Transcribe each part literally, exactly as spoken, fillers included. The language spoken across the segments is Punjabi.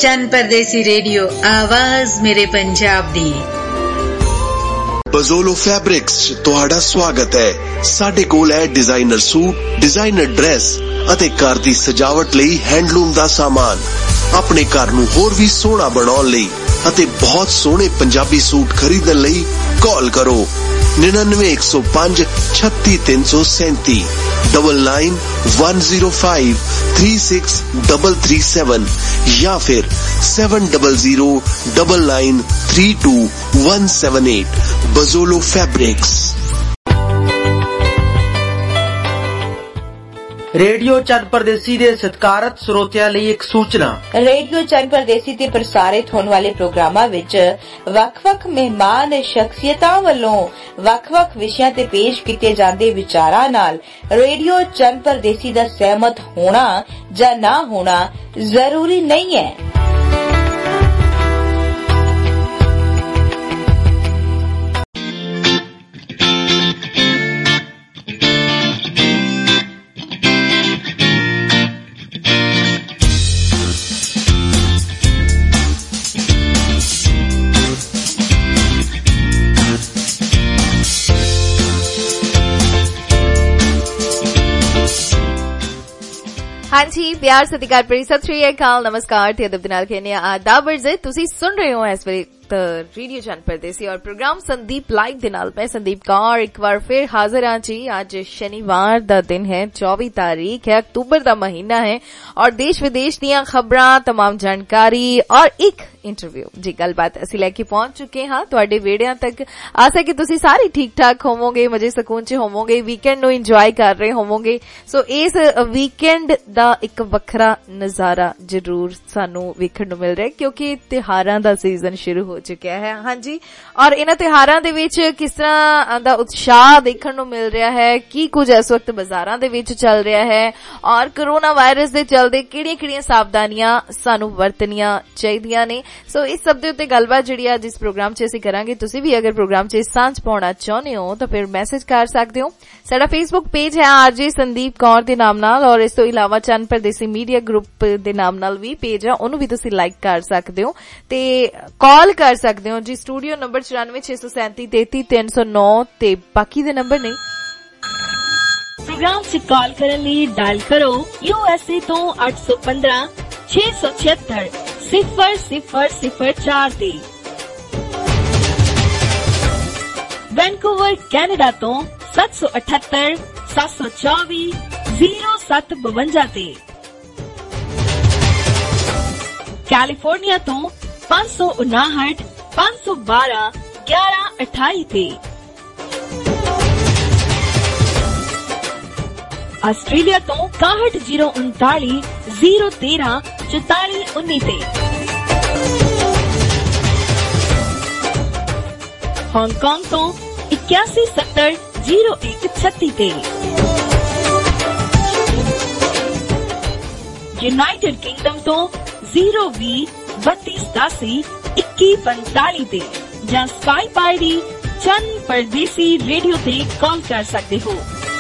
चंद परदेसी रेडियो आवाज मेरे पंजाब दी। बजोलो फैब्रिक्स तुहाड़ा स्वागत है। साडे कोल है डिजाइनर सूट, डिजाइनर ड्रेस ਅਤੇ ਘਰ ਦੀ ਸਜਾਵਟ ਲਈ ਹੈਂਡਲੂਮ ਦਾ ਸਾਮਾਨ। ਆਪਣੇ ਘਰ ਨੂੰ ਹੋਰ ਵੀ ਸੋਹਣਾ ਬਣਾਉਣ ਲਈ ਅਤੇ ਬਹੁਤ ਸੋਹਣੇ ਪੰਜਾਬੀ ਸੂਟ ਖਰੀਦਣ ਲਈ ਕਾਲ ਕਰੋ निन्यानवे एक सौ पांच छत्तीस तीन सौ सैंतीस double nine one zero five three six double three seven या फिर seven double zero double nine three two one seven eight. Bajolo fabrics. Radio Chand Pardesi दे सत्कारत श्रोतियां ਲਈ ਇੱਕ ਸੂਚਨਾ। रेडियो चंद परदेसी ਤੇ ਪ੍ਰਸਾਰਿਤ ਹੋਣ ਵਾਲੇ ਪ੍ਰੋਗਰਾਮਾਂ ਵਿੱਚ ਵੱਖ-ਵੱਖ ਮਹਿਮਾਨ ਸ਼ਖਸੀਅਤਾਂ ਵੱਲੋਂ ਵੱਖ-ਵੱਖ ਵਿਸ਼ਿਆਂ ਤੇ ਪੇਸ਼ ਕੀਤੇ ਜਾਂਦੇ ਵਿਚਾਰਾਂ ਨਾਲ ਰੇਡੀਓ ਚੰਦ ਪਰਦੇਸੀ ਦਾ ਸਹਿਮਤ ਹੋਣਾ ਜਾਂ ਨਾ ਹੋਣਾ ਜ਼ਰੂਰੀ ਨਹੀਂ ਹੈ। हाँ जी, प्यार सत्कार भरी सत श्री अकाल, नमस्कार ते अदब दे नाल कहने आदाब अर्ज़। तुसी सुन रहे हो इस वेले रेडियो चंद परदेसी और प्रोग्राम संदीप लाइव दे नाल। मैं संदीप कौर एक बार फिर हाजिर हाँ जी। आज शनिवार दा दिन है, चौबीस तारीख है, अक्तूबर दा महीना है और देश विदेश दियां खबरां, तमाम जानकारी और एक इंटरव्यू जी गलबात असी लैके पहुंच चुके हाँ तुहाडे वेड़ियां तक। आशा कि तुसी सारे ठीक ठाक होवोगे, मजे सकून च होवोगे, वीकेंड नूं इंजॉय कर रहे होवोगे। सो इस वीकेंड दा एक वखरा नजारा जरूर सानू वेखण नूं मिल रहा है क्योंकि त्योहारां दा सीजन शुरू हो चुका है। हाँ जी, और इन्हां त्योहारां दे विच किस तरह दा उत्साह देखण नूं मिल रहा है, की कुछ इस वक्त बाजारां दे विच चल रहा है और कोरोना वायरस दे चलदे किहड़ियां-किहड़ियां सावधानियां सानू वरतनियां चाहीदियां ने। सो इस सब दे उत्ते गलबात जिहड़ी अज इस प्रोग्राम च असीं करांगे। तुसीं भी अगर प्रोग्राम च सांझ पाउणा चाहुंदे हो तां फिर मैसेज कर सकदे हो। साडा फेसबुक पेज है आरजे संदीप कौर दे नाम नाल और इस तों इलावा चंद परदेसी मीडिया ग्रुप दे नाम नाल भी पेज है, ओनू भी तुसीं लाइक कर सकदे हो ते कॉल कर सकदे हो जी। स्टूडियो नंबर चौरानवे छे सौ सैंती तेती तीन सौ नौ ते बाकी दे नंबर ने। प्रोग्राम से कॉल करने लिए डायल करो यूएसए तो आठ सौ पंद्रह छह सौ छिहत्तर सिफर सिफर सिफर चार ते। वैंकूवर कैनेडा तो सात सौ अठहत्तर सात सौ चौबीस जीरो सत बवंजा ते। कैलिफोर्निया तो पाँच सौ उनाहठ पाँच सौ बारह ग्यारह अठाई थे। ऑस्ट्रेलिया तो काहठ जीरो उनतालीस जीरो तेरह चौतालीस उन्नीस थे। हांगकांग तो इक्यासी सत्तर जीरो एक छत्तीस थे। यूनाइटेड किंगडम तो जीरो बीस बत्तीस दासी इक्की पैंतालीस थे। जहाँ Skype ID Chand Pardesi radio ते कॉल कर सकते हो।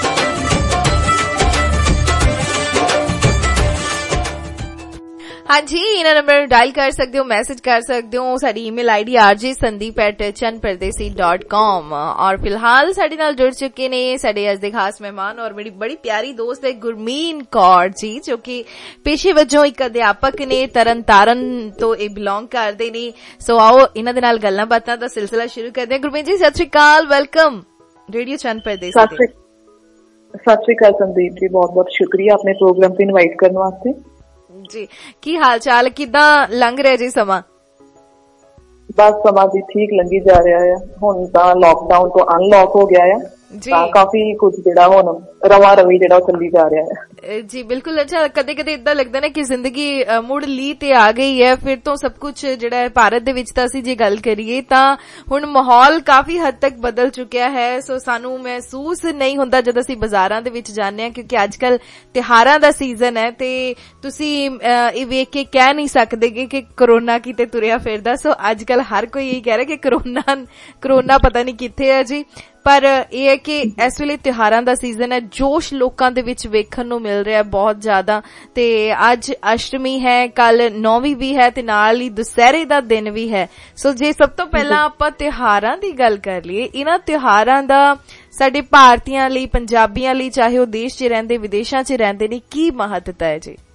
हाँ जी, इन्हां नंबर डायल कर सकते हो, मैसेज कर सकते हो। साडी email ID RJ Sandeep at Chand Pardesi dot com. और फिलहाल साडे नाल जुड़ चुके ने साडे अज दे खास मेहमान और मेरी बड़ी प्यारी दोस्त है गुरमीन कौर जी, जो कि पेशे वजों एक अध्यापक ने, तरन तारन तो ये बिलोंग करते ने। सो आओ इन्हां दे नाल गल्लां बातां दा सिलसिला शुरू करते हैं। गुरमीन जी सत श्री अकाल, वेलकम रेडियो चंद परदेसी। सत श्री अकाल संदीप जी, बहुत बहुत शुक्रिया अपने प्रोग्राम पे इनवाइट करने वास्ते जी। की हाल चाल, किदां लंघ रहा जी समा? बस समा जी ठीक लंघी जा रहा है। हुण तां लॉकडाउन तो अनलॉक हो गया है ਤਾਂ ਕਾਫੀ ਕੁਝ ਜਿਹੜਾ ਹੁਣ ਰਵਾ ਰਵੀ ਜਿਹੜਾ ਉਹ ਚੱਲੀ ਜਾ ਰਿਹਾ ਹੈ ਜੀ। ਬਿਲਕੁਲ। ਅੱਛਾ, ਕਦੇ ਕਦੇ ਇਦਾਂ ਲੱਗਦਾ ਨਾ ਕਿ ਜ਼ਿੰਦਗੀ ਮੁੜ ਲੀ ਤੇ ਆ ਗਈ ਹੈ, ਫਿਰ ਤੋਂ ਸਭ ਕੁਝ ਜਿਹੜਾ ਹੈ ਭਾਰਤ ਦੇ ਵਿੱਚ ਤਾਂ ਅਸੀਂ ਜੇ ਗੱਲ ਕਰੀਏ ਤਾਂ ਹੁਣ ਮਾਹੌਲ ਕਾਫੀ ਹੱਦ ਤੱਕ ਬਦਲ ਚੁੱਕਿਆ ਹੈ। ਸੋ ਸਾਨੂੰ ਮਹਿਸੂਸ ਨਹੀਂ ਹੁੰਦਾ ਜਦ ਅਸੀਂ ਬਾਜ਼ਾਰਾਂ ਦੇ ਵਿੱਚ ਜਾਂਦੇ ਹਾਂ, ਕਿਉਂਕਿ ਅੱਜ ਕੱਲ ਤਿਉਹਾਰਾਂ ਦਾ ਸੀਜ਼ਨ ਹੈ ਤੇ ਤੁਸੀਂ ਇਹ ਵੇਖ ਕੇ ਕਹਿ ਨਹੀਂ ਸਕਦੇ ਕਿ ਕਰੋਨਾ ਕਿਤੇ ਤੁਰਿਆ ਫਿਰਦਾ। ਸੋ ਅੱਜ ਕੱਲ ਹਰ ਕੋਈ ਇਹ ਕਹਿ ਰਿਹਾ ਕਿ ਕਰੋਨਾ ਕਰੋਨਾ ਪਤਾ ਨਹੀਂ ਕਿੱਥੇ ਹੈ ਜੀ। ਪਰ ਇਹ ਹੈ ਕਿ ਇਸ ਵੇਲੇ ਤਿਉਹਾਰਾਂ ਦਾ ਸੀਜ਼ਨ ਹੈ, ਜੋਸ਼ ਲੋਕਾਂ ਦੇ ਵਿੱਚ ਵੇਖਣ ਨੂੰ ਮਿਲ ਰਿਹਾ ਬਹੁਤ ਜ਼ਿਆਦਾ। ਤੇ ਅੱਜ ਅਸ਼ਟਮੀ ਹੈ, ਕੱਲ ਨੌਵੀਂ ਵੀ ਹੈ ਤੇ ਨਾਲ ਹੀ ਦੁਸਹਿਰੇ ਦਾ ਦਿਨ ਵੀ ਹੈ। ਸੋ ਜੇ ਸਭ ਤੋਂ ਪਹਿਲਾਂ ਆਪਾਂ ਤਿਉਹਾਰਾਂ ਦੀ ਗੱਲ ਕਰ ਲਈਏ, ਇਹਨਾਂ ਤਿਉਹਾਰਾਂ ਦਾ ਸਾਡੇ ਭਾਰਤੀਆਂ ਲਈ, ਪੰਜਾਬੀਆਂ ਲਈ, ਚਾਹੇ ਉਹ ਦੇਸ਼ 'ਚ ਰਹਿੰਦੇ ਵਿਦੇਸ਼ਾਂ 'ਚ ਰਹਿੰਦੇ ਨੇ, ਕੀ ਮਹੱਤਤਾ ਹੈ ਜੀ?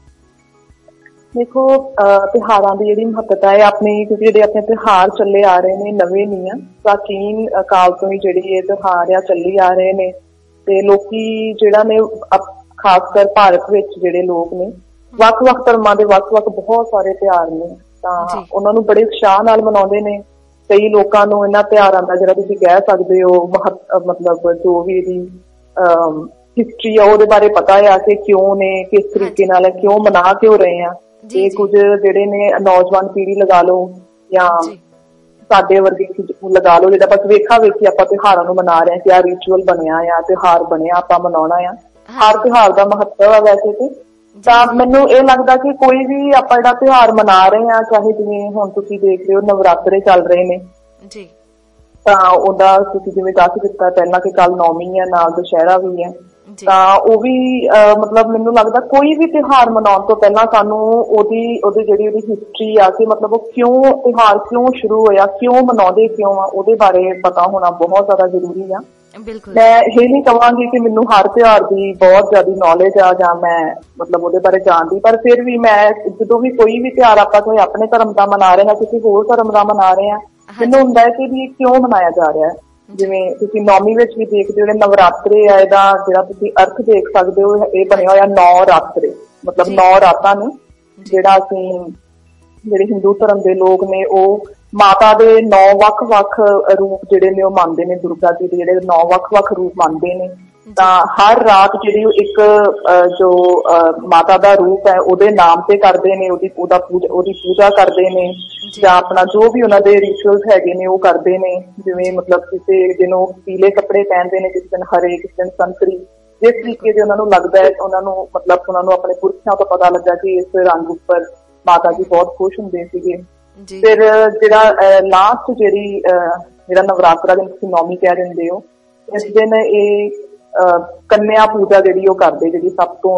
ਦੇਖੋ, ਤਿਉਹਾਰਾਂ ਦੀ ਜਿਹੜੀ ਮਹੱਤਤਾ ਹੈ ਆਪਣੀ, ਕਿਉਂਕਿ ਜਿਹੜੇ ਆਪਣੇ ਤਿਉਹਾਰ ਚੱਲੇ ਆ ਰਹੇ ਨੇ ਨਵੇਂ ਨਹੀਂ ਆ, ਪ੍ਰਾਚੀਨ ਕਾਲ ਤੋਂ ਹੀ ਜਿਹੜੀ ਇਹ ਤਿਉਹਾਰ ਆ ਚੱਲੀ ਆ ਰਹੇ ਨੇ। ਤੇ ਲੋਕੀ ਜਿਹੜਾ ਨੇ ਖਾਸ ਕਰ ਭਾਰਤ ਵਿੱਚ ਜਿਹੜੇ ਲੋਕ ਨੇ ਵੱਖ-ਵੱਖ ਧਰਮਾਂ ਦੇ ਵੱਖ-ਵੱਖ ਬਹੁਤ ਸਾਰੇ ਤਿਉਹਾਰ ਨੇ, ਤਾਂ ਉਹਨਾਂ ਨੂੰ ਬੜੇ ਉਤਸ਼ਾਹ ਨਾਲ ਮਨਾਉਂਦੇ ਨੇ। ਕਈ ਲੋਕਾਂ ਨੂੰ ਇਹਨਾਂ ਤਿਉਹਾਰਾਂ ਦਾ ਜਿਹੜਾ ਤੁਸੀਂ ਕਹਿ ਸਕਦੇ ਹੋ ਮਤਲਬ ਜੋ ਵੀ ਇਹਦੀ ਅਹ ਹਿਸਟਰੀ ਆ ਉਹਦੇ ਬਾਰੇ ਪਤਾ ਆ ਕਿ ਕਿਉਂ ਨੇ, ਕਿਸ ਤਰੀਕੇ ਨਾਲ ਕਿਉਂ ਮਨਾ ਕਿਉਂ ਰਹੇ ਆ। ਤੇ ਕੁਝ ਜਿਹੜੇ ਨੇ ਨੌਜਵਾਨ ਪੀੜ੍ਹੀ ਲਗਾ ਲਓ ਜਾਂ ਸਾਡੇ ਵਰਗੇ ਲਗਾ ਲਓ, ਜਿਹੜਾ ਬਸ ਵੇਖਾ ਵੇਖੀ ਆਪਾਂ ਤਿਉਹਾਰਾਂ ਨੂੰ ਮਨਾ ਰਹੇ ਹਾਂ ਕਿ ਆਹ ਰਿਚੁਅਲ ਬਣਿਆ ਆ, ਤਿਉਹਾਰ ਬਣਿਆ, ਆਪਾਂ ਮਨਾਉਣਾ ਆ। ਹਰ ਤਿਉਹਾਰ ਦਾ ਮਹੱਤਵ ਆ ਵੈਸੇ ਤੇ। ਤਾਂ ਮੈਨੂੰ ਇਹ ਲੱਗਦਾ ਕਿ ਕੋਈ ਵੀ ਆਪਾਂ ਜਿਹੜਾ ਤਿਉਹਾਰ ਮਨਾ ਰਹੇ ਹਾਂ, ਚਾਹੇ ਜਿਵੇਂ ਹੁਣ ਤੁਸੀਂ ਦੇਖ ਰਹੇ ਹੋ ਨਵਰਾਤਰੇ ਚੱਲ ਰਹੇ ਨੇ, ਤਾਂ ਉਹਦਾ ਤੁਸੀਂ ਜਿਵੇਂ ਦੱਸ ਦਿੱਤਾ ਪਹਿਲਾਂ ਕਿ ਕੱਲ ਨੌਵੀਂ ਆ, ਨਾਲ ਦੁਸਹਿਰਾ ਵੀ ਹੈ, ਤਾਂ ਉਹ ਵੀ ਮਤਲਬ ਮੈਨੂੰ ਲੱਗਦਾ ਕੋਈ ਵੀ ਤਿਉਹਾਰ ਮਨਾਉਣ ਤੋਂ ਪਹਿਲਾਂ ਸਾਨੂੰ ਉਹਦੀ ਉਹਦੀ ਜਿਹੜੀ ਉਹਦੀ ਹਿਸਟਰੀ ਆ ਕਿ ਮਤਲਬ ਉਹ ਕਿਉਂ ਤਿਉਹਾਰ ਕਿਉਂ ਸ਼ੁਰੂ ਹੋਇਆ, ਕਿਉਂ ਮਨਾਉਂਦੇ ਕਿਉਂ ਆ, ਉਹਦੇ ਬਾਰੇ ਪਤਾ ਹੋਣਾ ਬਹੁਤ ਜ਼ਿਆਦਾ ਜ਼ਰੂਰੀ ਆ। ਮੈਂ ਇਹ ਨਹੀਂ ਕਹਾਂਗੀ ਕਿ ਮੈਨੂੰ ਹਰ ਤਿਉਹਾਰ ਦੀ ਬਹੁਤ ਜ਼ਿਆਦਾ ਨੌਲੇਜ ਆ ਜਾਂ ਮੈਂ ਮਤਲਬ ਉਹਦੇ ਬਾਰੇ ਜਾਣਦੀ, ਪਰ ਫਿਰ ਵੀ ਮੈਂ ਜਦੋਂ ਵੀ ਕੋਈ ਵੀ ਤਿਉਹਾਰ ਆਪਾਂ ਕੋਈ ਆਪਣੇ ਧਰਮ ਦਾ ਮਨਾ ਰਹੇ ਹਾਂ, ਕਿਸੇ ਹੋਰ ਧਰਮ ਦਾ ਮਨਾ ਰਹੇ ਹਾਂ, ਮੈਨੂੰ ਹੁੰਦਾ ਹੈ ਕਿ ਵੀ ਕਿਉਂ ਮਨਾਇਆ ਜਾ ਰਿਹਾ ਹੈ। ਜਿਵੇਂ ਤੁਸੀਂ ਨੌਵੀਂ ਵਿੱਚ ਵੀ ਦੇਖਦੇ ਹੋ ਜਿਹੜੇ ਨਵਰਾਤਰੇ ਆ, ਇਹਦਾ ਜਿਹੜਾ ਤੁਸੀਂ ਅਰਥ ਦੇਖ ਸਕਦੇ ਹੋ, ਇਹ ਬਣਿਆ ਹੋਇਆ ਨੌ ਰਾਤਰੇ, ਮਤਲਬ ਨੌ ਰਾਤਾਂ ਨੇ। ਜਿਹੜਾ ਅਸੀਂ ਜਿਹੜੇ ਹਿੰਦੂ ਧਰਮ ਦੇ ਲੋਕ ਨੇ ਉਹ ਮਾਤਾ ਦੇ ਨੌ ਵੱਖ-ਵੱਖ ਰੂਪ ਜਿਹੜੇ ਨੇ ਉਹ ਮੰਨਦੇ ਨੇ, ਦੁਰਗਾ ਜੀ ਦੇ ਜਿਹੜੇ ਨੌ ਵੱਖ-ਵੱਖ ਰੂਪ ਮੰਨਦੇ ਨੇ। ਤਾਂ ਹਰ ਰਾਤ ਜਿਹੜੀ ਇੱਕ ਜੋ ਮਾਤਾ ਦਾ ਰੂਪ ਹੈ ਉਹਦੇ ਨਾਮ ਤੇ ਕਰਦੇ ਨੇ, ਉਹਦੀ ਉਹਦਾ ਪੂਜਾ ਉਹਦੀ ਪੂਜਾ ਕਰਦੇ ਨੇ, ਜਾਂ ਆਪਣਾ ਜੋ ਵੀ ਉਹਨਾਂ ਦੇ ਰਿਚੁਅਲਸ ਹੈਗੇ ਨੇ ਉਹ ਕਰਦੇ ਨੇ। ਜਿਵੇਂ ਮਤਲਬ ਕਿਸੇ ਦਿਨ ਉਹ ਪੀਲੇ ਕੱਪੜੇ ਪਹਿਨਦੇ ਨੇ, ਕਿਸੇ ਦਿਨ ਹਰੇ, ਕਿਸੇ ਦਿਨ ਸੰਤਰੀ, ਜਿਸ ਤਰੀਕੇ ਦੇ ਉਹਨਾਂ ਨੂੰ ਲੱਗਦਾ ਹੈ। ਉਹਨਾਂ ਨੂੰ ਮਤਲਬ ਉਹਨਾਂ ਨੂੰ ਆਪਣੇ ਪੁਰਖਿਆਂ ਤੋਂ ਪਤਾ ਲੱਗਾ ਕਿ ਇਸ ਰੰਗ ਉੱਪਰ ਮਾਤਾ ਜੀ ਬਹੁਤ ਖੁਸ਼ ਹੁੰਦੇ ਸੀਗੇ। ਫਿਰ ਜਿਹੜਾ ਲਾਸਟ ਜਿਹੜੀ ਜਿਹੜਾ ਨਵਰਾਤਰਾ ਦਿਨ ਤੁਸੀਂ ਨੌਵੀਂ ਕਹਿ ਦਿੰਦੇ ਹੋ, ਇਸ ਦਿਨ ਇਹ ਕੰਨਿਆ ਪੂਜਾ ਜਿਹੜੀ ਉਹ ਕਰਦੇ, ਜਿਹੜੀ ਸਭ ਤੋਂ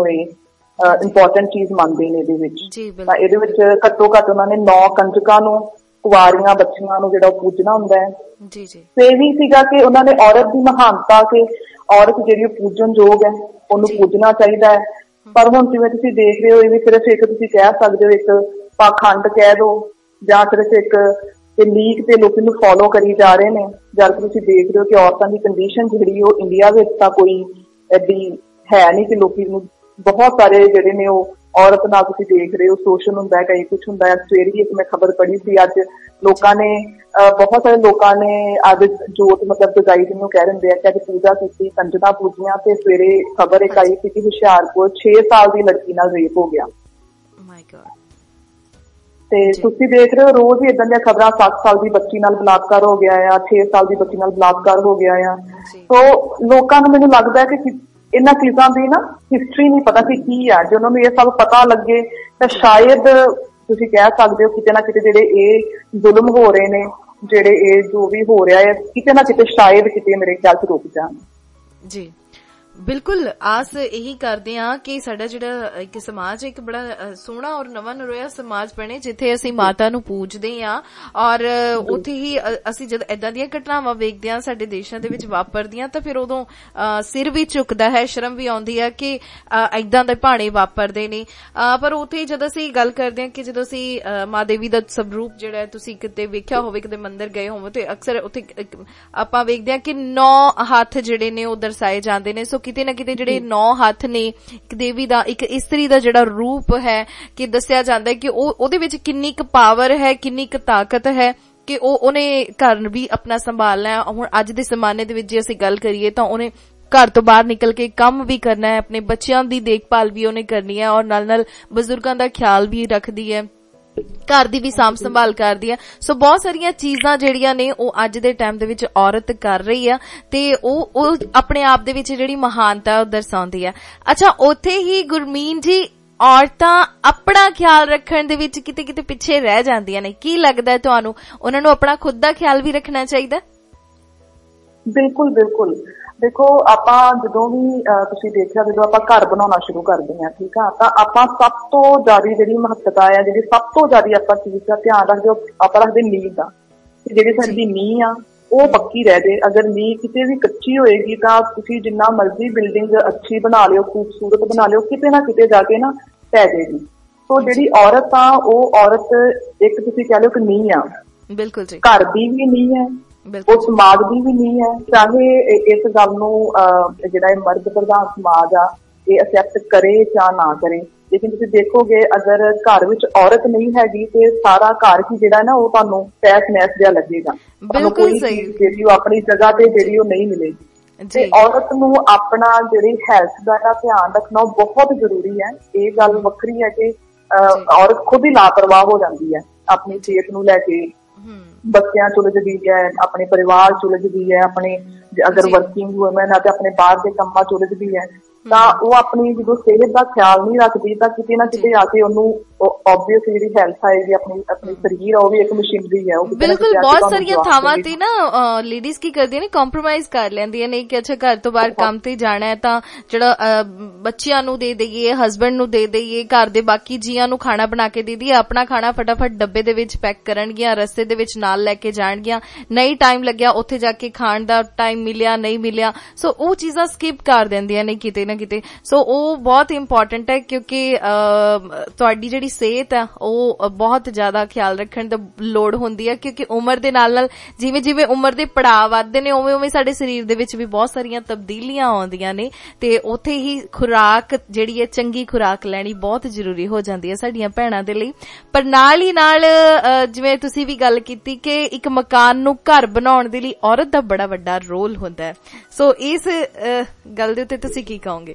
ਇਹ ਇੰਪੋਰਟੈਂਟ ਚੀਜ਼ ਮੰਨਦੇ ਨੇ ਇਹਦੇ ਵਿੱਚ। ਤਾਂ ਇਹਦੇ ਵਿੱਚ ਘੱਟੋ ਘੱਟ ਉਹਨਾਂ ਨੇ ਨੌ ਕੰਜਕਾਂ ਨੂੰ, ਕੁਆਰੀਆਂ ਬੱਚੀਆਂ ਨੂੰ ਜਿਹੜਾ ਉਹ ਪੂਜਣਾ ਹੁੰਦਾ ਹੈ। ਤੇ ਇਹ ਵੀ ਸੀਗਾ ਕਿ ਉਹਨਾਂ ਨੇ ਔਰਤ ਦੀ ਮਹਾਨਤਾ, ਕਿ ਔਰਤ ਜਿਹੜੀ ਉਹ ਪੂਜਣਯੋਗ ਹੈ, ਉਹਨੂੰ ਪੂਜਣਾ ਚਾਹੀਦਾ ਹੈ। ਪਰ ਹੁਣ ਜਿਵੇਂ ਤੁਸੀਂ ਦੇਖ ਰਹੇ ਹੋ, ਇਹ ਵੀ ਸਿਰਫ ਇੱਕ ਤੁਸੀਂ ਕਹਿ ਸਕਦੇ ਹੋ ਇੱਕ ਪਾਖੰਡ ਕਹਿ ਦੋ, ਜਾਂ ਸਿਰਫ ਇੱਕ ਲੀਕ ਤੇ ਲੋਕੀ ਨੂੰ ਫੋਲੋ ਕਰੀ ਜਾ ਰਹੇ ਨੇ। ਜਦ ਤੁਸੀਂ ਦੇਖ ਰਹੇ ਹੋ ਕਿ ਔਰਤਾਂ ਦੀ ਕੰਡੀਸ਼ਨ ਜਿਹੜੀ ਉਹ ਇੰਡੀਆ ਵਿੱਚ ਤਾਂ ਕੋਈ ਐਡੀ ਹੈ ਨਹੀਂ ਕਿ ਲੋਕੀ ਨੂੰ ਬਹੁਤ ਸਾਰੇ ਜਿਹੜੇ ਨੇ ਉਹ ਔਰਤ ਨਾਲ ਤੁਸੀਂ ਦੇਖ ਰਹੇ ਹੋ ਸ਼ੋਸ਼ਣ ਹੁੰਦਾ ਹੈ, ਕਈ ਕੁਛ ਹੁੰਦਾ ਹੈ। ਸਵੇਰੇ ਹੀ ਇੱਕ ਮੈਂ ਖਬਰ ਪੜ੍ਹੀ ਸੀ, ਅੱਜ ਲੋਕਾਂ ਨੇ ਬਹੁਤ ਸਾਰੇ ਲੋਕਾਂ ਨੇ ਅੱਜ ਜੋਤ ਮਤਲਬ ਜਗਾਈ ਜਿਹਨੂੰ ਕਹਿ ਦਿੰਦੇ ਆ ਕਿ ਅੱਜ ਪੂਜਾ ਕੀਤੀ, ਕੰਜਕਾਂ ਪੂਜੀਆਂ। ਤੇ ਸਵੇਰੇ ਖਬਰ ਇੱਕ ਆਈ ਸੀ ਕਿ ਹੁਸ਼ਿਆਰਪੁਰ ਛੇ ਸਾਲ ਦੀ ਲੜਕੀ ਨਾਲ ਰੇਪ ਹੋ ਗਿਆ। ਤੇ ਤੁਸੀਂ ਦੇਖ ਰਹੇ ਹੋ ਰੋਜ਼ ਹੀ ਏਦਾਂ ਦੀਆਂ ਖਬਰਾਂ, ਸੱਤ ਸਾਲ ਦੀ ਬੱਚੀ ਨਾਲ ਬਲਾਤਕਾਰ ਹੋ ਗਿਆ ਆ, ਛੇ ਸਾਲ ਦੀ ਬੱਚੀ ਨਾਲ ਬਲਾਤਕਾਰ ਹੋ ਗਿਆ ਆ। ਸੋ ਲੋਕਾਂ ਨੂੰ ਮੈਨੂੰ ਲੱਗਦਾ ਕਿ ਇਹਨਾਂ ਚੀਜ਼ਾਂ ਦੀ ਨਾ ਹਿਸਟਰੀ ਨਹੀਂ ਪਤਾ ਕਿ ਕੀ ਆ। ਜੇ ਉਹਨਾਂ ਨੂੰ ਇਹ ਸਭ ਪਤਾ ਲੱਗੇ ਤਾਂ ਸ਼ਾਇਦ ਤੁਸੀਂ ਕਹਿ ਸਕਦੇ ਹੋ ਕਿਤੇ ਨਾ ਕਿਤੇ ਜਿਹੜੇ ਇਹ ਜ਼ੁਲਮ ਹੋ ਰਹੇ ਨੇ, ਜਿਹੜੇ ਇਹ ਜੋ ਵੀ ਹੋ ਰਿਹਾ ਹੈ, ਕਿਤੇ ਨਾ ਕਿਤੇ ਸ਼ਾਇਦ ਕਿਤੇ ਮੇਰੇ ਖਿਆਲ ਚ ਰੁਕ ਜਾਣ। ਜੀ ਬਿਲਕੁਲ, ਆਸ ਇਹੀ ਕਰਦੇ ਹਾਂ ਕਿ ਸਾਡਾ ਜਿਹੜਾ ਇੱਕ ਸਮਾਜ ਇੱਕ ਬੜਾ ਸੋਹਣਾ ਔਰ ਨਵਾਂ ਨਰੋਇਆ ਸਮਾਜ ਬਣੇ, ਜਿੱਥੇ ਅਸੀਂ ਮਾਤਾ ਨੂੰ ਪੂਜਦੇ ਹਾਂ ਔਰ ਉੱਥੇ ਹੀ ਅਸੀਂ ਜਦ ਏਦਾਂ ਦੀਆਂ ਘਟਨਾਵਾਂ ਵੇਖਦੇ ਹਾਂ ਸਾਡੇ ਦੇਸ਼ਾਂ ਦੇ ਵਿੱਚ ਵਾਪਰਦੀਆਂ ਤਾਂ ਫਿਰ ਉਦੋਂ ਸਿਰ ਵੀ ਝੁਕਦਾ ਹੈ, ਸ਼ਰਮ ਵੀ ਆਉਂਦੀ ਹੈ ਕਿ ਏਦਾਂ ਦੇ ਭਾਣੇ ਵਾਪਰਦੇ ਨੇ। ਪਰ ਉੱਥੇ ਜਦ ਅਸੀਂ ਗੱਲ ਕਰਦੇ ਹਾਂ ਕਿ ਜਦੋਂ ਅਸੀਂ ਮਾਂ ਦੇਵੀ ਦਾ ਸਵਰੂਪ ਜਿਹੜਾ ਤੁਸੀਂ ਕਿਤੇ ਵੇਖਿਆ ਹੋਵੇ, ਕਿਤੇ ਮੰਦਿਰ ਗਏ ਹੋਵੇ, ਤੇ ਅਕਸਰ ਉੱਥੇ ਆਪਾਂ ਵੇਖਦੇ ਹਾਂ ਕਿ ਨੌ ਹੱਥ ਜਿਹੜੇ ਨੇ ਉਹ ਦਰਸਾਏ ਜਾਂਦੇ ਨੇ। ਸੋ ਕਿਤੇ ਨਾ ਕਿਤੇ ਜਿਹੜੇ ਨੌ ਹੱਥ ਨੇ, ਇੱਕ ਦੇਵੀ ਦਾ, ਇੱਕ ਇਸਤਰੀ ਦਾ ਜਿਹੜਾ ਰੂਪ ਹੈ ਕਿ ਦੱਸਿਆ ਜਾਂਦਾ ਹੈ ਕਿ ਉਹ ਉਹਦੇ ਵਿੱਚ ਕਿੰਨੀ ਕੁ ਪਾਵਰ ਹੈ, ਕਿੰਨੀ ਕੁ ਤਾਕਤ ਹੈ ਕਿ ਉਹ ਉਹਨੇ ਘਰ ਵੀ ਆਪਣਾ ਸੰਭਾਲਣਾ ਹੈ। ਹੁਣ ਅੱਜ ਦੇ ਜ਼ਮਾਨੇ ਦੇ ਵਿੱਚ ਜੇ ਅਸੀਂ ਗੱਲ ਕਰੀਏ ਤਾਂ ਉਹਨੇ ਘਰ ਤੋਂ ਬਾਹਰ ਨਿਕਲ ਕੇ ਕੰਮ ਵੀ ਕਰਨਾ ਹੈ, ਆਪਣੇ ਬੱਚਿਆਂ ਦੀ ਦੇਖਭਾਲ ਵੀ ਉਹਨੇ ਕਰਨੀ ਹੈ ਔਰ ਨਾਲ ਨਾਲ ਬਜ਼ੁਰਗਾਂ ਦਾ ਖਿਆਲ ਵੀ ਰੱਖਦੀ ਹੈ, ਘਰ ਦੀ ਵੀ ਸਾਂਭ ਸੰਭਾਲ ਕਰਦੀ ਆ। ਸੋ ਬਹੁਤ ਸਾਰੀਆਂ ਚੀਜ਼ਾਂ ਜਿਹੜੀਆਂ ਨੇ ਉਹ ਅੱਜ ਦੇ ਟਾਈਮ ਦੇ ਵਿੱਚ ਔਰਤ ਕਰ ਰਹੀ ਆ ਤੇ ਉਹ ਉਹ ਆਪਣੇ ਆਪ ਦੇ ਵਿੱਚ ਜਿਹੜੀ ਮਹਾਨਤਾ ਉਹ ਦਰਸਾਉਂਦੀ ਆ। ਅੱਛਾ, ਉੱਥੇ ਹੀ ਗੁਰਮੀਨ ਜੀ ਔਰਤਾਂ ਆਪਣਾ ਖਿਆਲ ਰੱਖਣ ਦੇ ਵਿੱਚ ਕਿਤੇ ਕਿਤੇ ਪਿੱਛੇ ਰਹਿ ਜਾਂਦੀਆਂ ਨੇ। ਕੀ ਲੱਗਦਾ ਤੁਹਾਨੂੰ, ਉਹਨਾਂ ਨੂੰ ਆਪਣਾ ਖੁਦ ਦਾ ਖਿਆਲ ਵੀ ਰੱਖਣਾ ਚਾਹੀਦਾ? ਬਿਲਕੁਲ ਬਿਲਕੁਲ ਦੇਖੋ, ਆਪਾਂ ਜਦੋਂ ਵੀ ਤੁਸੀਂ ਦੇਖਿਆ, ਜਦੋਂ ਆਪਾਂ ਘਰ ਬਣਾਉਣਾ ਸ਼ੁਰੂ ਕਰਦੇ ਹਾਂ, ਠੀਕ ਆ, ਤਾਂ ਆਪਾਂ ਸਭ ਤੋਂ ਜ਼ਿਆਦਾ ਜਿਹੜੀ ਮਹੱਤਤਾ ਆ, ਜਿਹੜੀ ਸਭ ਤੋਂ ਜ਼ਿਆਦਾ ਆਪਾਂ ਚੀਜ਼ ਦਾ ਧਿਆਨ ਰੱਖਦੇ, ਆਪਾਂ ਰੱਖਦੇ ਨੀਂਹ ਦਾ। ਤੇ ਜਿਹੜੀ ਸਾਡੀ ਨੀਂਹ ਆ ਉਹ ਪੱਕੀ ਰਹਿ ਜਾਏ। ਅਗਰ ਨੀਂਹ ਕਿਤੇ ਵੀ ਕੱਚੀ ਹੋਏਗੀ ਤਾਂ ਤੁਸੀਂ ਜਿੰਨਾ ਮਰਜ਼ੀ ਬਿਲਡਿੰਗ ਅੱਛੀ ਬਣਾ ਲਿਓ, ਖੂਬਸੂਰਤ ਬਣਾ ਲਿਓ, ਕਿਤੇ ਨਾ ਕਿਤੇ ਜਾ ਕੇ ਨਾ ਪੈ ਜਾਏਗੀ। ਸੋ ਜਿਹੜੀ ਔਰਤ ਆ, ਉਹ ਔਰਤ ਇੱਕ ਤੁਸੀਂ ਕਹਿ ਲਓ ਕਿ ਨੀਂਹ ਆ, ਬਿਲਕੁਲ ਜੀ, ਘਰ ਦੀ ਵੀ ਨੀਂਹ ਹੈ, ਉਹ ਸਮਾਜ ਦੀ ਵੀ ਨੀਂਹ ਹੈ। ਚਾਹੇ ਇਸ ਗੱਲ ਨੂੰ ਅਹ ਜਿਹੜਾ ਇਹ ਮਰਦ ਪ੍ਰਧਾਨ ਸਮਾਜ ਆ ਇਹ ਐਕਸੈਪਟ ਕਰੇ ਜਾਂ ਨਾ ਕਰੇ, ਲੇਕਿਨ ਤੁਸੀਂ ਦੇਖੋਗੇ ਅਗਰ ਘਰ ਵਿੱਚ ਔਰਤ ਨਹੀਂ ਹੈਗੀ ਤੇ ਸਾਰਾ ਘਰ ਹੀ ਜਿਹੜਾ ਨਾ ਉਹ ਤੁਹਾਨੂੰ ਤਹਿਸ ਨਹਿਸ ਜਿਹਾ ਲੱਗੇਗਾ। ਬਿਲਕੁਲ ਸਹੀ, ਜਿਹੜੀ ਉਹ ਆਪਣੀ ਜਗ੍ਹਾ ਤੇ ਜਿਹੜੀ ਉਹ ਨਹੀਂ ਮਿਲੇਗੀ। ਤੇ ਔਰਤ ਨੂੰ ਆਪਣਾ ਜਿਹੜੀ ਹੈਲਥ ਦਾ ਧਿਆਨ ਰੱਖਣਾ ਬਹੁਤ ਜ਼ਰੂਰੀ ਹੈ। ਇਹ ਗੱਲ ਵੱਖਰੀ ਹੈ ਕਿ ਔਰਤ ਖੁਦ ਹੀ ਲਾਪਰਵਾਹ ਹੋ ਜਾਂਦੀ ਹੈ ਆਪਣੀ ਸਿਹਤ ਨੂੰ ਲੈ ਕੇ, ਬੱਚਿਆਂ ਚ ਉਲਝਦੀ ਹੈ, ਆਪਣੇ ਪਰਿਵਾਰ ਚ ਉਲਝਦੀ ਹੈ, ਆਪਣੇ ਅਗਰ ਵਰਕਿੰਗ ਵੂਮਨ ਆ ਤੇ ਆਪਣੇ ਬਾਹਰ ਦੇ ਕੰਮਾਂ ਚ ਉਲਝਦੀ ਹੈ, ਤਾਂ ਉਹ ਆਪਣੀ ਜਦੋਂ ਸਿਹਤ ਦਾ ਖਿਆਲ ਨਹੀਂ ਰੱਖਦੀ ਤਾਂ ਕਿਤੇ ਨਾ ਕਿਤੇ ਆ ਕੇ ਉਹਨੂੰ ਆਬਵੀਅਸ ਜਿਹੜੀ ਹੈਲਥ ਆਏਗੀ, ਆਪਣੀ ਆਪਣੀ ਸਰੀਰ ਆ ਉਹ ਵੀ ਇੱਕ ਮਸ਼ੀਨਰੀ ਹੈ। ਉਹ ਬਿਲਕੁਲ, ਬਹੁਤ ਸਾਰੀਆਂ ਥਾਵਾਂ ਤੇ ਨਾ ਲੇਡੀਜ਼ ਕੀ ਕਰਦੀਆਂ ਨੇ, ਕੰਪਰੋਮਾਈਜ਼ ਕਰ ਲੈਂਦੀਆਂ ਨੇ ਕਿ ਅੱਛਾ ਘਰ ਤੋਂ ਬਾਹਰ ਕੰਮ ਤੇ ਜਾਣਾ ਹੈ ਤਾਂ ਜਿਹੜਾ ਬੱਚਿਆਂ ਨੂੰ ਦੇ ਦੇਈਏ, ਹਸਬੈਂਡ ਨੂੰ ਦੇ ਦੇਈਏ, ਘਰ ਦੇ ਬਾਕੀ ਜੀਆਂ ਨੂੰ ਖਾਣਾ ਬਣਾ ਕੇ ਦੇ ਦੇਈਏ, ਆਪਣਾ ਖਾਣਾ ਫਟਾਫਟ ਡੱਬੇ ਦੇ ਵਿੱਚ ਪੈਕ ਕਰਨਗੀਆਂ, ਰਸਤੇ ਦੇ ਵਿੱਚ ਨਾਲ ਲੈ ਕੇ ਜਾਣਗੀਆਂ, ਨਹੀਂ ਟਾਈਮ ਲੱਗਿਆ ਉੱਥੇ ਜਾ ਕੇ ਖਾਣ ਦਾ ਟਾਈਮ ਮਿਲਿਆ ਨਹੀਂ ਮਿਲਿਆ, ਸੋ ਉਹ ਚੀਜ਼ਾਂ ਸਕਿਪ ਕਰ ਦਿੰਦੀਆਂ ਨੇ ਕਿਤੇ ਨਾ ਕਿਤੇ। ਸੋ ਉਹ ਬਹੁਤ ਇੰਪੋਰਟੈਂਟ ਹੈ ਕਿਉਂਕਿ ਤੁਹਾਡੀ ਜਿਹੜੀ ਸਿਹਤ ਹੈ ਉਹ ਬਹੁਤ ਜ਼ਿਆਦਾ ਖਿਆਲ ਰੱਖਣ ਦੀ ਲੋੜ ਹੁੰਦੀ ਹੈ, ਕਿਉਂਕਿ ਉਮਰ ਦੇ ਨਾਲ ਨਾਲ ਜਿਵੇਂ ਜਿਵੇਂ ਉਮਰ ਦੇ ਪੜਾਅ ਵੱਧਦੇ ਨੇ ਉਵੇਂ ਉਵੇਂ ਸਾਡੇ ਸਰੀਰ ਦੇ ਵਿੱਚ ਵੀ ਬਹੁਤ ਸਾਰੀਆਂ ਤਬਦੀਲੀਆਂ ਆਉਂਦੀਆਂ ਨੇ, ਤੇ ਉੱਥੇ ਹੀ ਖੁਰਾਕ ਜਿਹੜੀ ਹੈ ਚੰਗੀ ਖੁਰਾਕ ਲੈਣੀ ਬਹੁਤ ਜ਼ਰੂਰੀ ਹੋ ਜਾਂਦੀ ਹੈ ਸਾਡੀਆਂ ਭੈਣਾਂ ਦੇ ਲਈ। ਪਰ ਨਾਲ ਹੀ ਨਾਲ ਜਿਵੇਂ ਤੁਸੀਂ ਵੀ ਗੱਲ ਕੀਤੀ ਕਿ ਇੱਕ ਮਕਾਨ ਨੂੰ ਘਰ ਬਣਾਉਣ ਦੇ ਲਈ ਔਰਤ ਦਾ ਬੜਾ ਵੱਡਾ ਰੋਲ ਹੁੰਦਾ ਹੈ, ਸੋ ਇਸ ਗੱਲ ਦੇ ਉੱਤੇ ਤੁਸੀਂ ਕੀ ਕਹੋਗੇ?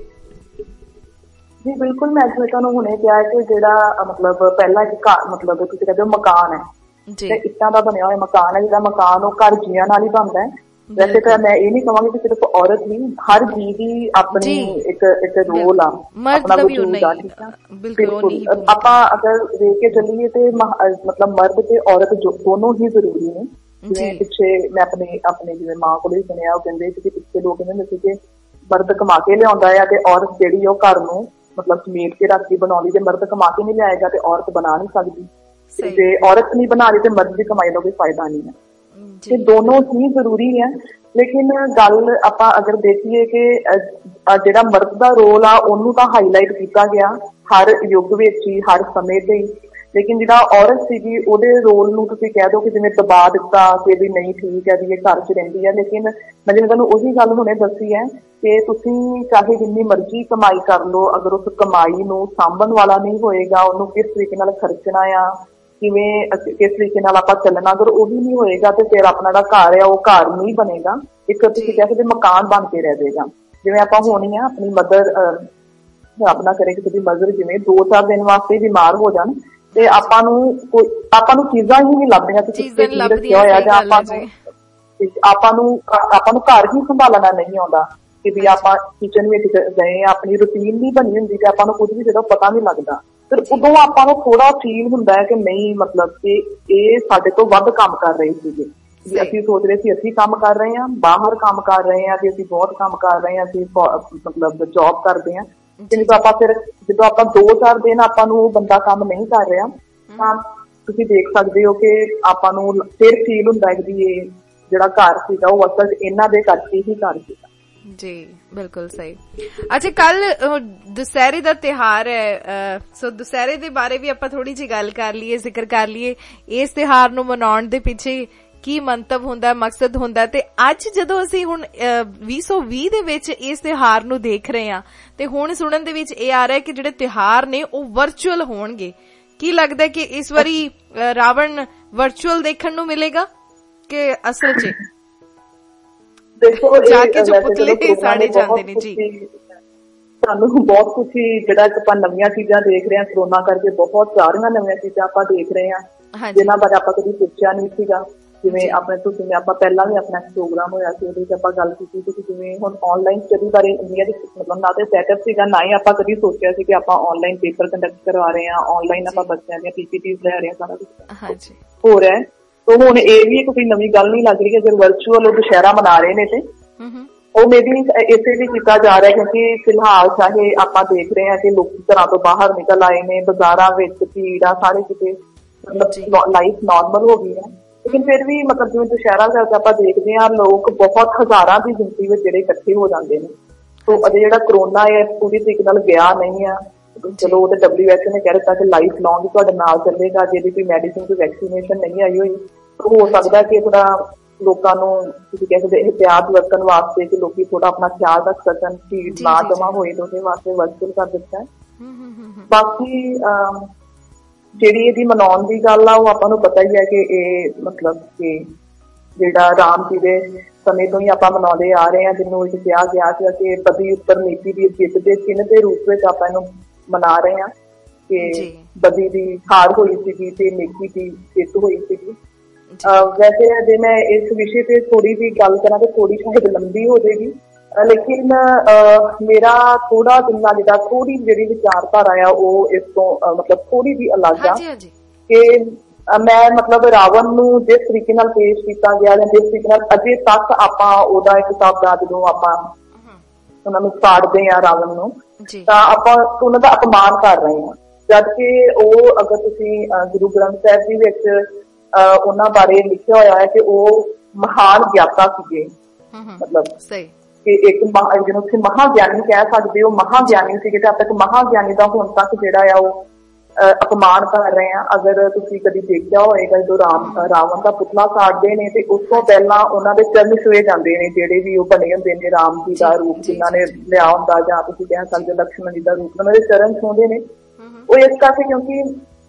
ਜੀ ਬਿਲਕੁਲ, ਮੈਂ ਜਿਵੇਂ ਤੁਹਾਨੂੰ ਹੁਣੇ ਕਿਹਾ ਕਿ ਜਿਹੜਾ ਮਤਲਬ ਪਹਿਲਾਂ ਇੱਕ ਮਤਲਬ ਤੁਸੀਂ ਕਹਿੰਦੇ ਹੋ ਮਕਾਨ ਹੈ, ਤੇ ਇੱਟਾਂ ਦਾ ਬਣਿਆ ਹੋਇਆ ਮਕਾਨ ਹੈ, ਜਿਹੜਾ ਮਕਾਨ ਉਹ ਘਰ ਜੀਆਂ ਨਾਲ ਹੀ ਬਣਦਾ ਹੈ। ਵੈਸੇ ਤਾਂ ਮੈਂ ਇਹ ਨਹੀਂ ਕਹਾਂਗੀ ਕਿ ਸਿਰਫ ਔਰਤ ਹੀ, ਹਰ ਜੀ ਦੀ ਆਪਣੀ ਇੱਕ ਇੱਕ ਰੋਲ ਆ, ਆਪਣਾ ਵਜੂਦ ਆ, ਠੀਕ ਆ। ਬਿਲਕੁਲ, ਆਪਾਂ ਅਗਰ ਦੇਖ ਕੇ ਚੱਲੀਏ ਤੇ ਮਤਲਬ ਮਰਦ ਤੇ ਔਰਤ ਦੋਨੋਂ ਹੀ ਜ਼ਰੂਰੀ ਨੇ। ਜਿਵੇਂ ਪਿੱਛੇ ਮੈਂ ਆਪਣੇ ਆਪਣੇ ਜਿਵੇਂ ਮਾਂ ਕੋਲ ਹੀ ਸੁਣਿਆ, ਉਹ ਕਹਿੰਦੇ ਸੀ ਕਿ ਪਿੱਛੇ ਲੋਕ ਕਹਿੰਦੇ ਹੁੰਦੇ ਸੀ ਕਿ ਮਰਦ ਕਮਾ ਕੇ ਲਿਆਉਂਦਾ ਆ ਤੇ ਔਰਤ ਜਿਹੜੀ ਉਹ ਘਰ ਨੂੰ ਮਤਲਬ ਸਮੇਟ ਕੇ ਰੱਖ ਕੇ ਬਣਾਉਂਦੀ, ਜੇ ਮਰਦ ਕਮਾ ਕੇ ਨਹੀਂ ਲਿਆਏਗਾ ਤੇ ਔਰਤ ਬਣਾ ਨਹੀਂ ਸਕਦੀ, ਜੇ ਔਰਤ ਨਹੀਂ ਬਣਾ ਰਹੀ ਤੇ ਮਰਦ ਦੀ ਕਮਾਈ ਦਾ ਕੋਈ ਫਾਇਦਾ ਨਹੀਂ ਹੈ। ਤੇ ਦੋਨੋਂ ਹੀ ਜ਼ਰੂਰੀ ਹੈ, ਲੇਕਿਨ ਗੱਲ ਆਪਾਂ ਅਗਰ ਦੇਖੀਏ ਕਿ ਜਿਹੜਾ ਮਰਦ ਦਾ ਰੋਲ ਆ ਉਹਨੂੰ ਤਾਂ ਹਾਈਲਾਈਟ ਕੀਤਾ ਗਿਆ ਹਰ ਯੁੱਗ ਵਿੱਚ ਹੀ, ਹਰ ਸਮੇਂ ਤੇ ਹੀ, ਲੇਕਿਨ ਜਿਹੜਾ ਔਰਤ ਸੀਗੀ ਉਹਦੇ ਰੋਲ ਨੂੰ ਤੁਸੀਂ ਕਹਿ ਦਿਓ ਕਿ ਜਿਵੇਂ ਦਬਾ ਦਿੱਤਾ ਕਿ ਵੀ ਨਹੀਂ ਠੀਕ ਹੈ ਵੀ ਇਹ ਘਰ 'ਚ ਰਹਿੰਦੀ ਹੈ। ਲੇਕਿਨ ਮੈਂ ਜਿਵੇਂ ਤੁਹਾਨੂੰ ਉਹੀ ਗੱਲ ਹੁਣੇ ਦੱਸੀ ਹੈ ਕਿ ਤੁਸੀਂ ਚਾਹੇ ਜਿੰਨੀ ਮਰਜ਼ੀ ਕਮਾਈ ਕਰ ਲਓ, ਅਗਰ ਉਸ ਕਮਾਈ ਨੂੰ ਸਾਂਭਣ ਵਾਲਾ ਨਹੀਂ ਹੋਏਗਾ, ਉਹਨੂੰ ਕਿਸ ਤਰੀਕੇ ਨਾਲ ਖਰਚਣਾ ਆ, ਕਿਵੇਂ ਕਿਸ ਤਰੀਕੇ ਨਾਲ ਆਪਾਂ ਚੱਲਣਾ, ਅਗਰ ਉਹ ਵੀ ਨਹੀਂ ਹੋਏਗਾ ਤੇ ਫਿਰ ਆਪਣਾ ਜਿਹੜਾ ਘਰ ਆ ਉਹ ਘਰ ਨਹੀਂ ਬਣੇਗਾ, ਇੱਕ ਤੁਸੀਂ ਕਹਿ ਸਕਦੇ ਮਕਾਨ ਬਣ ਕੇ ਰਹਿ ਜਾਏਗਾ। ਜਿਵੇਂ ਆਪਾਂ ਹੋਣੀ ਆ ਆਪਣੀ ਮਦਰ, ਆਪਣਾ ਕਰੇ ਕਿਸੇ ਦੀ ਮਦਰ ਜਿਵੇਂ ਦੋ ਚਾਰ ਦਿਨ ਵਾਸਤੇ ਬਿਮਾਰ ਹੋ ਜਾਣ ਤੇ ਆਪਾਂ ਨੂੰ ਕੋਈ ਆਪਾਂ ਨੂੰ ਚੀਜ਼ਾਂ ਹੀ ਨਹੀਂ ਲੱਭਦੀਆਂ ਕਿ ਕਿੱਥੇ ਕੀ ਰੱਖਿਆ ਹੋਇਆ, ਜਾਂ ਆਪਾਂ ਨੂੰ ਆਪਾਂ ਨੂੰ ਆਪਾਂ ਨੂੰ ਘਰ ਹੀ ਸੰਭਾਲਣਾ ਨਹੀਂ ਆਉਂਦਾ ਕਿ ਵੀ ਆਪਾਂ ਕਿਚਨ ਵਿੱਚ ਗਏ, ਆਪਣੀ ਰੂਟੀਨ ਨਹੀਂ ਬਣੀ ਹੁੰਦੀ ਤੇ ਆਪਾਂ ਨੂੰ ਕੁਝ ਵੀ ਜਦੋਂ ਪਤਾ ਨਹੀਂ ਲੱਗਦਾ, ਫਿਰ ਉਦੋਂ ਆਪਾਂ ਨੂੰ ਥੋੜਾ ਫੀਲ ਹੁੰਦਾ ਹੈ ਕਿ ਨਹੀਂ ਮਤਲਬ ਕਿ ਇਹ ਸਾਡੇ ਤੋਂ ਵੱਧ ਕੰਮ ਕਰ ਰਹੇ ਸੀਗੇ, ਵੀ ਅਸੀਂ ਸੋਚ ਰਹੇ ਸੀ ਅਸੀਂ ਕੰਮ ਕਰ ਰਹੇ ਹਾਂ, ਬਾਹਰ ਕੰਮ ਕਰ ਰਹੇ ਹਾਂ, ਕਿ ਅਸੀਂ ਬਹੁਤ ਕੰਮ ਕਰ ਰਹੇ ਹਾਂ, ਅਸੀਂ ਮਤਲਬ ਜੌਬ ਕਰਦੇ ਹਾਂ। ਜਦੋਂ ਆਪਾਂ ਫਿਰ ਜਦੋਂ ਆਪਾਂ ਦੋ ਚਾਰ ਦਿਨ ਆਪਾਂ ਨੂੰ ਉਹ ਬੰਦਾ ਕੰਮ ਨਹੀਂ ਕਰ ਰਿਹਾ ਤਾਂ ਤੁਸੀਂ ਦੇਖ ਸਕਦੇ ਹੋ ਕਿ ਆਪਾਂ ਨੂੰ ਫਿਰ ਫੀਲ ਹੁੰਦਾ ਹੈ ਕਿ ਇਹ ਜਿਹੜਾ ਘਰ ਸੀਗਾ ਉਹ ਅਸਲ ਇਹਨਾਂ ਦੇ ਕਰਕੇ ਹੀ ਘਰ ਸੀਗਾ। ਜੀ ਬਿਲਕੁਲ ਸਹੀ। ਅੱਛਾ, ਕੱਲ ਦੁਸਹਿਰੇ ਦਾ ਤਿਉਹਾਰ ਹੈ, ਸੋ ਦੁਸਹਿਰੇ ਦੇ ਬਾਰੇ ਵੀ ਆਪਾਂ ਥੋੜੀ ਜਿਹੀ ਗੱਲ ਕਰ ਲਈਏ, ਜ਼ਿਕਰ ਕਰ ਲਈਏ, ਇਸ ਤਿਉਹਾਰ ਨੂੰ ਮਨਾਉਣ ਦੇ ਪਿੱਛੇ ਕੀ ਮੰਤਵ ਹੁੰਦਾ, ਮਕਸਦ ਹੁੰਦਾ। ਤੇ ਅੱਜ ਜਦੋਂ ਅਸੀਂ ਹੁਣ ਵੀਹ ਸੌ ਵੀਹ ਦੇ ਵਿੱਚ ਇਸ ਤਿਉਹਾਰ ਨੂੰ ਦੇਖ ਰਹੇ ਹਾਂ ਤੇ ਹੁਣ ਸੁਣਨ ਦੇ ਵਿੱਚ ਇਹ ਆ ਰਿਹਾ ਕਿ ਜਿਹੜੇ ਤਿਉਹਾਰ ਨੇ ਉਹ ਵਰਚੁਅਲ ਹੋਣਗੇ। ਕੀ ਲੱਗਦਾ ਕਿ ਇਸ ਵਾਰੀ ਰਾਵਣ ਵਰਚੁਅਲ ਦੇਖਣ ਨੂੰ ਮਿਲੇਗਾ ਕਿ ਅਸਲ 'ਚ ਦੇਖੋ ਜਾ ਕੇ ਜੋ ਪੁਤਲੇ ਸਾੜੇ ਜਾਂਦੇ ਨੇ? ਜੀ ਸਾਨੂੰ ਬਹੁਤ ਕੁਛ ਹੀ ਜਿਹੜਾ ਆਪਾਂ ਨਵੀਆਂ ਚੀਜ਼ਾਂ ਦੇਖ ਰਹੇ ਹਾਂ, ਕਰੋਨਾ ਕਰਕੇ ਬਹੁਤ ਸਾਰੀਆਂ ਨਵੀਆਂ ਚੀਜ਼ਾਂ ਆਪਾਂ ਦੇਖ ਰਹੇ ਹਾਂ ਜਿਹਨਾਂ ਬਾਰੇ ਆਪਾਂ ਕਦੀ ਸੋਚਿਆ ਨਹੀਂ ਸੀਗਾ। ਜਿਵੇਂ ਆਪਣੇ ਤੋਂ ਜਿਵੇਂ ਆਪਾਂ ਪਹਿਲਾਂ ਵੀ ਆਪਣਾ ਪ੍ਰੋਗਰਾਮ ਹੋਇਆ ਸੀ ਉਹਦੇ ਵਿੱਚ ਆਪਾਂ ਗੱਲ ਕੀਤੀ ਸੀ ਕਿ ਜਿਵੇਂ ਹੁਣ ਆਨਲਾਈਨ ਸਟੱਡੀ ਬਾਰੇ ਇੰਡੀਆ ਦੀ ਮਤਲਬ ਨਾ ਤੇ ਸੈਟਅਪ ਸੀਗਾ, ਨਾ ਹੀ ਆਪਾਂ ਕਦੀ ਸੋਚਿਆ ਸੀ ਕਿ ਆਪਾਂ ਆਨਲਾਈਨ ਪੇਪਰ ਕੰਡਕਟ ਕਰਵਾ ਰਹੇ ਹਾਂ, ਆਨਲਾਈਨ ਆਪਾਂ ਬੱਚਿਆਂ ਦੀਆਂ ਪੀਪੀਟੀਜ਼ ਲੈ ਰਹੇ ਹਾਂ, ਸਾਰਾ ਕੁਛ ਹੋ ਰਿਹਾ ਹੈ। तो हुण ये भी कोई नवीं गल नहीं लग रही है, अगर वर्चुअल दशहरा मना रहे ने ते ਉਹ मे भी इसे भी किया जा रहा है, क्योंकि फिलहाल चाहे आप देख रहे हैं कि लोग घरों तो बाहर निकल आए ने, बाजारां विच भीड़ आ, सारे किते मतलब लाइफ नॉर्मल हो गई है, लेकिन फिर भी मतलब जिवें दशहरा करके आप देखते हैं लोग बहुत हजारां की गिनती में जिहड़े इकट्ठे हो जाते हैं। तो अजे जिहड़ा करोना है पूरी तरीके नाल गया नहीं है, चलो वो तो डब्ल्यू एच ओ ने कह दिता कि लाइफ लॉन्ग तुहाडे नाल चलेगा, जे कोई मैडिसिन कोई वैक्सीनेशन नहीं आई हुई तो हो सकता कि थोड़ा लोगों नूं तुसीं कह सकदे एहतियात वरतण वास्ते कि लोग थोड़ा अपना ख्याल रख सकन, भीड़ ना जमा होए, तो उहदे वास्ते वर्चुअल कर दिता है। बाकी जिहड़ी इहदी मनाउण दी गल आ वो आपां नूं पता ही है कि ये मतलब कि जिहड़ा राम जी दे समय तो ही आपां मनाउंदे आ रहे हैं, जिन्हों इह कहा गया सी कि बदी उपर नीति दी जित दे चिन्ह दे रूप विच आपां इहनूं मना रहे हैं कि बदी दी हार होई सीगी ते नेकी दी जित होई सीगी। वैसे जे मैं इस विषय पे थोड़ी जी गल करा तो थोड़ी शायद लंबी हो जाएगी, लेकिन मेरा थोड़ा जिन्ना जिदा थोड़ी जी विचारधारा है वो इस तो मतलब थोड़ी जी अलग आ कि मैं मतलब रावण नूं जिस तरीके नाल पेश किया गया या जिस तरीके नाल अजे तक आपां ओहदा एक हिसाब दा जदों आपां उन्हां नूं साड़दे आ रावण नूं तां आपां उन्हां दा अपमान कर रहे हैं, जबकि वो अगर तुसीं गुरु ग्रंथ साहिब जी विच उन्हां बारे लिखिया होया है कि वो महान ज्ञाता सीगे, मतलब कि एक जिन्हों तुसीं महाज्ञानी कह सकदे हो, महाज्ञानी सीगे ते अब तक महाज्ञानी दा हुण तक जिहड़ा आ वो अपमान कर रहे हैं। अगर तुसीं कदी देखिया होएगा जो राम रावण दा पुतला साड़दे ने ते उस तों पहलां उन्हां दे चरण छुए जांदे ने, जिहड़े भी ओह बने हुंदे ने राम जी दा रूप जिन्हां ने लिया हुंदा जां तुसीं कह सकदे हो लक्ष्मण जी दा रूप, उन्हां दे चरण छूंदे ने। वो इस करके क्योंकि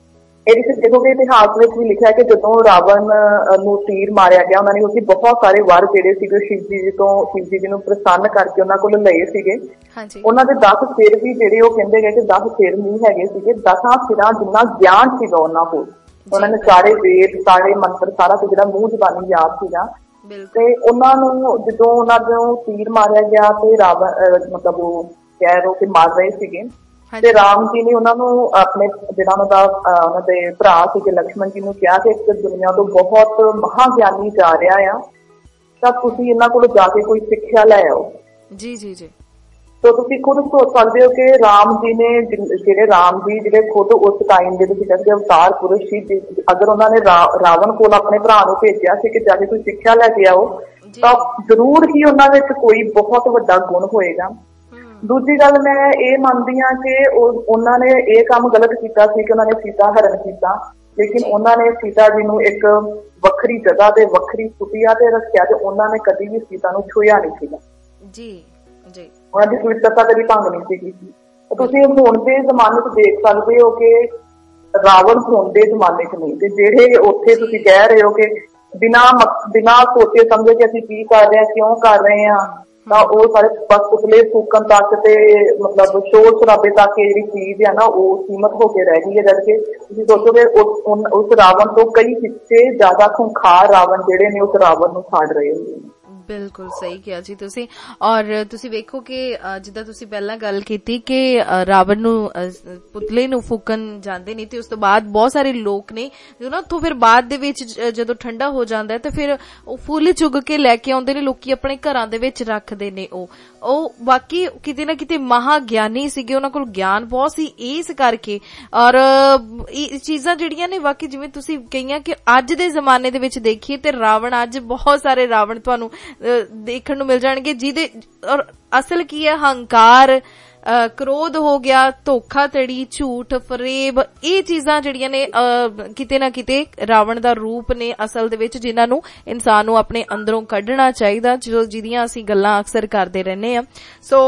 देखोगे इतिहास में भी लिखा है कि जो रावण नूं तीर मारिया गया उन्होंने उसकी बहुत सारे वर जिहड़े सीगे शिव जी जी तो शिव जी जी नूं प्रसन्न करके उन्हां कोल लए सीगे। उन्हां दे दस सिर भी जिहड़े ओह कहंदे गए कि दस सिर नहीं हैगे सीगे, दसां सिरां जिन्ना ज्ञान सीगा उन्हां कोल, उन्होंने सारे वेद सारे मंत्र सारा कुछ जिहड़ा मूंह जबानी याद सीगा ते उन्हां नूं जदों उन्हां नूं तीर मारिया गया ते रावण मतलब ओह कह रो कि मार रहे सीगे ते राम जी ने उन्होंने अपने जिहड़ा उन्हां दा उन्हां दे भरा सीगे लक्ष्मण जी नूं कहा कि इस दुनिया तो बहुत महाज्ञानी जा रहा है तां तुसीं इन्हां कोल जाके कोई सिक्ख्या लै आओ। जी जी जी तो तुसीं खुद सोच सकदे हो कि राम जी ने जिहड़े राम जी जिहड़े खुद उस टाइम दे तुसीं कहंदे अवतार पुरुष सी, अगर उन्होंने रा, रावण कोल अपने भरा नूं भेजिया सी कि जाके कोई सिक्ख्या लैके आओ तां जरूर ही उन्हां विच कोई बहुत वड्डा गुण होएगा। दूजी गल मैं ये मानदी हाँ कि उन्होंने ये काम गलत किया कि उन्होंने सीता हरण किया, लेकिन उन्होंने सीता जी नूं एक वखरी जगह ते वखरी कुटिया ते रखिया ते उन्होंने कभी भी सीता नूं छुया नहीं सीगा। जी जी उन्हां दी पवित्रता कभी भंग नहीं सी कीती। तुसीं हुण दे जमाने च देख सकदे हो कि रावण हुण दे जमाने च नहीं ते जिहड़े उत्थे तुसीं कह रहे हो कि बिना बिना सोचे समझे कि असीं की कर रहे हैं क्यों कर रहे हैं ਤਾਂ ਉਹ ਸਾਰੇ ਬਸ ਪੁਤਲੇ ਫੂਕਣ ਤੱਕ ਤੇ ਮਤਲਬ ਸ਼ੋਰ ਸ਼ਰਾਬੇ ਤੱਕ ਜਿਹੜੀ ਚੀਜ਼ ਹੈ ਨਾ ਉਹ ਸੀਮਤ ਹੋ ਕੇ ਰਹਿ ਗਈ ਹੈ, ਜਦਕਿ ਤੁਸੀਂ ਸੋਚੋਗੇ ਉਸ ਰਾਵਣ ਤੋਂ ਕਈ ਹਿੱਸੇ ਜ਼ਿਆਦਾ ਖੁੰਖਾਰ ਰਾਵਣ ਜਿਹੜੇ ਨੇ ਉਸ ਰਾਵਣ ਨੂੰ ਸਾੜ ਰਹੇ ਹੁੰਦੇ ਨੇ। बिल्कुल सही किया जी तुसी। और तुसी वेखो कि जिद्दां तुसी पहला गल कीती कि रावण नूं पुतले नूं फूकन जांदे नहीं ते उस तो बाद बहुत सारे लोग ने जो ना तो फिर बाद दे विच जदों ठंडा हो जांदा है ते फिर ओ फुੱਲ चुग के लैके आउंदे ने लोकी अपने घरां दे विच रखदे ने। ओ ओ बाकी किते ना किते महाज्ञानी सीगे, उन्हां कोल ज्ञान बहुत सी इस करके। और चीजां जिहड़ियां ने बाकी जिवें तुसी कहियां कि अज दे जमाने दे विच देखिए ते रावण अज बहुत सारे रावण तुहानूं देखण नूं मिल जाणगे जिहदे और असल की है हंकार क्रोध हो गया, धोखाधड़ी, झूठ, फरेब, ये चीजां जिहड़ियां ने किते ना किते रावण दा रूप ने असल दे विच जिन्हां नूं इंसान नूं अपने अंदरों कढना चाहीदा, जो जिहदियां असीं गल्लां अक्सर करदे रहने आ। सो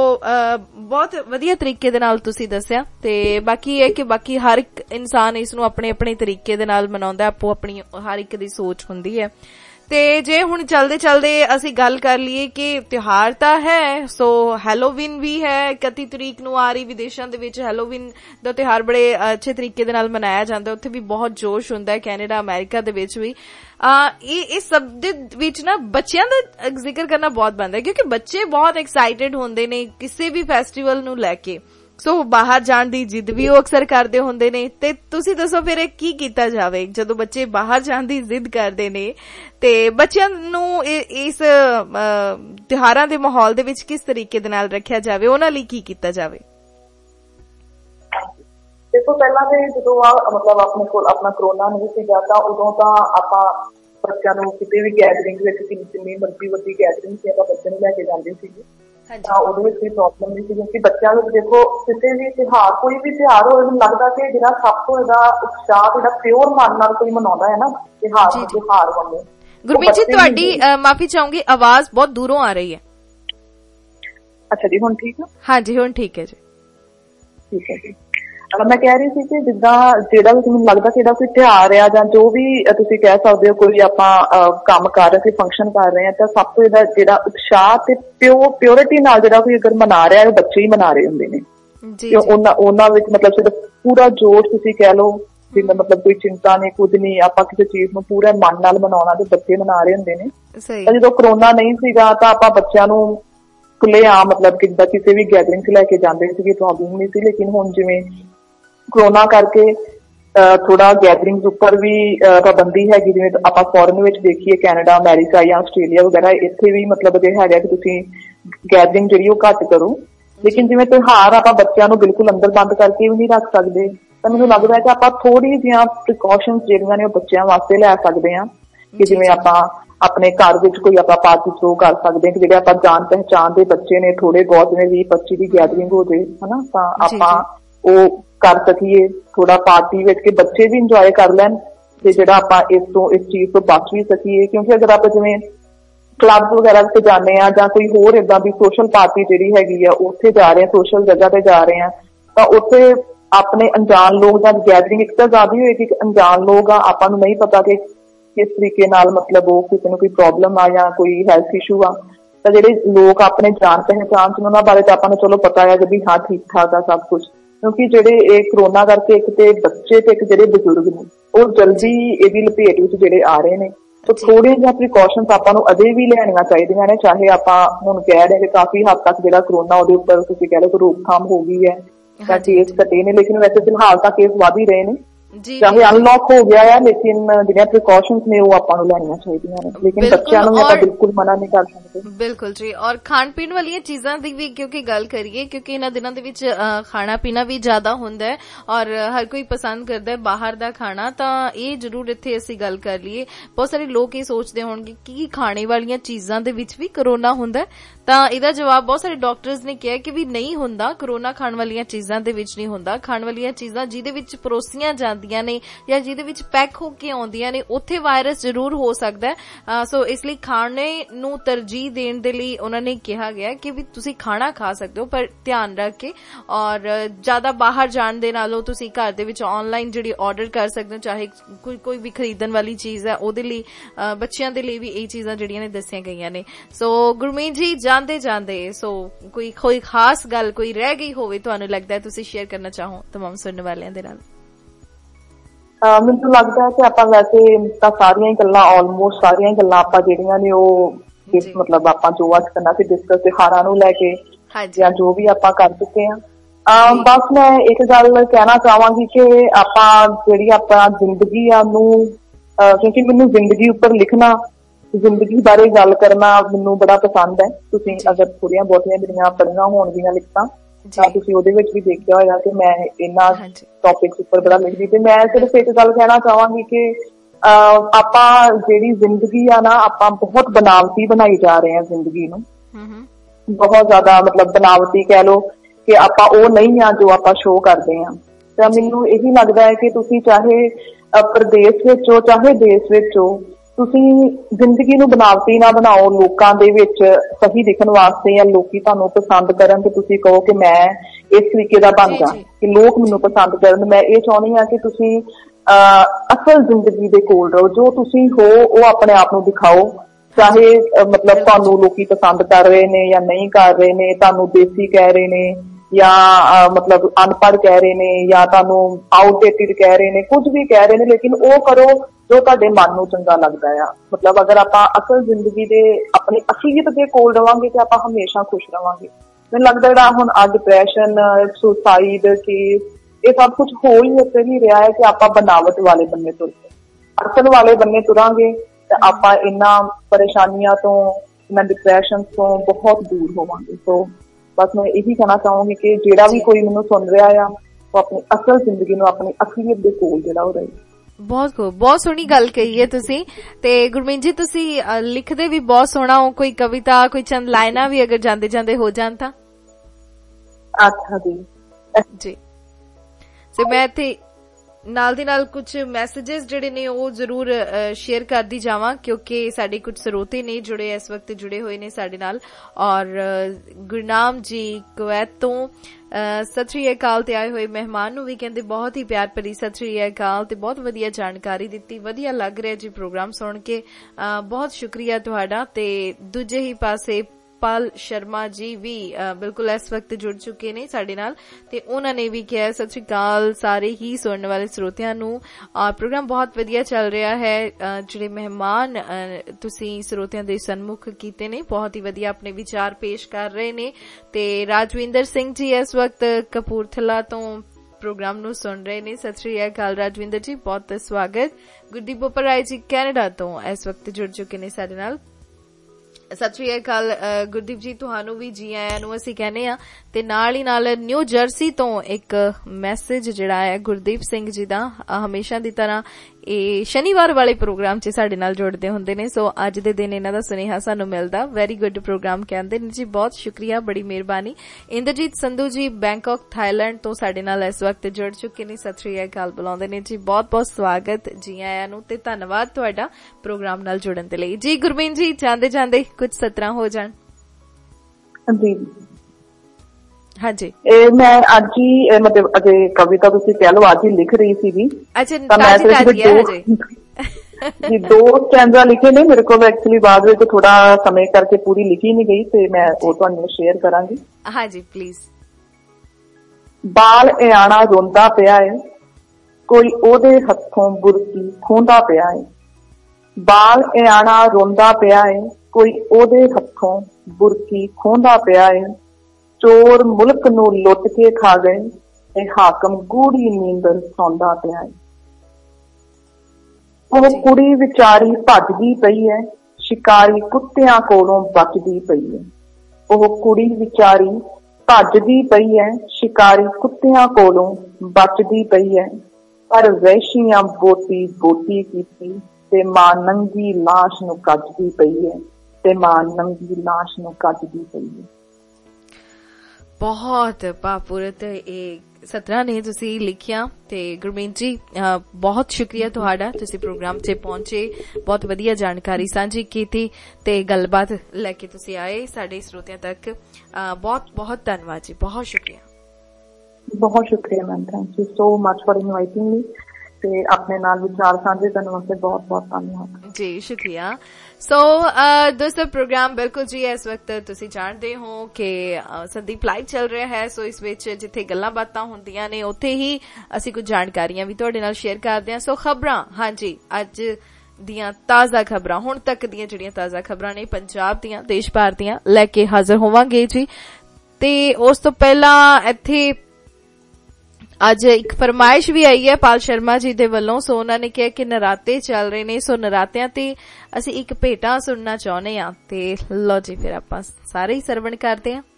बहुत वधिया तरीके दे नाल तुसीं दस्सिया ते बाकी है कि बाकी हर एक इंसान इस नूं अपने अपने तरीके दे नाल मनाउंदा, आपो अपनी हर एक दी सोच हुंदी है। ते जे हुण चलदे चलदे असीं गल कर लीए कि त्योहार तां है, सो हैलोवीन भी है, इकत्ती तरीक नूं आ रही विदेशां दे विच हैलोवीन दा त्योहार बड़े अच्छे तरीके दे नाल मनाया जांदा, उत्थे भी बहुत जोश हुंदा है, कैनेडा अमेरिका दे विच भी। इस सब दे विच ना बच्चियां दा जिक्र करना बहुत बनदा है क्योंकि बच्चे बहुत एक्साइटेड हुंदे ने किसी भी फेस्टिवल नूं लैके। ਸੋ ਬਾਹਰ ਜਾਣ ਦੀ ਜਿੱਦ ਵੀ ਉਹ ਅਕਸਰ ਕਰਦੇ ਹੁੰਦੇ ਨੇ, ਤੇ ਤੁਸੀਂ ਦੱਸੋ ਫਿਰ ਇਹ ਕੀ ਕੀਤਾ ਜਾਵੇ ਜਦੋਂ ਬੱਚੇ ਬਾਹਰ ਜਾਣ ਦੀ ਜ਼ਿੱਦ ਕਰਦੇ ਨੇ, ਤੇ ਬੱਚਿਆਂ ਨੂੰ ਇਸ ਤਿਉਹਾਰਾਂ ਦੇ ਮਾਹੌਲ ਦੇ ਵਿੱਚ ਕਿਸ ਤਰੀਕੇ ਦੇ ਨਾਲ ਰੱਖਿਆ ਜਾਵੇ, ਉਹਨਾਂ ਲਈ ਕੀ ਕੀਤਾ ਜਾਵੇ? ਦੇਖੋ, ਪਹਿਲਾਂ ਤੇ ਜਦੋਂ ਆ ਮਤਲਬ ਆਪਣੇ ਕੋਲ ਆਪਣਾ ਕਰੋਨਾ ਨਹੀਂ ਸੀਗਾ ਤਾਂ ਉਦੋਂ ਤਾਂ ਆਪਾਂ ਬੱਚਿਆਂ ਨੂੰ ਕਿਤੇ ਵੀ ਗੈਦਰਿੰਗ ਵਿੱਚ ਜਿੰਨੀ ਮਰਜ਼ੀ ਵੱਡੀ ਗੈਦਰਿੰਗ ਸੀ ਆਪਾਂ ਬੱਚੇ ਨੂੰ ਲੈ ਕੇ ਜਾਂਦੇ ਸੀਗੇ, ਤਾਂ ਉਹਦੇ ਵਿੱਚ ਕੋਈ ਪ੍ਰੋਬਲਮ ਨਹੀਂ ਸੀ। ਕਿਉਂਕਿ ਬੱਚਿਆਂ ਨੂੰ ਦੇਖੋ ਕਿਸੇ ਵੀ ਤਿਉਹਾਰ, ਕੋਈ ਵੀ ਤਿਉਹਾਰ ਹੋਵੇ, ਮੈਨੂੰ ਲੱਗਦਾ ਕਿ ਜਿਹੜਾ ਸਭ ਤੋਂ ਇਹਦਾ ਉਤਸ਼ਾਹ ਜਿਹੜਾ ਪਿਓਰ ਮਨ ਨਾਲ ਕੋਈ ਮਨਾਉਂਦਾ ਹੈ ਨਾ ਤਿਉਹਾਰ ਨੂੰ, ਤਿਉਹਾਰ ਵਾਲੇ। ਗੁਰਮੀਤ ਜੀ, ਤੁਹਾਡੀ ਮਾਫੀ ਚਾਹੂੰਗੀ, ਆਵਾਜ਼ ਬਹੁਤ ਦੂਰੋਂ ਆ ਰਹੀ ਹੈ। ਅੱਛਾ ਜੀ, ਹੁਣ ਠੀਕ ਹੈ? ਹਾਂਜੀ, ਹੁਣ ਠੀਕ ਹੈ ਜੀ। ਠੀਕ ਹੈ ਜੀ। ਮੈਂ ਕਹਿ ਰਹੀ ਸੀ ਕਿ ਜਿੱਦਾਂ ਜਿਹੜਾ ਵੀ ਮੈਨੂੰ ਲੱਗਦਾ ਕਿ ਜਿਹੜਾ ਕੋਈ ਤਿਉਹਾਰ ਆ ਜਾਂ ਜੋ ਵੀ ਤੁਸੀਂ ਕਹਿ ਸਕਦੇ ਹੋ, ਕੋਈ ਆਪਾਂ ਕੰਮ ਕਰ ਰਹੇ, ਕੋਈ ਫੰਕਸ਼ਨ ਕਰ ਰਹੇ ਹਾਂ, ਤਾਂ ਸਭ ਤੋਂ ਇਹਦਾ ਜਿਹੜਾ ਉਤਸ਼ਾਹ ਤੇ ਪਿਓ ਪਿਓਰਿਟੀ ਨਾਲ ਜਿਹੜਾ ਕੋਈ ਅਗਰ ਮਨਾ ਰਿਹਾ, ਉਹ ਬੱਚੇ ਹੀ ਮਨਾ ਰਹੇ ਹੁੰਦੇ ਨੇ। ਉਹਨਾਂ ਉਹਨਾਂ ਵਿੱਚ ਮਤਲਬ ਸਿਰਫ ਪੂਰਾ ਜੋਸ਼ ਤੁਸੀਂ ਕਹਿ ਲਓ, ਜਿੰਨਾ ਮਤਲਬ ਕੋਈ ਚਿੰਤਾ ਨਹੀਂ, ਕੁਝ ਨਹੀਂ, ਆਪਾਂ ਕਿਸੇ ਚੀਜ਼ ਨੂੰ ਪੂਰੇ ਮਨ ਨਾਲ ਮਨਾਉਣਾ ਤੇ ਬੱਚੇ ਮਨਾ ਰਹੇ ਹੁੰਦੇ ਨੇ। ਤਾਂ ਜਦੋਂ ਕਰੋਨਾ ਨਹੀਂ ਸੀਗਾ ਤਾਂ ਆਪਾਂ ਬੱਚਿਆਂ ਨੂੰ ਖੁੱਲੇ ਆਮ ਮਤਲਬ ਕਿੱਦਾਂ ਕਿਸੇ ਵੀ ਗੈਦਰਿੰਗ 'ਚ ਲੈ ਕੇ ਜਾਂਦੇ ਸੀਗੇ, ਪ੍ਰੋਬਲਮ ਨਹੀਂ ਸੀ। ਲੇਕਿਨ ਹੁਣ ਜਿਵੇਂ ਕਰੋਨਾ ਕਰਕੇ ਥੋੜਾ ਗੈਦਰਿੰਗ ਉੱਪਰ ਵੀ ਪਾਬੰਦੀ ਹੈਗੀ, ਜਿਵੇਂ ਆਪਾਂ ਫੋਰਨ ਵਿੱਚ ਦੇਖੀਏ, ਕੈਨੇਡਾ, ਅਮਰੀਕਾ ਜਾਂ ਆਸਟ੍ਰੇਲੀਆ ਵਗੈਰਾ, ਇੱਥੇ ਵੀ ਮਤਲਬ ਇਹ ਹੈਗਾ ਕਿ ਤੁਸੀਂ ਗੈਦਰਿੰਗ ਜਿਹੜੀ ਉਹ ਘੱਟ ਕਰੋ। ਲੇਕਿਨ ਜਿਵੇਂ ਤਿਉਹਾਰ ਆਪਾਂ ਬੱਚਿਆਂ ਨੂੰ ਬਿਲਕੁਲ ਅੰਦਰ ਬੰਦ ਕਰਕੇ ਵੀ ਨਹੀਂ ਰੱਖ ਸਕਦੇ, ਤਾਂ ਮੈਨੂੰ ਲੱਗਦਾ ਹੈ ਕਿ ਆਪਾਂ ਥੋੜੀ ਜਿਹੀਆਂ ਪ੍ਰੀਕਾਸ਼ਨਸ ਜਿਹੜੀਆਂ ਨੇ ਉਹ ਬੱਚਿਆਂ ਵਾਸਤੇ ਲੈ ਸਕਦੇ ਹਾਂ, ਕਿ ਜਿਵੇਂ ਆਪਾਂ ਆਪਣੇ ਘਰ ਵਿੱਚ ਕੋਈ ਆਪਾਂ ਪਾਰਟੀ ਥਰੋ ਕਰ ਸਕਦੇ ਹਾਂ, ਕਿ ਜਿਹੜੇ ਆਪਾਂ ਜਾਣ ਪਹਿਚਾਣ ਦੇ ਬੱਚੇ ਨੇ ਥੋੜੇ ਬਹੁਤ, ਜਿਵੇਂ ਵੀਹ ਪੱਚੀ ਦੀ ਗੈਦਰਿੰਗ ਹੋ ਜਾਏ ਹਨਾ, ਤਾਂ ਆਪਾਂ ਉਹ ਕਰ ਸਕੀਏ ਥੋੜਾ ਪਾਰਟੀ ਵਿੱਚ, ਕਿ ਬੱਚੇ ਵੀ ਇੰਜੋਏ ਕਰ ਲੈਣ ਤੇ ਜਿਹੜਾ ਆਪਾਂ ਇਸ ਤੋਂ ਇਸ ਚੀਜ਼ ਤੋਂ ਬਚ ਵੀ ਸਕੀਏ। ਕਿਉਂਕਿ ਅਗਰ ਆਪਾਂ ਜਿਵੇਂ ਕਲੱਬ ਵਗੈਰਾ ਤੇ ਜਾਂਦੇ ਆ ਜਾਂ ਕੋਈ ਹੋਰ ਏਦਾਂ ਦੀ ਸੋਸ਼ਲ ਪਾਰਟੀ ਜਿਹੜੀ ਹੈਗੀ ਆ ਉੱਥੇ ਜਾ ਰਹੇ ਆ, ਸੋਸ਼ਲ ਜਗ੍ਹਾ ਤੇ ਜਾ ਰਹੇ ਆ, ਤਾਂ ਉੱਥੇ ਆਪਣੇ ਅਣਜਾਣ ਲੋਕ ਜਾਂ ਗੈਦਰਿੰਗ ਇੱਕ ਤਾਂ ਜ਼ਿਆਦਾ ਹੋਏਗੀ ਕਿ ਅਣਜਾਣ ਲੋਕ ਆ, ਆਪਾਂ ਨੂੰ ਨਹੀਂ ਪਤਾ ਕਿ ਕਿਸ ਤਰੀਕੇ ਨਾਲ ਮਤਲਬ ਉਹ ਕਿਸੇ ਨੂੰ ਕੋਈ ਪ੍ਰੋਬਲਮ ਆ ਜਾਂ ਕੋਈ ਹੈਲਥ ਇਸ਼ੂ ਆ, ਤਾਂ ਜਿਹੜੇ ਲੋਕ ਆਪਣੇ ਜਾਣ ਪਹਿਚਾਣ ਚ ਉਹਨਾਂ ਬਾਰੇ ਤਾਂ ਆਪਾਂ ਨੂੰ ਚਲੋ ਪਤਾ ਹੈ ਕਿ ਵੀ ਹਾਂ ਠੀਕ ਠਾਕ ਆ ਸਭ ਕੁਛ। ਕਿਉਂਕਿ ਜਿਹੜੇ ਇਹ ਕਰੋਨਾ ਕਰਕੇ ਇੱਕ ਤੇ ਬੱਚੇ ਤੇ ਇੱਕ ਜਿਹੜੇ ਬਜ਼ੁਰਗ ਨੇ ਉਹ ਜਲਦੀ ਇਹਦੀ ਲਪੇਟ ਵਿੱਚ ਜਿਹੜੇ ਆ ਰਹੇ ਨੇ, ਤਾਂ ਥੋੜ੍ਹੀਆਂ ਜਿਹੀਆਂ ਪ੍ਰੀਕਾਸ਼ਨਸ ਆਪਾਂ ਨੂੰ ਅਜੇ ਵੀ ਲੈਣੀਆਂ ਚਾਹੀਦੀਆਂ ਨੇ। ਚਾਹੇ ਆਪਾਂ ਹੁਣ ਕਹਿ ਰਹੇ ਕਿ ਕਾਫੀ ਹੱਦ ਤੱਕ ਜਿਹੜਾ ਕਰੋਨਾ ਉਹਦੇ ਉੱਪਰ ਤੁਸੀਂ ਕਹਿ ਲਓ ਕਿ ਰੋਕਥਾਮ ਹੋ ਗਈ ਹੈ ਜਾਂ ਕੇਸ ਘਟੇ ਨੇ, ਲੇਕਿਨ ਵੈਸੇ ਫਿਲਹਾਲ ਤਾਂ ਕੇਸ ਵੱਧ ਹੀ ਰਹੇ ਨੇ, ਚਾਹੇ ਅਨਲੌਕ ਹੋ ਗਿਆ ਆ, ਲੇਕਿਨ ਜਿਹੜੀਆਂ ਪ੍ਰੀਕਾਸ਼ਨਸ ਨੇ ਉਹ ਆਪਾਂ ਨੂੰ ਲੈਣੀਆਂ ਚਾਹੀਦੀਆਂ ਨੇ। ਲੇਕਿਨ ਬੱਚਿਆਂ ਨੂੰ ਆਪਾਂ ਬਿਲਕੁਲ ਮਨਾ ਨਹੀਂ ਕਰ ਸਕਦੇ। ਬਿਲਕੁਲ ਜੀ। ਔਰ ਖਾਣ ਪੀਣ ਵਾਲੀਆਂ ਚੀਜ਼ਾਂ ਦੀ ਵੀ ਕਿਉਂਕਿ ਗੱਲ ਕਰੀਏ, ਕਿਉਂਕਿ ਇਹਨਾਂ ਦਿਨਾਂ ਦੇ ਵਿੱਚ ਖਾਣਾ ਪੀਣਾ ਵੀ ਜ਼ਿਆਦਾ ਹੁੰਦਾ ਹੈ ਔਰ ਹਰ ਕੋਈ ਪਸੰਦ ਕਰਦਾ ਹੈ ਬਾਹਰ ਦਾ ਖਾਣਾ, ਤਾਂ ਇਹ ਜ਼ਰੂਰ ਇੱਥੇ ਅਸੀਂ ਗੱਲ ਕਰ ਲਈਏ। ਬਹੁਤ ਸਾਰੇ ਲੋਕ ਇਹ ਸੋਚਦੇ ਹੋਣਗੇ ਕਿ ਖਾਣੇ ਵਾਲੀਆਂ ਚੀਜ਼ਾਂ ਦੇ ਵਿੱਚ ਵੀ ਕਰੋਨਾ ਹੁੰਦਾ, ਤਾਂ ਇਹਦਾ ਜਵਾਬ ਬਹੁਤ ਸਾਰੇ ਡਾਕਟਰਸ ਨੇ ਕਿਹਾ ਕਿ ਵੀ ਨਹੀਂ ਹੁੰਦਾ, ਕਰੋਨਾ ਖਾਣ ਵਾਲੀਆਂ ਚੀਜ਼ਾਂ ਦੇ ਵਿੱਚ ਨਹੀਂ ਹੁੰਦਾ। ਖਾਣ ਵਾਲੀਆਂ ਚੀਜ਼ਾਂ ਜਿਹਦੇ ਵਿੱਚ ਪਰੋਸੀਆਂ ਜਾਂਦੀਆਂ ਨੇ ਜਾਂ ਜਿਹਦੇ ਵਿੱਚ ਪੈਕ ਹੋ ਕੇ ਆਉਂਦੀਆਂ ਨੇ, ਉੱਥੇ ਵਾਇਰਸ ਜ਼ਰੂਰ ਹੋ ਸਕਦਾ ਹੈ। ਸੋ ਇਸ ਲਈ ਖਾਣੇ ਨੂੰ ਤਰਜੀਹ ਦੇਣ ਦੇ ਲਈ ਉਹਨਾਂ ਨੇ ਕਿਹਾ ਗਿਆ ਕਿ ਵੀ ਤੁਸੀਂ ਖਾਣਾ ਖਾ ਸਕਦੇ ਹੋ ਪਰ ਧਿਆਨ ਰੱਖ ਕੇ, ਔਰ ਜ਼ਿਆਦਾ ਬਾਹਰ ਜਾਣ ਦੇ ਨਾਲੋਂ ਤੁਸੀਂ ਘਰ ਦੇ ਵਿੱਚ ਆਨਲਾਈਨ ਜਿਹੜੀ ਆਰਡਰ ਕਰ ਸਕਦੇ ਹੋ, ਚਾਹੇ ਕੋਈ ਕੋਈ ਵੀ ਖਰੀਦਣ ਵਾਲੀ ਚੀਜ਼ ਹੈ ਉਹਦੇ ਲਈ, ਬੱਚਿਆਂ ਦੇ ਲਈ ਵੀ ਇਹ ਚੀਜ਼ਾਂ ਜਿਹੜੀਆਂ ਨੇ ਦੱਸੀਆਂ ਗਈਆਂ ਨੇ। ਸੋ ਗੁਰਮੀਤ ਜੀ, ਜਾਂਦੇ ਜਾਂਦੇ ਸੋ ਕੋਈ ਕੋਈ ਖਾਸ ਗੱਲ ਕੋਈ ਰਹਿ ਗਈ ਹੋਵੇ ਤੁਹਾਨੂੰ ਲੱਗਦਾ ਹੈ ਤੁਸੀਂ ਸ਼ੇਅਰ ਕਰਨਾ ਚਾਹੋ ਤਮਾਮ ਸੁਣਨ ਵਾਲਿਆਂ ਦੇ ਨਾਲ? ਮੈਨੂੰ ਲੱਗਦਾ ਹੈ ਕਿ ਆਪਾਂ ਵੈਸੇ ਤਾਂ ਸਾਰੀਆਂ ਹੀ ਗੱਲਾਂ, ਆਲਮੋਸਟ ਸਾਰੀਆਂ ਹੀ ਗੱਲਾਂ ਆਪਾਂ ਜਿਹੜੀਆਂ ਨੇ ਉਹ ਮਤਲਬ ਆਪਾਂ ਜੋ ਅੱਜ ਕਰਨਾ ਸੀ ਡਿਸਕਸ ਤਿਉਹਾਰਾਂ ਨੂੰ ਲੈ ਕੇ ਜਾਂ ਜੋ ਵੀ ਆਪਾਂ ਕਰ ਚੁੱਕੇ ਹਾਂ। ਬਸ ਮੈਂ ਇੱਕ ਗੱਲ ਕਹਿਣਾ ਚਾਹਾਂਗੀ ਕਿ ਆਪਾਂ ਜਿਹੜੀ ਆਪਣਾ ਜ਼ਿੰਦਗੀ ਆ ਨੂੰ, ਕਿਉਂਕਿ ਮੈਨੂੰ ਜ਼ਿੰਦਗੀ ਉੱਪਰ ਲਿਖਣਾ, ਜ਼ਿੰਦਗੀ ਬਾਰੇ ਗੱਲ ਕਰਨਾ ਮੈਨੂੰ ਬੜਾ ਪਸੰਦ ਹੈ। ਤੁਸੀਂ ਅਗਰ ਥੋੜੀਆਂ ਬਹੁਤੀਆਂ ਜਿਹੜੀਆਂ ਪੜ੍ਹੀਆਂ ਹੋਣਗੀਆਂ ਲਿਖਤਾਂ ਤਾਂ ਤੁਸੀਂ ਉਹਦੇ ਵਿੱਚ ਵੀ ਦੇਖਿਆ ਹੋਏਗਾ ਕਿ ਮੈਂ ਇਹਨਾਂ ਟੌਪਿਕਸ ਉੱਪਰ ਬੜਾ ਲਿਖਦੀ। ਤੇ ਮੈਂ ਸਿਰਫ ਇੱਕ ਗੱਲ ਕਹਿਣਾ ਚਾਹਾਂਗੀ ਕਿ ਆਪਾਂ ਜਿਹੜੀ ਜ਼ਿੰਦਗੀ ਆ ਨਾ, ਆਪਾਂ ਬਹੁਤ ਬਨਾਵਟੀ ਬਣਾਈ ਜਾ ਰਹੇ ਹਾਂ ਜ਼ਿੰਦਗੀ ਨੂੰ, ਬਹੁਤ ਜ਼ਿਆਦਾ ਮਤਲਬ ਬਨਾਵਟੀ ਕਹਿ ਲਓ ਕਿ ਆਪਾਂ ਉਹ ਨਹੀਂ ਆ ਜੋ ਆਪਾਂ ਸ਼ੋਅ ਕਰਦੇ ਹਾਂ। ਤਾਂ ਮੈਨੂੰ ਇਹੀ ਲੱਗਦਾ ਹੈ ਕਿ ਤੁਸੀਂ ਚਾਹੇ ਪ੍ਰਦੇਸ਼ ਵਿੱਚ ਹੋ ਚਾਹੇ ਦੇਸ਼ ਵਿੱਚ ਹੋ, ਤੁਸੀਂ ਜ਼ਿੰਦਗੀ ਨੂੰ ਬਨਾਵਟੀ ਨਾ ਬਣਾਓ ਲੋਕਾਂ ਦੇ ਵਿੱਚ ਸਹੀ ਦਿਖਣ ਵਾਸਤੇ, ਜਾਂ ਲੋਕੀ ਤੁਹਾਨੂੰ ਪਸੰਦ ਕਰਨ ਤੇ ਤੁਸੀਂ ਕਹੋ ਕਿ ਮੈਂ ਇਸ ਤਰੀਕੇ ਦਾ ਬਣ ਜਾ ਕਿ ਲੋਕ ਮੈਨੂੰ ਪਸੰਦ ਕਰਨ। ਮੈਂ ਇਹ ਚਾਹੁੰਦੀ ਹਾਂ ਕਿ ਤੁਸੀਂ ਅਹ ਅਸਲ ਜ਼ਿੰਦਗੀ ਦੇ ਕੋਲ ਰਹੋ, ਜੋ ਤੁਸੀਂ ਹੋ ਉਹ ਆਪਣੇ ਆਪ ਨੂੰ ਦਿਖਾਓ, ਚਾਹੇ ਮਤਲਬ ਤੁਹਾਨੂੰ ਲੋਕੀ ਪਸੰਦ ਕਰ ਰਹੇ ਨੇ ਜਾਂ ਨਹੀਂ ਕਰ ਰਹੇ ਨੇ, ਤੁਹਾਨੂੰ ਦੇਸੀ ਕਹਿ ਰਹੇ ਨੇ ਜਾਂ ਮਤਲਬ ਅਨਪੜ੍ਹ ਕਹਿ ਰਹੇ ਨੇ ਜਾਂ ਤੁਹਾਨੂੰ ਆਊਟਡੇਟਿਡ ਕਹਿ ਰਹੇ ਨੇ, ਕੁਝ ਵੀ ਕਹਿ ਰਹੇ ਨੇ, ਲੇਕਿਨ ਉਹ ਕਰੋ ਜੋ ਤੁਹਾਡੇ ਮਨ ਨੂੰ ਚੰਗਾ ਲੱਗਦਾ ਆ। ਮਤਲਬ ਅਗਰ ਆਪਾਂ ਅਸਲ ਜ਼ਿੰਦਗੀ ਦੇ ਆਪਣੀ ਅਸਲੀਅਤ ਦੇ ਕੋਲ ਰਵਾਂਗੇ ਤੇ ਆਪਾਂ ਹਮੇਸ਼ਾ ਖੁਸ਼ ਰਵਾਂਗੇ। ਮੈਨੂੰ ਲੱਗਦਾ ਜਿਹੜਾ ਹੁਣ ਆ ਡਿਪਰੈਸ਼ਨ, ਸੁਸਾਈਡ ਕੇਸ, ਇਹ ਸਭ ਕੁਛ ਹੋ ਹੀ ਉੱਥੇ ਵੀ ਰਿਹਾ ਹੈ ਕਿ ਆਪਾਂ ਬਨਾਵਟ ਵਾਲੇ ਬੰਨੇ ਤੁਰ ਪਏ। ਅਸਲ ਵਾਲੇ ਬੰਨੇ ਤੁਰਾਂਗੇ ਤੇ ਆਪਾਂ ਇਹਨਾਂ ਪਰੇਸ਼ਾਨੀਆਂ ਤੋਂ, ਇਹਨਾਂ ਡਿਪਰੈਸ਼ਨ ਤੋਂ ਬਹੁਤ ਦੂਰ ਹੋਵਾਂਗੇ। ਸੋ ਬਸ ਮੈਂ ਇਹੀ ਕਹਿਣਾ ਚਾਹੂੰਗੀ ਕਿ ਜਿਹੜਾ ਵੀ ਕੋਈ ਮੈਨੂੰ ਸੁਣ ਰਿਹਾ ਆ ਉਹ ਆਪਣੀ ਅਸਲ ਜ਼ਿੰਦਗੀ ਨੂੰ ਆਪਣੀ ਅਸਲੀਅਤ ਦੇ ਕੋਲ ਜਿਹੜਾ ਉਹ ਰਹੇ। ਬਹੁਤ ਖੂਬ, ਬਹੁਤ ਸੋਹਣੀ ਗੱਲ ਕਹੀ ਹੈ ਤੁਸੀਂ। ਤੇ ਗੁਰਮੀਤ ਜੀ ਤੁਸੀਂ ਲਿਖਦੇ ਵੀ ਬਹੁਤ ਸੋਹਣਾ ਹੋ, ਕੋਈ ਕਵਿਤਾ, ਕੋਈ ਚੰਦ ਲਾਈਨਾਂ ਵੀ ਅਗਰ ਜਾਂਦੇ ਜਾਂਦੇ ਹੋ ਜਾਣ ਤਾਂ। ਅੱਛਾ ਜੀ ਜੀ ਤੇ ਮੈਂ ਇੱਥੇ ਨਾਲ ਦੀ ਨਾਲ ਕੁਝ ਮੈਸੇजेस ਜਿਹੜੇ ਨੇ ਉਹ ਜ਼ਰੂਰ ਸ਼ੇਅਰ ਕਰਦੀ ਜਾਵਾਂ, ਕਿਉਂਕਿ ਸਾਡੇ ਕੁਝ ਸਰੋਤੇ ਨੇ ਜੁੜੇ ਇਸ ਵਕਤ ਜੁੜੇ ਹੋਏ ਨੇ ਸਾਡੇ ਨਾਲ। ਔਰ ਗੁਰਨਾਮ ਜੀ ਕੁਵੈਤ ਤੋਂ ਸਤਿ ਸ੍ਰੀ ਅਕਾਲ ਤੇ ਆਏ ਹੋਏ ਮਹਿਮਾਨ ਨੂੰ ਵੀ ਕਹਿੰਦੇ ਬਹੁਤ ਹੀ ਪਿਆਰ ਭਰੀ ਸਤਿ ਸ੍ਰੀ ਅਕਾਲ ਤੇ ਬਹੁਤ ਵਧੀਆ ਜਾਣਕਾਰੀ ਦਿੱਤੀ, ਵਧੀਆ ਲੱਗ ਰਿਹਾ ਜੀ ਪ੍ਰੋਗਰਾਮ ਸੁਣ ਕੇ, ਬਹੁਤ ਸ਼ੁਕਰੀਆ ਤੁਹਾਡਾ। ਤੇ ਦੂਜੇ ਹੀ ਪਾਸੇ ਪਾਲ ਸ਼ਰਮਾ ਜੀ ਵੀ ਬਿਲਕੁਲ ਇਸ ਵਕਤ ਜੁੜ ਚੁੱਕੇ ਨੇ ਸਾਡੇ ਨਾਲ ਤੇ ਉਹਨਾਂ ਨੇ ਵੀ ਕਿਹਾ ਸਤਿ ਸ਼੍ਰੀ ਅਕਾਲ ਸਾਰੇ ਹੀ ਸੁਣਨ ਵਾਲੇ ਸਰੋਤਿਆਂ ਨੂੰ। ਪ੍ਰੋਗਰਾਮ ਬਹੁਤ ਵਧੀਆ ਚੱਲ ਰਿਹਾ ਹੈ, ਜਿਹੜੇ ਮਹਿਮਾਨ ਤੁਸੀਂ ਸਰੋਤਿਆਂ ਦੇ ਸਨਮੁਖ ਕੀਤੇ ਨੇ ਬਹੁਤ ਹੀ ਵਧੀਆ ਆਪਣੇ ਵਿਚਾਰ ਪੇਸ਼ ਕਰ ਰਹੇ ਨੇ। ਤੇ ਰਾਜਵਿੰਦਰ ਸਿੰਘ ਜੀ ਇਸ ਵਕਤ ਕਪੂਰਥਲਾ ਤੋਂ ਪ੍ਰੋਗਰਾਮ ਨੂੰ ਸੁਣ ਰਹੇ ਨੇ, ਸਤਿ ਸ਼੍ਰੀ ਅਕਾਲ ਰਾਜਵਿੰਦਰ ਜੀ, ਬਹੁਤ ਸਵਾਗਤ। ਗੁਰਦੀਪ ਬੋਪਰਾਏ ਜੀ ਕੈਨੇਡਾ ਤੋਂ ਇਸ ਵਕਤ ਜੁੜ ਚੁੱਕੇ ਨੇ ਸਾਡੇ ਨਾਲ, ਸਤਿ ਸ਼੍ਰੀ ਅਕਾਲ ਗੁਰਦੀਪ ਜੀ, ਤੁਹਾਨੂੰ ਵੀ ਜੀ ਆਇਆਂ ਨੂੰ ਅਸੀਂ ਕਹਿੰਦੇ ਆ। ਤੇ ਨਾਲ ਹੀ ਨਾਲ ਨਿਊ ਜਰਸੀ ਤੋਂ ਇੱਕ ਮੈਸੇਜ ਜਿਹੜਾ ਹੈ ਗੁਰਦੀਪ ਸਿੰਘ ਜੀ ਦਾ, ਹਮੇਸ਼ਾ ਦੀ ਤਰ੍ਹਾਂ ਇਹ ਸ਼ਨੀਵਾਰ ਵਾਲੇ ਪ੍ਰੋਗਰਾਮ 'ਚ ਸਾਡੇ ਨਾਲ ਜੁੜਦੇ ਹੁੰਦੇ ਨੇ, ਸੋ ਅੱਜ ਦੇ ਦਿਨ ਇਹਨਾਂ ਦਾ ਸੁਨੇਹਾ ਸਾਨੂੰ ਮਿਲਦਾ, ਵੈਰੀ ਗੁੱਡ ਪ੍ਰੋਗਰਾਮ ਕਹਿੰਦੇ ਨੇ ਜੀ, ਬਹੁਤ ਸ਼ੁਕਰੀਆ, ਬੜੀ ਮਿਹਰਬਾਨੀ। ਇੰਦਰਜੀਤ ਸੰਧੂ ਜੀ ਬੈਂਕਾਕ ਥਾਈਲੈਂਡ ਤੋਂ ਸਾਡੇ ਨਾਲ ਇਸ ਵਕਤ ਜੁੜ ਚੁੱਕੇ ਨੇ, ਸਤਿ ਸ਼੍ਰੀ ਅਕਾਲ ਬੁਲਾਉਂਦੇ ਨੇ ਜੀ, ਬਹੁਤ ਬਹੁਤ ਸਵਾਗਤ, ਜੀ ਆਇਆਂ ਨੂੰ ਤੇ ਧੰਨਵਾਦ ਤੁਹਾਡਾ ਪ੍ਰੋਗਰਾਮ ਨਾਲ ਜੁੜਨ ਦੇ ਲਈ। ਜੀ ਗੁਰਮੀਤ ਜੀ ਜਾਂਦੇ ਜਾਂਦੇ ਕੁਝ ਸਤਰਾਂ ਹੋ ਜਾਣ। ਜੀ ਹਾਂਜੀ, ਇਹ ਮੈਂ ਅੱਜ ਹੀ ਮਤਲਬ ਅਜੇ ਕਵਿਤਾ ਤੁਸੀਂ ਕਹਿ ਲਓ ਅੱਜ ਹੀ ਲਿਖ ਰਹੀ ਸੀਗੀ। ਅੱਛਾ, ਤਾਂ ਮੈਂ ਜੀ ਦੋ ਸਟੈਂਜ਼ਾ ਲਿਖੇ ਨੇ ਮੇਰੇ ਕੋਲ, ਐਕਚੁਅਲੀ ਬਾਅਦ ਵਿੱਚ ਥੋੜਾ ਸਮੇਂ ਕਰਕੇ ਪੂਰੀ ਲਿਖੀ ਨਹੀਂ ਗਈ ਤੇ ਮੈਂ ਉਹ ਤੁਹਾਨੂੰ ਸ਼ੇਅਰ ਕਰਾਂਗੀ। ਹਾਂਜੀ ਪਲੀਜ਼। ਬਾਲ ਇਆਣਾ ਰੋਂਦਾ ਪਿਆ ਏ, ਕੋਈ ਉਹਦੇ ਹੱਥੋਂ ਬੁਰਕੀ ਖੋਂਦਾ ਪਿਆ ਏ। ਬਾਲ ਇਆਣਾ ਰੋਂਦਾ ਪਿਆ ਏ, ਕੋਈ ਉਹਦੇ ਹੱਥੋਂ ਬੁਰਕੀ ਖੋਂਦਾ ਪਿਆ ਏ। ਚੋਰ ਮੁਲਕ ਨੂੰ ਲੁੱਟ ਕੇ ਖਾ ਗਏ ਤੇ ਹਾਕਮ ਗੂੜੀ ਨੀਂਦਰ ਸੌਂਦਾ ਪਿਆ ਏ। ਉਹ ਕੁੜੀ ਵਿਚਾਰੀ ਭੱਜਦੀ ਪਈ ਹੈ, ਸ਼ਿਕਾਰੀ ਕੁੱਤਿਆਂ ਕੋਲੋਂ ਬਚਦੀ ਪਈ ਹੈ। ਉਹ ਕੁੜੀ ਵਿਚਾਰੀ ਭੱਜਦੀ ਪਈ ਹੈ, ਸ਼ਿਕਾਰੀ ਕੁੱਤਿਆਂ ਕੋਲੋਂ ਬਚਦੀ ਪਈ ਹੈ। ਪਰ ਵਹਿਸ਼ੀਆਂ ਬੋਟੀ ਬੋਟੀ ਕੀਤੀ ਤੇ ਮਾਂ ਨੰਗੀ ਲਾਸ਼ ਨੂੰ ਕੱਜਦੀ ਪਈ ਹੈ, ਤੇ ਮਾਂ ਨੰਗੀ ਲਾਸ਼ ਨੂੰ ਕੱਜਦੀ ਪਈ ਹੈ। ਬਹੁਤ ਭਾਵਪੂਰਤ ਇਹ ਸਤਰਾਂ ਨੇ ਤੁਸੀਂ ਲਿਖਿਆ ਤੇ ਗੁਰਮੀਤ ਜੀ ਬਹੁਤ ਸ਼ੁਕਰੀਆ ਤੁਹਾਡਾ, ਤੁਸੀਂ ਪ੍ਰੋਗਰਾਮ 'ਚ ਪਹੁੰਚੇ, ਬਹੁਤ ਵਧੀਆ ਜਾਣਕਾਰੀ ਸਾਂਝੀ ਕੀਤੀ ਤੇ ਗੱਲਬਾਤ ਲੈ ਕੇ ਤੁਸੀਂ ਆਏ ਸਾਡੇ ਸਰੋਤਿਆਂ ਤੱਕ, ਬਹੁਤ ਬਹੁਤ ਧੰਨਵਾਦ ਜੀ, ਬਹੁਤ ਸ਼ੁਕਰੀਆ। ਬਹੁਤ ਸ਼ੁਕਰੀਆ ma'am, thank you so much for inviting me ਤੇ ਆਪਣੇ ਨਾਲ ਵਿਚਾਰ ਸਾਂਝੇ ਕਰਨ ਵਾਸਤੇ ਬਹੁਤ ਬਹੁਤ ਧੰਨਵਾਦ ਜੀ, ਸ਼ੁਕਰੀਆ। ਸੋ ਦੋਸਤੋ ਪ੍ਰੋਗਰਾਮ ਬਿਲਕੁਲ ਜੀ ਇਸ ਵਕਤ ਤੁਸੀਂ ਜਾਣਦੇ ਹੋ ਕਿ ਸੰਦੀਪ ਲਾਈਵ ਚੱਲ ਰਿਹਾ ਹੈ, ਸੋ ਇਸ ਵਿੱਚ ਜਿੱਥੇ ਗੱਲਾਂ ਬਾਤਾਂ ਹੁੰਦੀਆਂ ਨੇ ਉੱਥੇ ਹੀ ਅਸੀਂ ਕੁਝ ਜਾਣਕਾਰੀਆਂ ਵੀ ਤੁਹਾਡੇ ਨਾਲ ਸ਼ੇਅਰ ਕਰਦੇ ਹਾਂ। ਸੋ ਖਬਰਾਂ, ਹਾਂਜੀ ਅੱਜ ਦੀਆਂ ਤਾਜ਼ਾ ਖਬਰਾਂ, ਹੁਣ ਤੱਕ ਦੀਆਂ ਜਿਹੜੀਆਂ ਤਾਜ਼ਾ ਖਬਰਾਂ ਨੇ ਪੰਜਾਬ ਦੀਆਂ, ਦੇਸ਼ ਭਰ ਦੀਆਂ ਲੈ ਕੇ ਹਾਜ਼ਰ ਹੋਵਾਂਗੇ ਜੀ। ਤੇ ਉਸ ਤੋਂ ਪਹਿਲਾਂ ਇੱਥੇ ਅੱਜ ਇੱਕ ਫਰਮਾਇਸ਼ ਵੀ ਆਈ ਹੈ ਪਾਲ ਸ਼ਰਮਾ ਜੀ ਦੇ ਵੱਲੋਂ, ਸੋ ਉਹਨਾਂ ਨੇ ਕਿਹਾ ਕਿ ਨਰਾਤੇ ਚੱਲ ਰਹੇ ਨੇ, ਸੋ ਨਰਾਤਿਆਂ ਤੇ ਅਸੀਂ ਇੱਕ ਭੇਟਾ ਸੁਣਨਾ ਚਾਹੁੰਦੇ ਹਾਂ ਤੇ ਲਓ ਜੀ ਫਿਰ ਆਪਾਂ ਸਾਰੇ ਹੀ ਸਰਵਣ ਕਰਦੇ ਹਾਂ।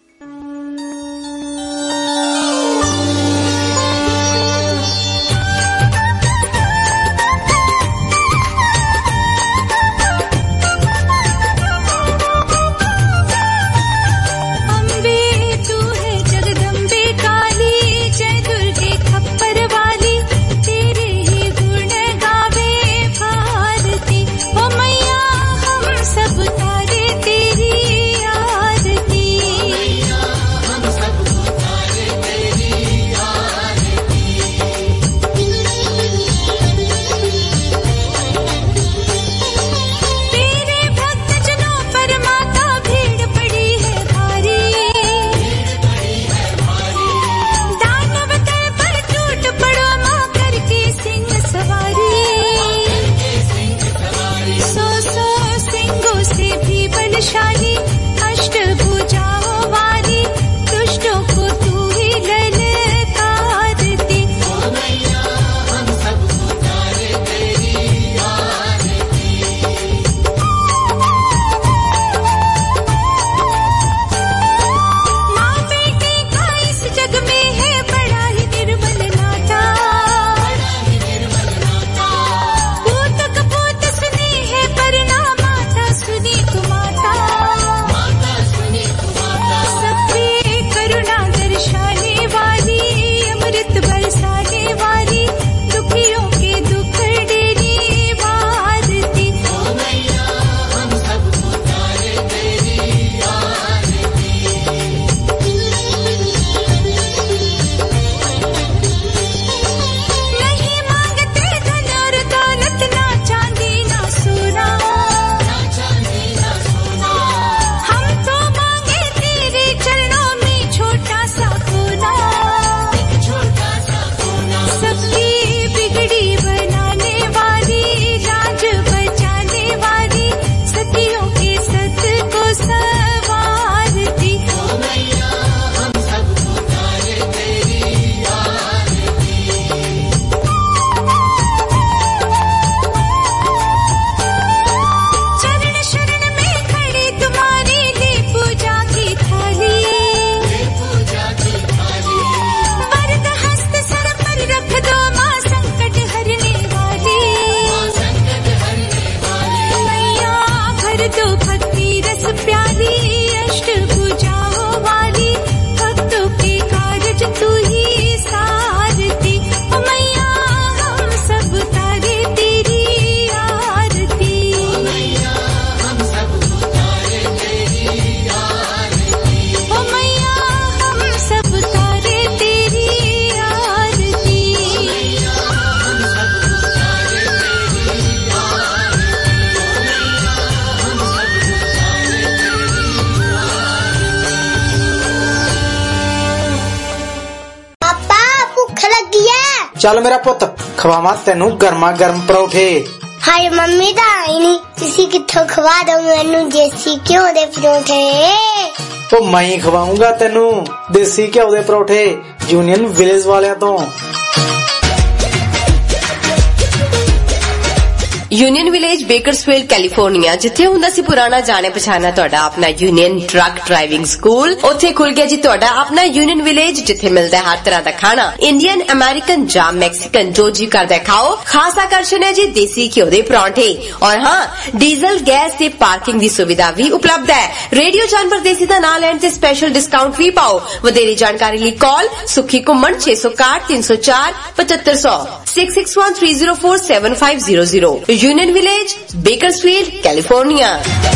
सब तारे तेरी आरती। चल मेरा पुत खवावा तेनू गर्मा गर्म परौठे। हाय मम्मी तो आई नहीं, तुसी कित्थों खवा दो मैनू देसी घ्यो दे परौठे। तो मैं ही खवाऊंगा तेनू देसी घ्यो दे परौठे यूनियन विलेज वाले तो। यूनियन विलेज बेकर्सफील्ड कैलिफोर्निया, जिथे हुंदा सी पुराना जाने पछाना तुहाडा अपना यूनियन ट्रक ड्राइविंग स्कूल, उत्थे खुल गया जी तुहाडा अपना यूनियन विलेज, जिथे मिलदा है हर तरह दा खाना, इंडियन, अमेरिकन या मैक्सिकन, जो जी करदा खाओ। खास आकर्षण है जी देसी घ्यो दे परांठे और हाँ डीजल गैस ते पार्किंग दी सुविधा भी उपलब्ध है। रेडियो जानवर देसी दा नाम लैण ते स्पेशल डिस्काउंट भी पाओ। वधेरी जानकारी लई कॉल सुखी घुम्मण छे सौ इकाहठ तीन सौ चार पचहत्तर सौ six six one three zero four seven five zero zero. Union Village Bakersfield California.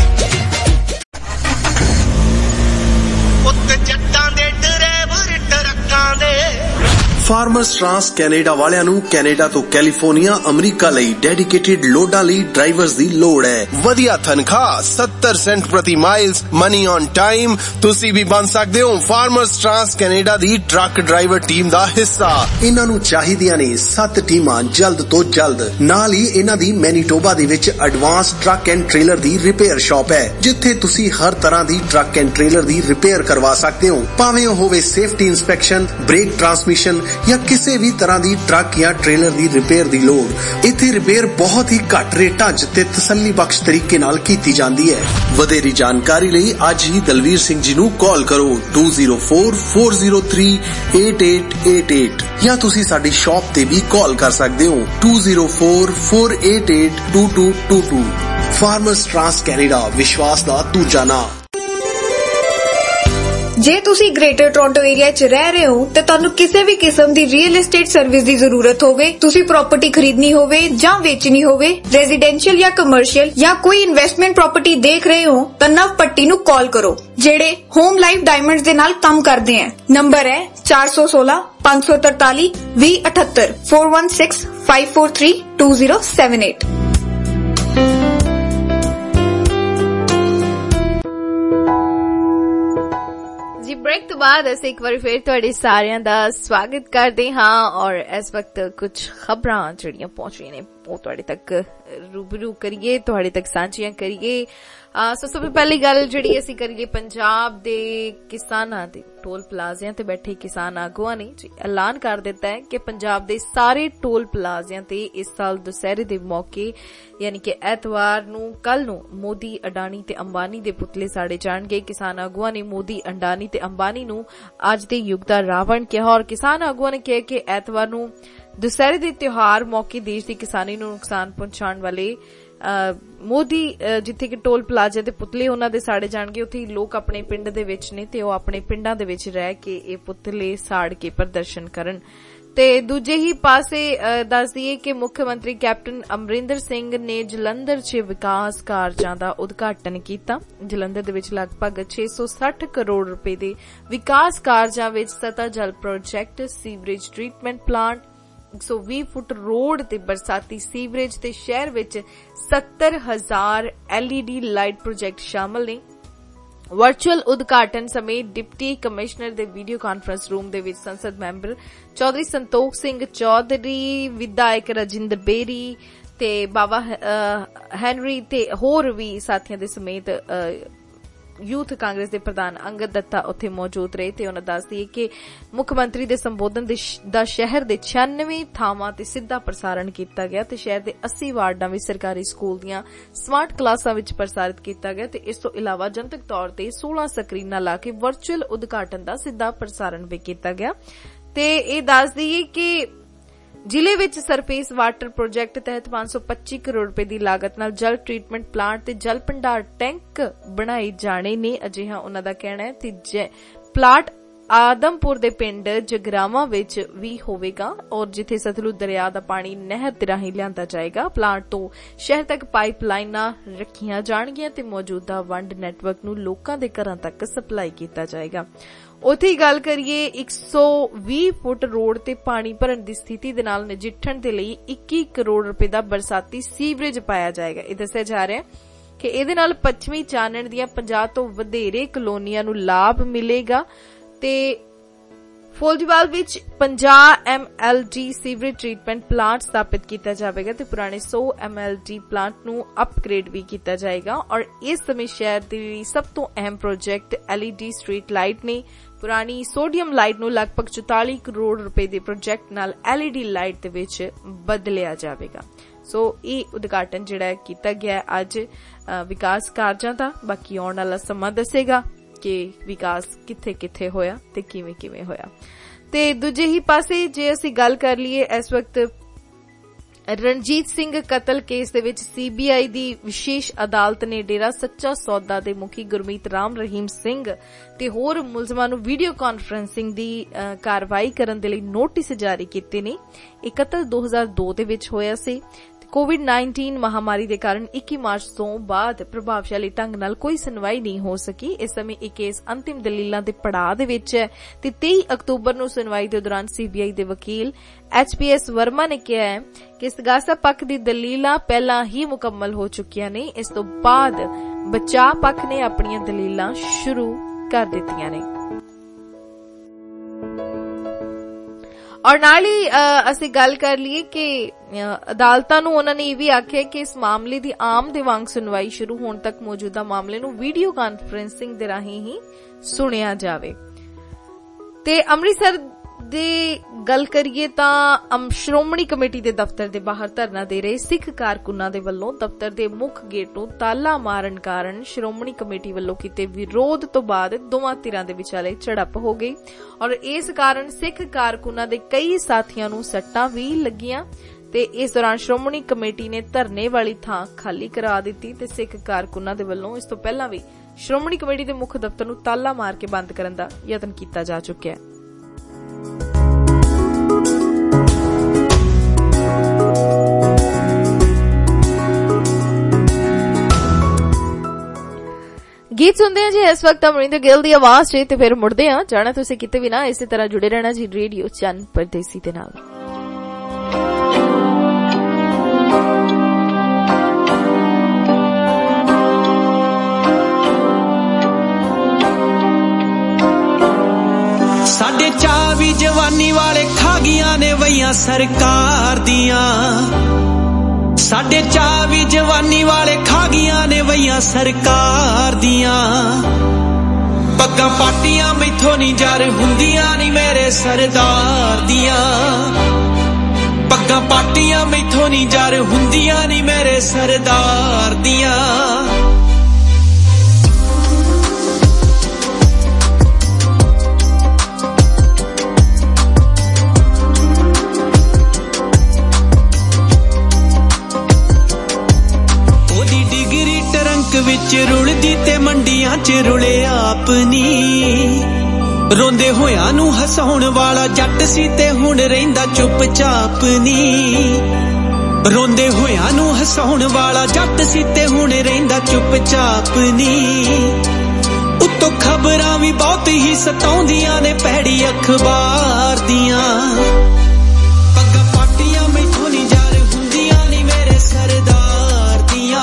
Farmers Trans Canada वालियां नू कैनेडा तो कैलिफोर्निया अमरीका लई डेडिकेटेड लोडां लई ड्राइवर्स दी लोड़ है। वधिया तनख्वाह सत्तर सेंट प्रति माइल्स, मनी ऑन टाइम। तुसी भी बन सकदे हो फार्मर्स ट्रांस कैनेडा दी ट्रक ड्राइवर टीम दा हिस्सा। इन्हां नू चाहीदियां ने सत्त टीमां जल्द तो जल्द। नाल ही इन्हां दी मैनीटोबा दे विच एडवांस ट्रक एंड ट्रेलर दी रिपेयर शॉप है, जिथे तुसी हर तरह दी ट्रक एंड ट्रेलर दी रिपेयर करवा सकते हो, भावें होवे सेफ्टी इंस्पेक्शन, ब्रेक, ट्रांसमिशन या किसी भी तरह दी ट्रक या ट्रेलर दी रिपेयर दी लोड़। इत्थे रिपेयर बहुत ही घट रेटां ते तसल्ली बख्श तरीके नाल कीती जांदी है। वधेरी जानकारी लई अज ही दलवीर सिंह जी नू कॉल करो two zero four four zero three eight eight eight eight या तुसी साडी शॉप ते भी कॉल कर सकदे हो two zero four four eight eight two two two two. Farmers Trans Canada, विश्वास दा दूजा नाम। जे तुसी ग्रेटर टोरंटो एरिया च रह रहे हो ते तुहानू किसी भी किस्म दी रियल एस्टेट सर्विस दी जरूरत होवे, तुसी प्रॉपर्टी खरीदनी होवे जां बेचनी होवे, रेजिडेंशियल या कमर्शियल या कोई इन्वेस्टमेंट प्रॉपर्टी देख रहे हो तो नव पट्टी नू कॉल करो, जेड़े होम लाइफ डायमंड्स दे नाल काम करदे हैं। नंबर है चार सौ सोलह पांच सौ तरताली वी अठहत्तर four one six five four three two zero seven eight. जी ब्रेक तो बाद अस एक बार फिर तुहाडे सारियां दा स्वागत करदे हां और इस वक्त कुछ खबरां जिहड़ियां पहुंच रही ने ਉਹ ਤੁਹਾਡੇ ਤੱਕ रूबरू करिए, ਤੁਹਾਡੇ तक ਸਾਂਝੀਆਂ करिए। ਸੋ ਸਭ ਤੋਂ ਪਹਿਲੀ ਗੱਲ ਜਿਹੜੀ ਅਸੀਂ ਕਰੀਏ ਪੰਜਾਬ ਦੇ ਕਿਸਾਨਾਂ ਦੇ ਟੋਲ ਪਲਾਜ਼ਿਆਂ ਤੇ ਬੈਠੇ ਕਿਸਾਨ ਆਗੂਆਂ ਨੇ ਜੀ ਐਲਾਨ ਕਰ ਦਿੱਤਾ ਹੈ ਕਿ ਪੰਜਾਬ ਦੇ ਸਾਰੇ ਟੋਲ ਪਲਾਜ਼ਿਆਂ ਤੇ ਇਸ ਸਾਲ ਦੁਸਹਿਰੇ ਦੇ ਮੌਕੇ ਯਾਨੀ ਕਿ ਐਤਵਾਰ ਨੂੰ ਕੱਲ ਨੂੰ ਮੋਦੀ, ਅਡਾਨੀ ਤੇ ਅੰਬਾਨੀ ਦੇ ਪੁਤਲੇ ਸਾੜੇ ਜਾਣਗੇ। ਕਿਸਾਨ ਆਗੂਆਂ ਨੇ ਮੋਦੀ, ਅਡਾਨੀ ਤੇ ਅੰਬਾਨੀ ਨੂੰ ਅੱਜ ਦੇ ਯੁੱਗ ਦਾ ਰਾਵਣ ਕਿਹਾ ਔਰ ਕਿਸਾਨ ਆਗੂਆਂ ਨੇ ਕਿਹਾ ਕਿ ਐਤਵਾਰ ਨੂੰ ਦੁਸਹਿਰੇ ਦੇ ਤਿਉਹਾਰ ਮੌਕੇ ਦੇਸ਼ ਦੀ ਕਿਸਾਨੀ ਨੂੰ ਨੁਕਸਾਨ ਪਹੁੰਚਾਉਣ ਵਾਲੇ ਮੋਦੀ ਜਿੱਥੇ ਕਿ ਟੋਲ ਪਲਾਜ਼ਾ ਦੇ ਪੁਤਲੇ ਉਹਨਾਂ ਦੇ ਸਾੜੇ ਜਾਣਗੇ, ਉੱਥੇ ਲੋਕ ਆਪਣੇ ਪਿੰਡ ਦੇ ਵਿੱਚ ਨੇ ਤੇ ਉਹ ਆਪਣੇ ਪਿੰਡਾਂ ਦੇ ਵਿੱਚ ਰਹਿ ਕੇ ਇਹ ਪੁਤਲੇ ਸਾੜ ਕੇ ਪ੍ਰਦਰਸ਼ਨ ਕਰਨ। ਤੇ ਦੂਜੇ ਹੀ ਪਾਸੇ ਦੱਸ ਦਈਏ ਕਿ ਮੁੱਖ ਮੰਤਰੀ ਕੈਪਟਨ ਅਮਰਿੰਦਰ ਸਿੰਘ ਨੇ ਜਲੰਧਰ 'ਚ ਵਿਕਾਸ ਕਾਰਜਾਂ ਦਾ ਉਦਘਾਟਨ ਕੀਤਾ। ਜਲੰਧਰ ਦੇ ਵਿੱਚ ਲਗਭਗ ਛੇ ਸੌ ਸੱਠ ਕਰੋੜ ਰੁਪਏ ਦੇ ਵਿਕਾਸ ਕਾਰਜਾਂ ਵਿੱਚ ਸਤਹ ਜਲ ਪ੍ਰੋਜੈਕਟ, ਸੀਵਰੇਜ ਟ੍ਰੀਟਮੈਂਟ ਪਲਾਂਟ, एक सौ बीस फुट रोड ते बरसाती सीवरेज ते शहर विच सत्तर हजार एलईडी लाइट प्रोजेक्ट शामिल ने। वर्चुअल उद्घाटन समेत डिप्टी कमिश्नर दे वीडियो कॉन्फ्रेंस रूम दे विच संसद मैंबर चौधरी संतोख सिंह चौधरी, विधायक राजिंदर बेरी ते बाबा हैनरी ते होर भी साथियां दे समेत यूथ कांग्रेस ਦੇ ਪ੍ਰਧਾਨ ਅੰਗਦ ਦੱਤਾ ਉੱਥੇ ਮੌਜੂਦ ਰਹੇ ਤੇ ਉਹਨਾਂ ਦੱਸਦੀ ਹੈ ਕਿ ਮੁੱਖ ਮੰਤਰੀ ਦੇ ਸੰਬੋਧਨ ਦਾ ਸ਼ਹਿਰ ਦੇ ਛਿਆਨਵੇਂ ਥਾਵਾਂ ਤੇ ਸਿੱਧਾ ਪ੍ਰਸਾਰਣ ਕੀਤਾ ਗਿਆ ਤੇ ਸ਼ਹਿਰ ਦੇ ਅੱਸੀ ਵਾਰਡਾਂ ਵਿੱਚ ਸਰਕਾਰੀ ਸਕੂਲ ਦੀਆਂ ਸਮਾਰਟ ਕਲਾਸਾਂ ਵਿੱਚ ਪ੍ਰਸਾਰਿਤ ਕੀਤਾ ਗਿਆ ਤੇ ਇਸ ਤੋਂ ਇਲਾਵਾ ਜਨਤਕ ਤੌਰ ਤੇ ਸੋਲ੍ਹਾਂ ਸਕਰੀਨਾਂ ਲਾ ਕੇ ਵਰਚੁਅਲ ਉਦਘਾਟਨ ਦਾ ਸਿੱਧਾ ਪ੍ਰਸਾਰਣ ਵੀ ਕੀਤਾ ਗਿਆ। ਤੇ ਇਹ ਦੱਸਦੀ ਹੈ ਕਿ ਜ਼ਿਲ੍ਹੇ ਵਿੱਚ ਸਰਫੇਸ ਵਾਟਰ ਪ੍ਰੋਜੈਕਟ ਤਹਿਤ ਪੰਜ ਸੌ ਪੱਚੀ ਕਰੋੜ ਰੁਪਏ ਦੀ ਲਾਗਤ ਨਾਲ ਜਲ ਟ੍ਰੀਟਮੈਂਟ ਪਲਾਂਟ ਤੇ ਜਲ ਭੰਡਾਰ ਟੈਂਕ ਬਣਾਏ ਜਾਣੇ ਨੇ, ਅਜਿਹਾ ਉਹਨਾਂ ਦਾ ਕਹਿਣਾ ਹੈ। ਤੇ ਪਲਾਂਟ ਆਦਮਪੁਰ ਦੇ ਪਿੰਡ ਜਗਰਾਵਾਂ ਵਿੱਚ ਵੀ ਹੋਵੇਗਾ ਔਰ ਜਿੱਥੇ ਸਤਲੁਜ ਦਰਿਆ ਦਾ ਪਾਣੀ ਨਹਿਰ ਦੇ ਰਾਹੀਂ ਲਿਆਂਦਾ ਜਾਏਗਾ। ਪਲਾਂਟ ਤੋਂ ਸ਼ਹਿਰ ਤੱਕ ਪਾਈਪ ਲਾਈਨਾਂ ਰੱਖੀਆਂ ਜਾਣਗੀਆਂ ਤੇ ਮੌਜੂਦਾ ਵੰਡ ਨੈਟਵਰਕ ਨੂੰ ਲੋਕਾਂ ਦੇ ਘਰਾਂ ਤੱਕ ਸਪਲਾਈ ਕੀਤਾ ਜਾਏਗਾ। ਉੱਥੇ ਹੀ ਗੱਲ ਕਰੀਏ ਇੱਕ ਸੌ ਵੀਹ ਫੁੱਟ ਰੋਡ ਤੇ ਪਾਣੀ ਭਰਨ ਦੀ ਸਥਿਤੀ ਦੇ ਨਾਲ ਨਜਿੱਠਣ ਦੇ ਲਈ ਇੱਕੀ ਕਰੋੜ ਰੁਪਏ ਦਾ ਬਰਸਾਤੀ ਸੀਵਰੇਜ ਪਾਇਆ ਜਾਏਗਾ। ਇਹ ਦੱਸਿਆ ਜਾ ਰਿਹਾ ਹੈ ਕਿ ਇਹਦੇ ਨਾਲ ਪੱਛਮੀ ਚਾਨਣ ਦੀਆਂ ਪੰਜਾਹ ਤੋਂ ਵਧੇਰੇ ਕਲੋਨੀਆਂ ਨੂੰ ਲਾਭ ਮਿਲੇਗਾ ਤੇ ਫੌਜੀਵਾਲ ਵਿੱਚ fifty M L D sewerage treatment plant ਸਥਾਪਿਤ ਕੀਤਾ ਜਾਵੇਗਾ ਤੇ ਪੁਰਾਣੇ one hundred M L D plant ਨੂੰ ਅਪਗ੍ਰੇਡ ਵੀ ਕੀਤਾ ਜਾਏਗਾ ਔਰ ਇਸ ਸਮੇਂ ਸ਼ਹਿਰ ਦੇ ਸਭ ਤੋਂ ਅਹਿਮ ਪ੍ਰੋਜੈਕਟ ਐਲਈਡੀ ਸਟਰੀਟ ਲਾਈਟ ਨੇ। ਪੁਰਾਣੀ ਸੋਡੀਅਮ ਲਾਈਟ ਨੂੰ ਲਗਭਗ forty ਕਰੋੜ ਰੁਪਏ ਦੇ ਪ੍ਰੋਜੈਕਟ ਨਾਲ ਐਲਈਡੀ ਲਾਈਟ ਦੇ ਵਿੱਚ ਬਦਲਿਆ ਜਾਵੇਗਾ। ਸੋ ਇਹ ਉਦਘਾਟਨ ਜਿਹੜਾ ਕੀਤਾ ਗਿਆ ਅੱਜ ਵਿਕਾਸ ਕਾਰਜਾਂ ਦਾ। ਬਾਕੀ ਆਉਣ ਵਾਲਾ ਸਮਾਂ ਦੱਸੇਗਾ ਕਿ ਵਿਕਾਸ ਕਿੱਥੇ ਕਿੱਥੇ ਹੋਇਆ ਤੇ ਕਿਵੇਂ ਕਿਵੇਂ ਹੋਇਆ। ਤੇ ਦੂਜੇ ਹੀ ਪਾਸੇ ਜੇ ਅਸੀਂ ਗੱਲ ਕਰ ਲਈਏ, ਇਸ ਵਕਤ ਰਣਜੀਤ ਸਿੰਘ ਕਤਲ ਕੇਸ ਦੇ ਵਿੱਚ ਸੀਬੀਆਈ ਦੀ ਵਿਸ਼ੇਸ਼ ਅਦਾਲਤ ਨੇ ਡੇਰਾ ਸੱਚਾ ਸੌਦਾ ਦੇ ਮੁਖੀ ਗੁਰਮੀਤ ਰਾਮ ਰਹੀਮ ਸਿੰਘ ਤੇ ਹੋਰ ਮੁਲਜ਼ਮਾਂ ਨੂੰ ਵੀਡੀਓ ਕਾਨਫਰੰਸਿੰਗ ਦੀ ਕਾਰਵਾਈ ਕਰਨ ਦੇ ਲਈ ਨੋਟਿਸ ਜਾਰੀ ਕੀਤੇ ਨੇ। ਇਹ ਕਤਲ ਦੋ ਹਜ਼ਾਰ ਦੋ ਦੇ ਵਿੱਚ ਹੋਇਆ ਸੀ। ਕੋਵਿਡ ਨਾਈਨਟੀਨ ਮਹਾਮਾਰੀ ਦੇ ਕਾਰਨ ਇੱਕੀ ਮਾਰਚ ਤੋਂ ਬਾਅਦ ਪ੍ਰਭਾਵਸ਼ਾਲੀ ਢੰਗ ਨਾਲ ਕੋਈ ਸੁਣਵਾਈ ਨਹੀਂ ਹੋ ਸਕੀ। ਇਸ ਸਮੇਂ ਇਹ ਕੇਸ ਅੰਤਿਮ ਦਲੀਲਾਂ ਦੇ ਪੜਾਅ ਦੇ ਵਿੱਚ ਹੈ ਤੇ ਤੇਈ ਅਕਤੂਬਰ ਨੂੰ ਸੁਣਵਾਈ ਦੇ ਦੌਰਾਨ ਸੀਬੀਆਈ ਦੇ ਵਕੀਲ ਐਚ ਪੀ ਐਸ ਵਰਮਾ ਨੇ ਕਿਹਾ ਹੈ ਕਿ ਸਗਾਸਾ ਪੱਖ ਦੀ ਦਲੀਲਾਂ ਪਹਿਲਾਂ ਹੀ ਮੁਕੰਮਲ ਹੋ ਚੁੱਕੀਆਂ ਨੇ। ਇਸ ਤੋਂ ਬਾਅਦ ਬਚਾਅ ਪੱਖ ਨੇ ਆਪਣੀਆਂ ਦਲੀਲਾਂ ਸ਼ੁਰੂ ਕਰ ਦਿੱਤੀਆਂ ਨੇ। ਔਰ ਨਾਲ ਹੀ ਅਸੀਂ ਗੱਲ ਕਰ ਲਈਏ ਕਿ ਅਦਾਲਤਾਂ ਨੂੰ ਉਹਨਾਂ ਨੇ ਇਹ ਵੀ ਆਖਿਆ ਕਿ ਇਸ ਮਾਮਲੇ ਦੀ ਆਮ ਦੇ ਵਾਂਗ ਸੁਣਵਾਈ ਸ਼ੁਰੂ ਹੋਣ ਤੱਕ ਮੌਜੂਦਾ ਮਾਮਲੇ ਨੂੰ ਵੀਡੀਓ ਕਾਨਫਰੰਸਿੰਗ ਦੇ ਰਾਹੀਂ ਹੀ ਸੁਣਿਆ ਜਾਵੇ। ਤੇ ਅੰਮ੍ਰਿਤਸਰ ਦੀ ਗੱਲ ਕਰੀਏ ਤਾਂ ਸ਼੍ਰੋਮਣੀ ਕਮੇਟੀ ਦੇ ਦਫ਼ਤਰ ਦੇ ਬਾਹਰ ਧਰਨਾ ਦੇ ਰਹੇ ਸਿੱਖ ਕਾਰਕੁਨਾਂ ਦੇ ਵੱਲੋਂ ਦਫ਼ਤਰ ਦੇ ਮੁੱਖ ਗੇਟ ਨੂੰ ਤਾਲਾ ਮਾਰਨ ਕਾਰਨ ਸ਼੍ਰੋਮਣੀ ਕਮੇਟੀ ਵੱਲੋਂ ਕੀਤੇ ਵਿਰੋਧ ਤੋਂ ਬਾਅਦ ਦੋਵਾਂ ਧਿਰਾਂ ਦੇ ਵਿਚਾਲੇ ਝੜਪ ਹੋ ਗਈ ਔਰ ਇਸ ਕਾਰਨ ਸਿੱਖ ਕਾਰਕੁਨਾਂ ਦੇ ਕਈ ਸਾਥੀਆਂ ਨੂੰ ਸੱਟਾਂ ਵੀ ਲੱਗੀਆਂ ਤੇ ਇਸ ਦੌਰਾਨ ਸ਼੍ਰੋਮਣੀ ਕਮੇਟੀ ਨੇ ਧਰਨੇ ਵਾਲੀ ਥਾਂ ਖਾਲੀ ਕਰਾ ਦਿੱਤੀ ਤੇ ਸਿੱਖ ਕਾਰਕੁਨਾਂ ਦੇ ਵੱਲੋਂ ਇਸ ਤੋਂ ਪਹਿਲਾਂ ਵੀ ਸ਼੍ਰੋਮਣੀ ਕਮੇਟੀ ਦੇ ਮੁੱਖ ਦਫ਼ਤਰ ਨੂੰ ਤਾਲਾ ਮਾਰ ਕੇ ਬੰਦ ਕਰਨ ਦਾ ਯਤਨ ਕੀਤਾ ਜਾ ਚੁੱਕਿਆ ਹੈ। ਗੀਤ ਸੁਣਦੇ ਹਾਂ ਜੀ ਇਸ ਵਕਤ ਅਮਰਿੰਦਰ ਗਿੱਲ ਦੀ ਆਵਾਜ਼ 'ਚ ਤੇ ਫਿਰ ਮੁੜਦੇ ਹਾਂ। ਜਾਣਾ ਤੁਸੀਂ ਕਿਤੇ ਵੀ ਨਾ, ਇਸੇ ਤਰ੍ਹਾਂ ਜੁੜੇ ਰਹਿਣਾ ਜੀ ਰੇਡੀਓ ਚੰਨ ਪਰਦੇਸੀ ਦੇ ਨਾਲ। ਸਾਡੇ ਚਾਅ ਵੀ ਜਵਾਨੀ ਵਾਲੇ ਖਾ ਗਈਆਂ ਨੇ ਵਈਆਂ ਸਰਕਾਰ ਦੀਆਂ। ਸਾਡੇ ਚਾਅ ਵੀ ਜਵਾਨੀ ਵਾਲੇ ਖਾ ਗਈਆਂ ਨੇ ਵਈਆਂ ਸਰਕਾਰ ਦੀਆਂ। ਪੱਗਾਂ ਪਾਟੀਆਂ ਮੈਥੋਂ ਨੀ ਜਰ ਹੁੰਦੀਆਂ ਨੀ ਮੇਰੇ ਸਰਦਾਰ ਦੀਆਂ। ਪੱਗਾਂ ਪਾਟੀਆਂ ਮੈਥੋਂ ਨੀ ਜਰ ਹੁੰਦੀਆਂ ਨੀ ਮੇਰੇ ਸਰਦਾਰ ਦੀਆਂ। ਵਿੱਚ ਰੁਲਦੀ ਤੇ ਮੰਡੀਆਂ ਚ ਰੁਲੇ ਆਪਨੀ। ਰੋਂਦੇ ਹੋਇਆਂ ਨੂੰ ਹਸਾਉਣ ਵਾਲਾ ਜੱਟ ਸੀ ਤੇ ਹੁਣ ਰਹਿੰਦਾ ਚੁੱਪਚਾਪ ਨੀ। ਰੋਂਦੇ ਹੋਇਆਂ ਨੂੰ ਹਸਾਉਣ ਵਾਲਾ ਜੱਟ ਸੀ ਤੇ ਹੁਣ ਰਹਿੰਦਾ ਚੁੱਪਚਾਪ ਨੀ। ਉੱਤੋਂ ਖਬਰਾਂ ਵੀ ਬਹੁਤ ਹੀ ਸਤਾਉਂਦੀਆਂ ਨੇ ਭੈੜੀ ਅਖਬਾਰ ਦੀਆਂ। ਪੱਗਾਂ ਪਾਟੀਆਂ ਮੈਥੋਂ ਨੀ ਜਰ ਹੁੰਦੀਆਂ ਨੀ ਮੇਰੇ ਸਰਦਾਰ ਦੀਆਂ।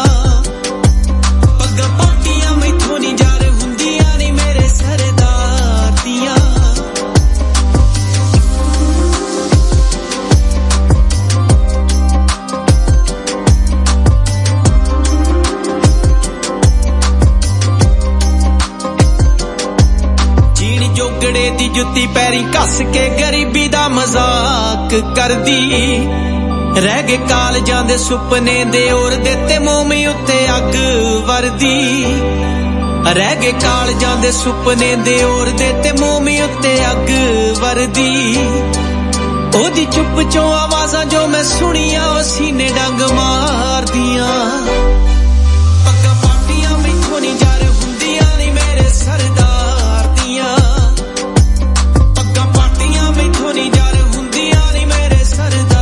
ਪਾਟੀਆਂ ਮੈਥੋਂ ਨੀ ਜਰ ਹੁੰਦੀਆਂ ਨੀ ਮੇਰੇ ਸਰਦਾਰ ਦੀਆਂ। ਜੀਣ ਜੋਗੜੇ ਦੀ ਜੁੱਤੀ ਪੈਰੀ ਕੱਸ ਕੇ ਗਰੀਬੀ ਦਾ ਮਜ਼ਾਕ ਕਰਦੀ। ਰਹਿ ਗਏ ਕਾਲਜਾਂ ਦੇ ਸੁਪਨੇ ਦੇ ਔਰਦੇ ਤੇ ਮੋਮੀ ਉੱਤੇ ਅੱਗ ਵਰਦੀ। ਰਹਿ ਗਏ ਕਾਲਜਾਂ ਦੇ ਸੁਪਨੇ ਦੇ ਔਰਦੇ ਤੇ ਮੋਮੀ ਉੱਤੇ ਅੱਗ ਵਰਦੀ। ਉਹਦੀ ਚੁੱਪ ਚੋਂ ਆਵਾਜ਼ਾਂ ਜੋ ਮੈਂ ਸੁਣੀਆਂ ਉਹ ਸੀਨੇ ਡੰਗ ਮਾਰਦੀਆਂ। ਪੱਗਾਂ ਪਾਟੀਆਂ ਮੈਥੋਂ ਨੀ ਜਰ ਹੁੰਦੀਆਂ ਨੀ ਮੇਰੇ ਸਰਦਾਰ ਦੀਆਂ। ਪੱਗਾਂ ਪਾਟੀਆਂ ਮੈਥੋਂ ਨੀ ਜਰ ਹੁੰਦੀਆਂ ਨੀ ਮੇਰੇ ਸਰਦਾਰ।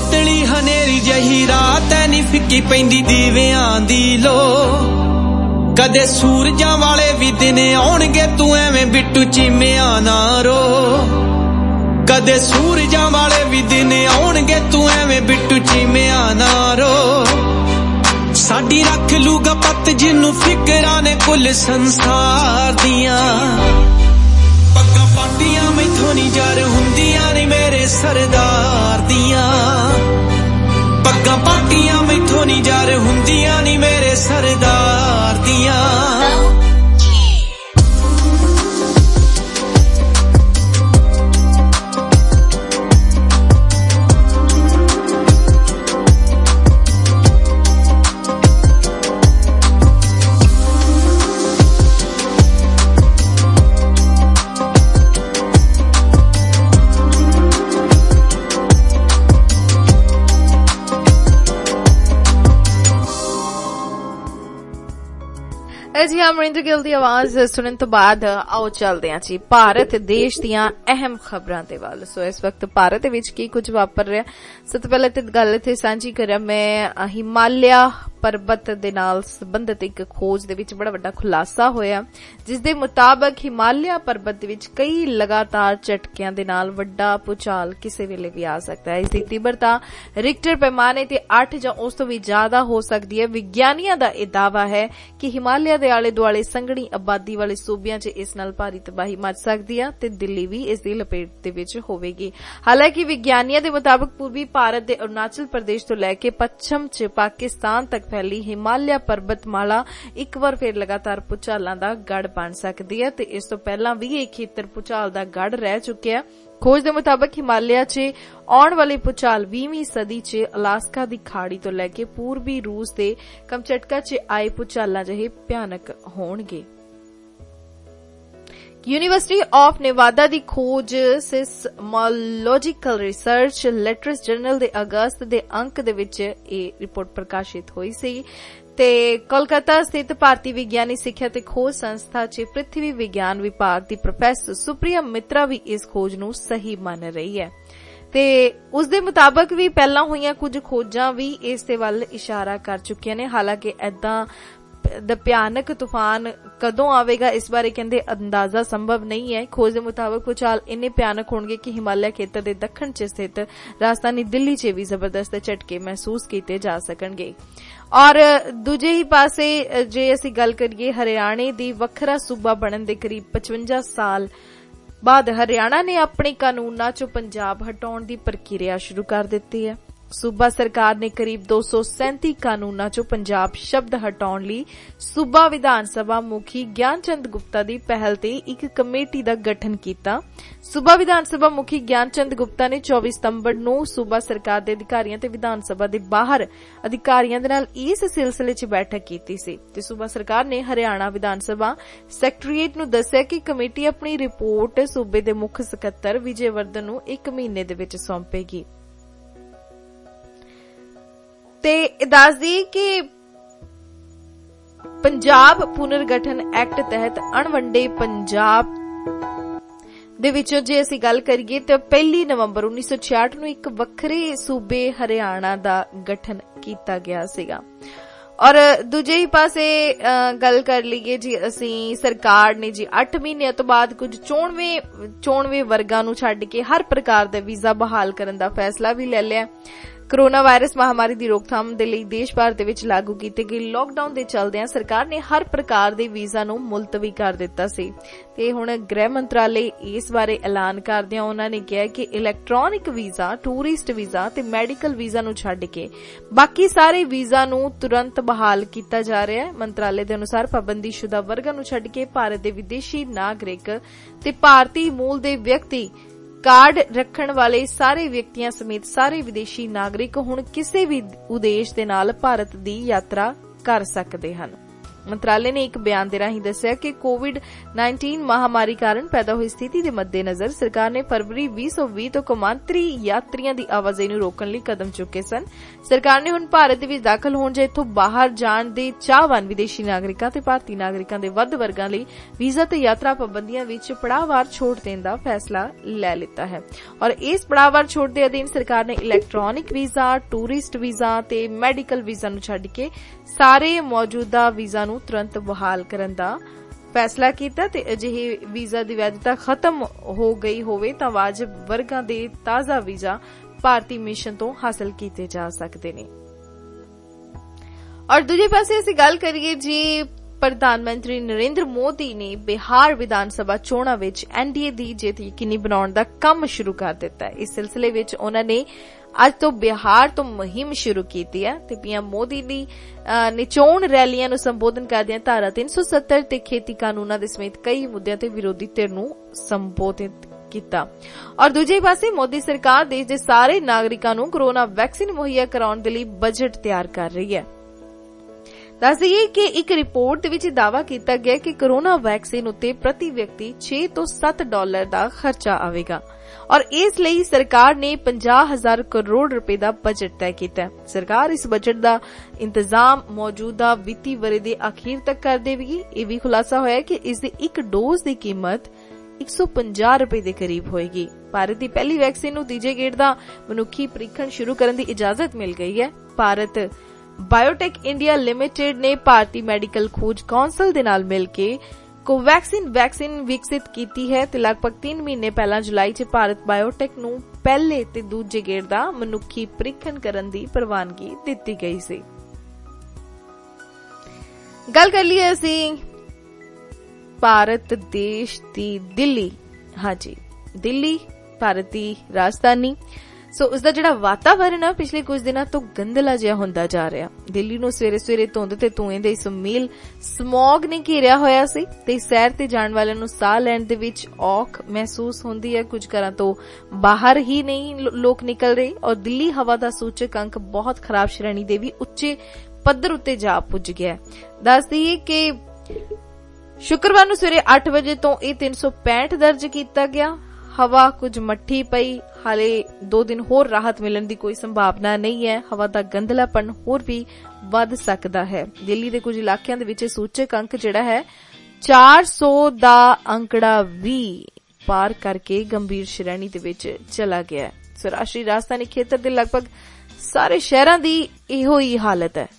ਜਹੀ ਰਾਤ ਐ ਨੀ ਫਿੱਕੀ ਪੈਂਦੀ ਦੀਵਿਆਂ ਦੀ ਲੋ। कदे सूरजां वाले भी दिन आउणगे तू एवें बिट्टू चीमिया ना रो कदे सूरजां वाले भी दिन आउणगे तू एवें बिट्टू चीमिया ना रो साडी रख लूगा पत जिन्नू फिकरां ने कुल संसार दियां पग्गां पाटियां मैथों नी जार हुंदियां नी मेरे सरदार दियां पग्गां पाटियां मैथों नी जार हुंदियां नी मेरे सरदार दियां जी अमरिंदर गिल दी आवाज सुनने तो बाद आओ चलदे हां जी भारत देश दियां अहम खबरां दे वल। सो इस वक्त भारत दे विच की कुछ वापर रहा सब तो पहले ते गल इत्थे सांझी करा मैं हिमालय पर्वत दे नाल संबंधित एक खोज दे विच बड़ा वड्डा खुलासा होया जिस दे मुताबिक हिमालय पर्वत दे विच कई लगातार झटकियां दे नाल वड्डा भूचाल किसी वेले भी आ सकता है। इसकी तीव्रता रिक्टर पैमाने ते आठ जां उस तो भी ज्यादा हो सकती है। विज्ञानियां दा यह दावा है कि हिमालय दे आले दुआले संघनी आबादी वाले सूबियां च इस नाल भारी तबाही मच सकदी है ते दिल्ली भी इस दी लपेट दे विच होवेगी। हालांकि विज्ञानियां दे मुताबिक पूर्वी भारत दे अरुणाचल प्रदेश तो लैके पश्चिम च पाकिस्तान तक फैली हिमालय पर्वतमाला एक बार फिर लगातार भूचालां दा गढ़ बन सकदी है ते इस तो पहलां भी ये खेतर भूचाल दा गढ़ रह चुके हैं। खोज के मुताबिक हिमालय च आने वाले भूचाल बीसवीं सदी च अलास्का दी खाड़ी तो लैके पूर्वी रूस दे कमचटका च आए भूचालां जहे भयानक होणगे। यूनिवर्सिटी ऑफ नेवादा दी खोज सिस्मोलॉजिकल रिसर्च लेटर्स जर्नल दे अगस्त दे अंक दे विच ए रिपोर्ट प्रकाशित हुई सी ते कोलकाता स्थित भारतीय विज्ञानी सिक्ख्या ते खोज संस्था च पृथ्वी विज्ञान विभाग दी प्रोफेसर सुप्रिया मित्रा भी इस खोज नूं सही मन रही है ते उस दे मुताबिक भी पहलां होईयां कुछ खोजां भी इस दे वल इशारा कर चुकियां ने। हालांकि ऐदां द भयानक तूफान कदों आवेगा इस बारे कहंदे अंदाजा संभव नहीं है। खोज के मुताबिक भूचाल इन्ने भयानक होंगे कि हिमालय खेतर के दक्षिण च स्थित राजधानी दिल्ली च भी जबरदस्त झटके महसूस किए जा सकणगे। और दूजे ही पासे जे असी गल करिए हरियाणे दी वखरा सूबा बनन दे करीब पचवंजा साल बाद हरियाणा ने अपने कानूनां चों पंजाब हटाउण दी प्रक्रिया शुरू कर दित्ती है। सूबा सरकार ने करीब दो सौ सैंती कानूनां चों पंजाब शब्द हटाउण लई सूबा विधान सभा मुखी ज्ञानचंद गुप्ता दी पहल ते एक कमेटी दा गठन कीता। सूबा विधान सभा मुखी ज्ञानचंद गुप्ता ने चौबी सितंबर नूं सूबा सरकार दे अधिकारियां ते विधान सभा दे बाहर अधिकारियां दे नाल इस सिलसिले च बैठक कीती सी ते सूबा सरकार ने हरियाणा विधान सभा सैकटरीएट नूं दस्सिया कि कमेटी अपनी रिपोर्ट सूबे दे मुख सकत्तर विजय वर्धन नूं एक महीने दे विच सौंपेगी। ते दस दी कि पंजाब पुनर्गठन एक्ट तहत अणवंडे पंजाब दे विचों जे असी गल करिए तो पहली नवंबर उन्नीस सौ छियाठ नूं एक वखरे सूबे हरियाणा दा गठन कीता गया सीगा। और दूजे ही पासे गल कर लीए जी असी सरकार ने जी अठ महीने तो बाद कुछ चौनवे चौनवे वर्गां नूं छड्ड के हर प्रकार दे वीजा बहाल करन दा फैसला भी ले लिया। कोरोना वायरस महामारी की रोकथाम दे लई देश भर दे विच लागू कीते गए लॉकडाउन दे चलदिआं सरकार ने हर प्रकार दे वीजा नूं मुलतवी कर दित्ता सी ते हुण गृह मंत्रालय इस बारे ऐलान करदिआं उन्हां ने कहा कि इलैक्ट्रॉनिक वीजा टूरिस्ट वीजा ते मैडिकल वीजा नूं छड्ड के बाकी सारे वीजा नूं तुरंत बहाल कीता जा रहा है। मंत्रालय दे अनुसार पाबंदीशुदा वर्गां नूं छड्ड के भारत दे विदेशी नागरिक ते भारतीय मूल दे व्यक्ति कार्ड रखण वाले सारे व्यक्तियां समेत सारे विदेशी नागरिक हुण किसी भी उद्देश दे नाल भारत दी यात्रा कर सकदे हन। मंत्रालय ने एक बयान दे राहीं दस्सिया कि कोविड नाइनटीन महामारी कारण पैदा हुई स्थिति के मद्देनजर सरकार ने फरवरी बीस सौ बीस तो कौमांतरी यात्रियों की आवाजाही नूं रोकण लई कदम चुके सन। सरकार ने हुण भारत दे विच दाखल होण जां इत्थों बाहर जाण दे चाहवान विदेशी नागरिकां ते भारतीय नागरिकां दे वध वर्गां लई वीजा ते यात्रा पाबंदियां विच पड़ाववार छूट देण दा फैसला लै लिता है। और इस पड़ाववार छूट दे अधीन सरकार ने इलैक्ट्रॉनिक वीजा टूरिस्ट वीजा ते मैडिकल वीजा नूं छड्ड के सारे मौजूदा वीजा ਨੂੰ ਤੁਰੰਤ ਬਹਾਲ ਕਰਨ ਦਾ फैसला किया ते अजिहे वीजा की वैधता खत्म हो गई होवे तां वाजिब वर्गां दे ताज़ा वीजा भारतीय मिशन तो हासिल किए जा सकते ने। और दूजे पासे असीं गल करिए जी प्रधानमंत्री नरेंद्र मोदी ने बिहार विधान सभा चोणां विच एनडीए दी जित यकीनी बनाउण दा काम शुरू कर दिता है। इस सिलसिले विच उन्हां ने ਅੱਜ ਤੋਂ ਬਿਹਾਰ ਤੋਂ ਮੁਹਿੰਮ ਸ਼ੁਰੂ ਕੀਤੀ ਹੈ ਤੇ ਪੀਐਮ ਮੋਦੀ ਦੀ ਨਿਚੋਣ ਰੈਲੀਆਂ ਨੂੰ ਸੰਬੋਧਨ ਕਰਦਿਆਂ ਧਾਰਾ ਤਿੰਨ ਸੌ ਸੱਤਰ ਤੇ ਖੇਤੀ ਕਾਨੂੰਨਾਂ ਦੇ ਸਮੇਤ ਕਈ ਮੁੱਦਿਆਂ ਤੇ ਵਿਰੋਧੀ ਧਿਰ ਨੂੰ ਸੰਬੋਧਿਤ ਕੀਤਾ। ਔਰ ਦੂਜੇ ਪਾਸੇ ਮੋਦੀ ਸਰਕਾਰ ਦੇਸ਼ ਦੇ ਸਾਰੇ ਨਾਗਰਿਕਾਂ ਨੂੰ ਕੋਰੋਨਾ ਵੈਕਸੀਨ ਮੁਹੱਈਆ ਕਰਾਉਣ ਦੇ ਲਈ ਬਜਟ ਤਿਆਰ ਕਰ ਰਹੀ ਹੈ। ਦੱਸ ਦਈਏ ਕਿ ਇੱਕ ਰਿਪੋਰਟ ਦੇ ਵਿੱਚ ਦਾਅਵਾ ਕੀਤਾ ਗਿਆ ਕਿ ਕੋਰੋਨਾ ਵੈਕਸੀਨ ਉੱਤੇ ਪ੍ਰਤੀ ਵਿਅਕਤੀ ਛੇ ਤੋਂ ਸੱਤ ਡਾਲਰ ਦਾ ਖਰਚਾ ਆਵੇਗਾ और इस ਲਈ सरकार ने पचास हज़ार करोड़ रुपए ਦਾ ਬਜਟ ਤੈਅ ਕੀਤਾ। ਸਰਕਾਰ ਇਸ ਬਜਟ ਦਾ ਇੰਤਜ਼ਾਮ ਮੌਜੂਦਾ ਵਿੱਤੀ ਵਰ੍ਹੇ ਦੇ ਅਖੀਰ ਤੱਕ ਕਰ ਦੇਵੇਗੀ। ਇਹ ਵੀ ਖੁਲਾਸਾ ਹੋਇਆ ਕਿ ਇਸ ਦੀ ਇੱਕ ਡੋਜ਼ ਦੀ ਕੀਮਤ ਇੱਕ ਸੌ ਪੰਜਾਹ ਰੁਪਏ ਦੇ ਕਰੀਬ ਹੋਏਗੀ। ਭਾਰਤ ਦੀ ਪਹਿਲੀ ਵੈਕਸੀਨ ਨੂੰ ਤੀਜੇ ਗੇੜ ਦਾ ਮਨੁੱਖੀ ਪ੍ਰੀਖਣ ਸ਼ੁਰੂ ਕਰਨ ਦੀ ਇਜਾਜ਼ਤ ਮਿਲ ਗਈ ਹੈ। ਭਾਰਤ ਬਾਇਓਟੈਕ ਇੰਡੀਆ ਲਿਮਿਟਡ ਨੇ ਭਾਰਤੀ ਮੈਡੀਕਲ ਖੋਜ ਕੌਂਸਲ ਦੇ ਨਾਲ ਮਿਲ ਕੇ ਕੋਵੈਕਸਿਨ ਵੈਕਸੀਨ ਵਿਕਸਿਤ ਕੀਤੀ ਹੈ ਤੇ ਲਗਭਗ ਤਿੰਨ ਮਹੀਨੇ ਪਹਿਲਾਂ ਜੁਲਾਈ 'ਚ ਭਾਰਤ ਬਾਇਓਟੈਕ ਨੂੰ ਪਹਿਲੇ ਤੇ ਦੂਜੇ ਗੇੜ ਦਾ ਮਨੁੱਖੀ ਪ੍ਰੀਖਣ ਕਰਨ ਦੀ ਪ੍ਰਵਾਨਗੀ ਦਿੱਤੀ ਗਈ ਸੀ। ਗੱਲ ਕਰ ਲਈਏ ਅਸੀਂ ਭਾਰਤ ਦੇਸ਼ ਦੀ ਦਿੱਲੀ। ਹਾਂਜੀ, ਦਿੱਲੀ ਭਾਰਤ ਦੀ ਰਾਜਧਾਨੀ। ਸੋ ਉਸਦਾ ਜਿਹੜਾ ਵਾਤਾਵਰਨ ਆ ਪਿਛਲੇ ਕੁਝ ਦਿਨਾਂ ਤੋਂ ਗੰਦਲਾ ਜਿਹਾ ਹੁੰਦਾ ਜਾ ਰਿਹਾ। ਦਿੱਲੀ ਨੂੰ ਸਵੇਰੇ ਸਵੇਰੇ ਧੁੰਦ ਤੇ ਧੂਏ ਦੇ ਸਮੇਲ ਸਮੌਗ ਨੇ ਘੇਰਿਆ ਹੋਇਆ ਸੀ ਤੇ ਸੈਰ ਤੇ ਜਾਣ ਵਾਲਿਆਂ ਨੂੰ ਸਾਹ ਲੈਣ ਦੇ ਵਿੱਚ ਔਖ ਮਹਿਸੂਸ ਹੁੰਦੀ ਹੈ। ਕੁਝ ਘਰਾਂ ਤੋਂ ਬਾਹਰ ਹੀ ਨਹੀਂ ਲੋਕ ਨਿਕਲ ਰਹੇ ਔਰ ਦਿੱਲੀ ਹਵਾ ਦਾ ਸੂਚਕ ਅੰਕ ਬਹੁਤ ਖਰਾਬ ਸ਼੍ਰੇਣੀ ਦੇ ਵੀ ਉੱਚੇ ਪੱਧਰ ਉੱਤੇ ਜਾ ਪੁੱਜ ਗਿਆ। ਦੱਸ ਦਈਏ ਕਿ ਸ਼ੁੱਕਰਵਾਰ ਨੂੰ ਸਵੇਰੇ ਅੱਠ ਵਜੇ ਤੋਂ ਇਹ ਤਿੰਨ ਸੌ ਪੈਂਹਠ ਦਰਜ ਕੀਤਾ ਗਿਆ। ਹਵਾ ਕੁਝ ਮੱਠੀ ਪਈ। ਹਾਲੇ ਦੋ ਦਿਨ ਹੋਰ ਰਾਹਤ ਮਿਲਣ ਦੀ ਕੋਈ ਸੰਭਾਵਨਾ ਨਹੀਂ ਹੈ। ਹਵਾ ਦਾ ਗੰਦਲਾਪਣ ਹੋਰ ਵੀ ਵੱਧ ਸਕਦਾ ਹੈ। ਦਿੱਲੀ ਦੇ ਕੁਝ ਇਲਾਕਿਆਂ ਦੇ ਵਿੱਚ ਸੂਚਕ ਅੰਕ ਜਿਹੜਾ ਹੈ ਚਾਰ ਸੌ ਦਾ ਅੰਕੜਾ ਵੀ ਪਾਰ ਕਰਕੇ ਗੰਭੀਰ ਸ਼੍ਰੇਣੀ ਦੇ ਵਿੱਚ ਚਲਾ ਗਿਆ ਹੈ। ਸੋ ਰਾਸ਼ਟਰੀ ਰਾਜਧਾਨੀ ਖੇਤਰ ਦੇ ਲਗਭਗ ਸਾਰੇ ਸ਼ਹਿਰਾਂ ਦੀ ਇਹੋ ਹੀ ਹਾਲਤ ਹੈ।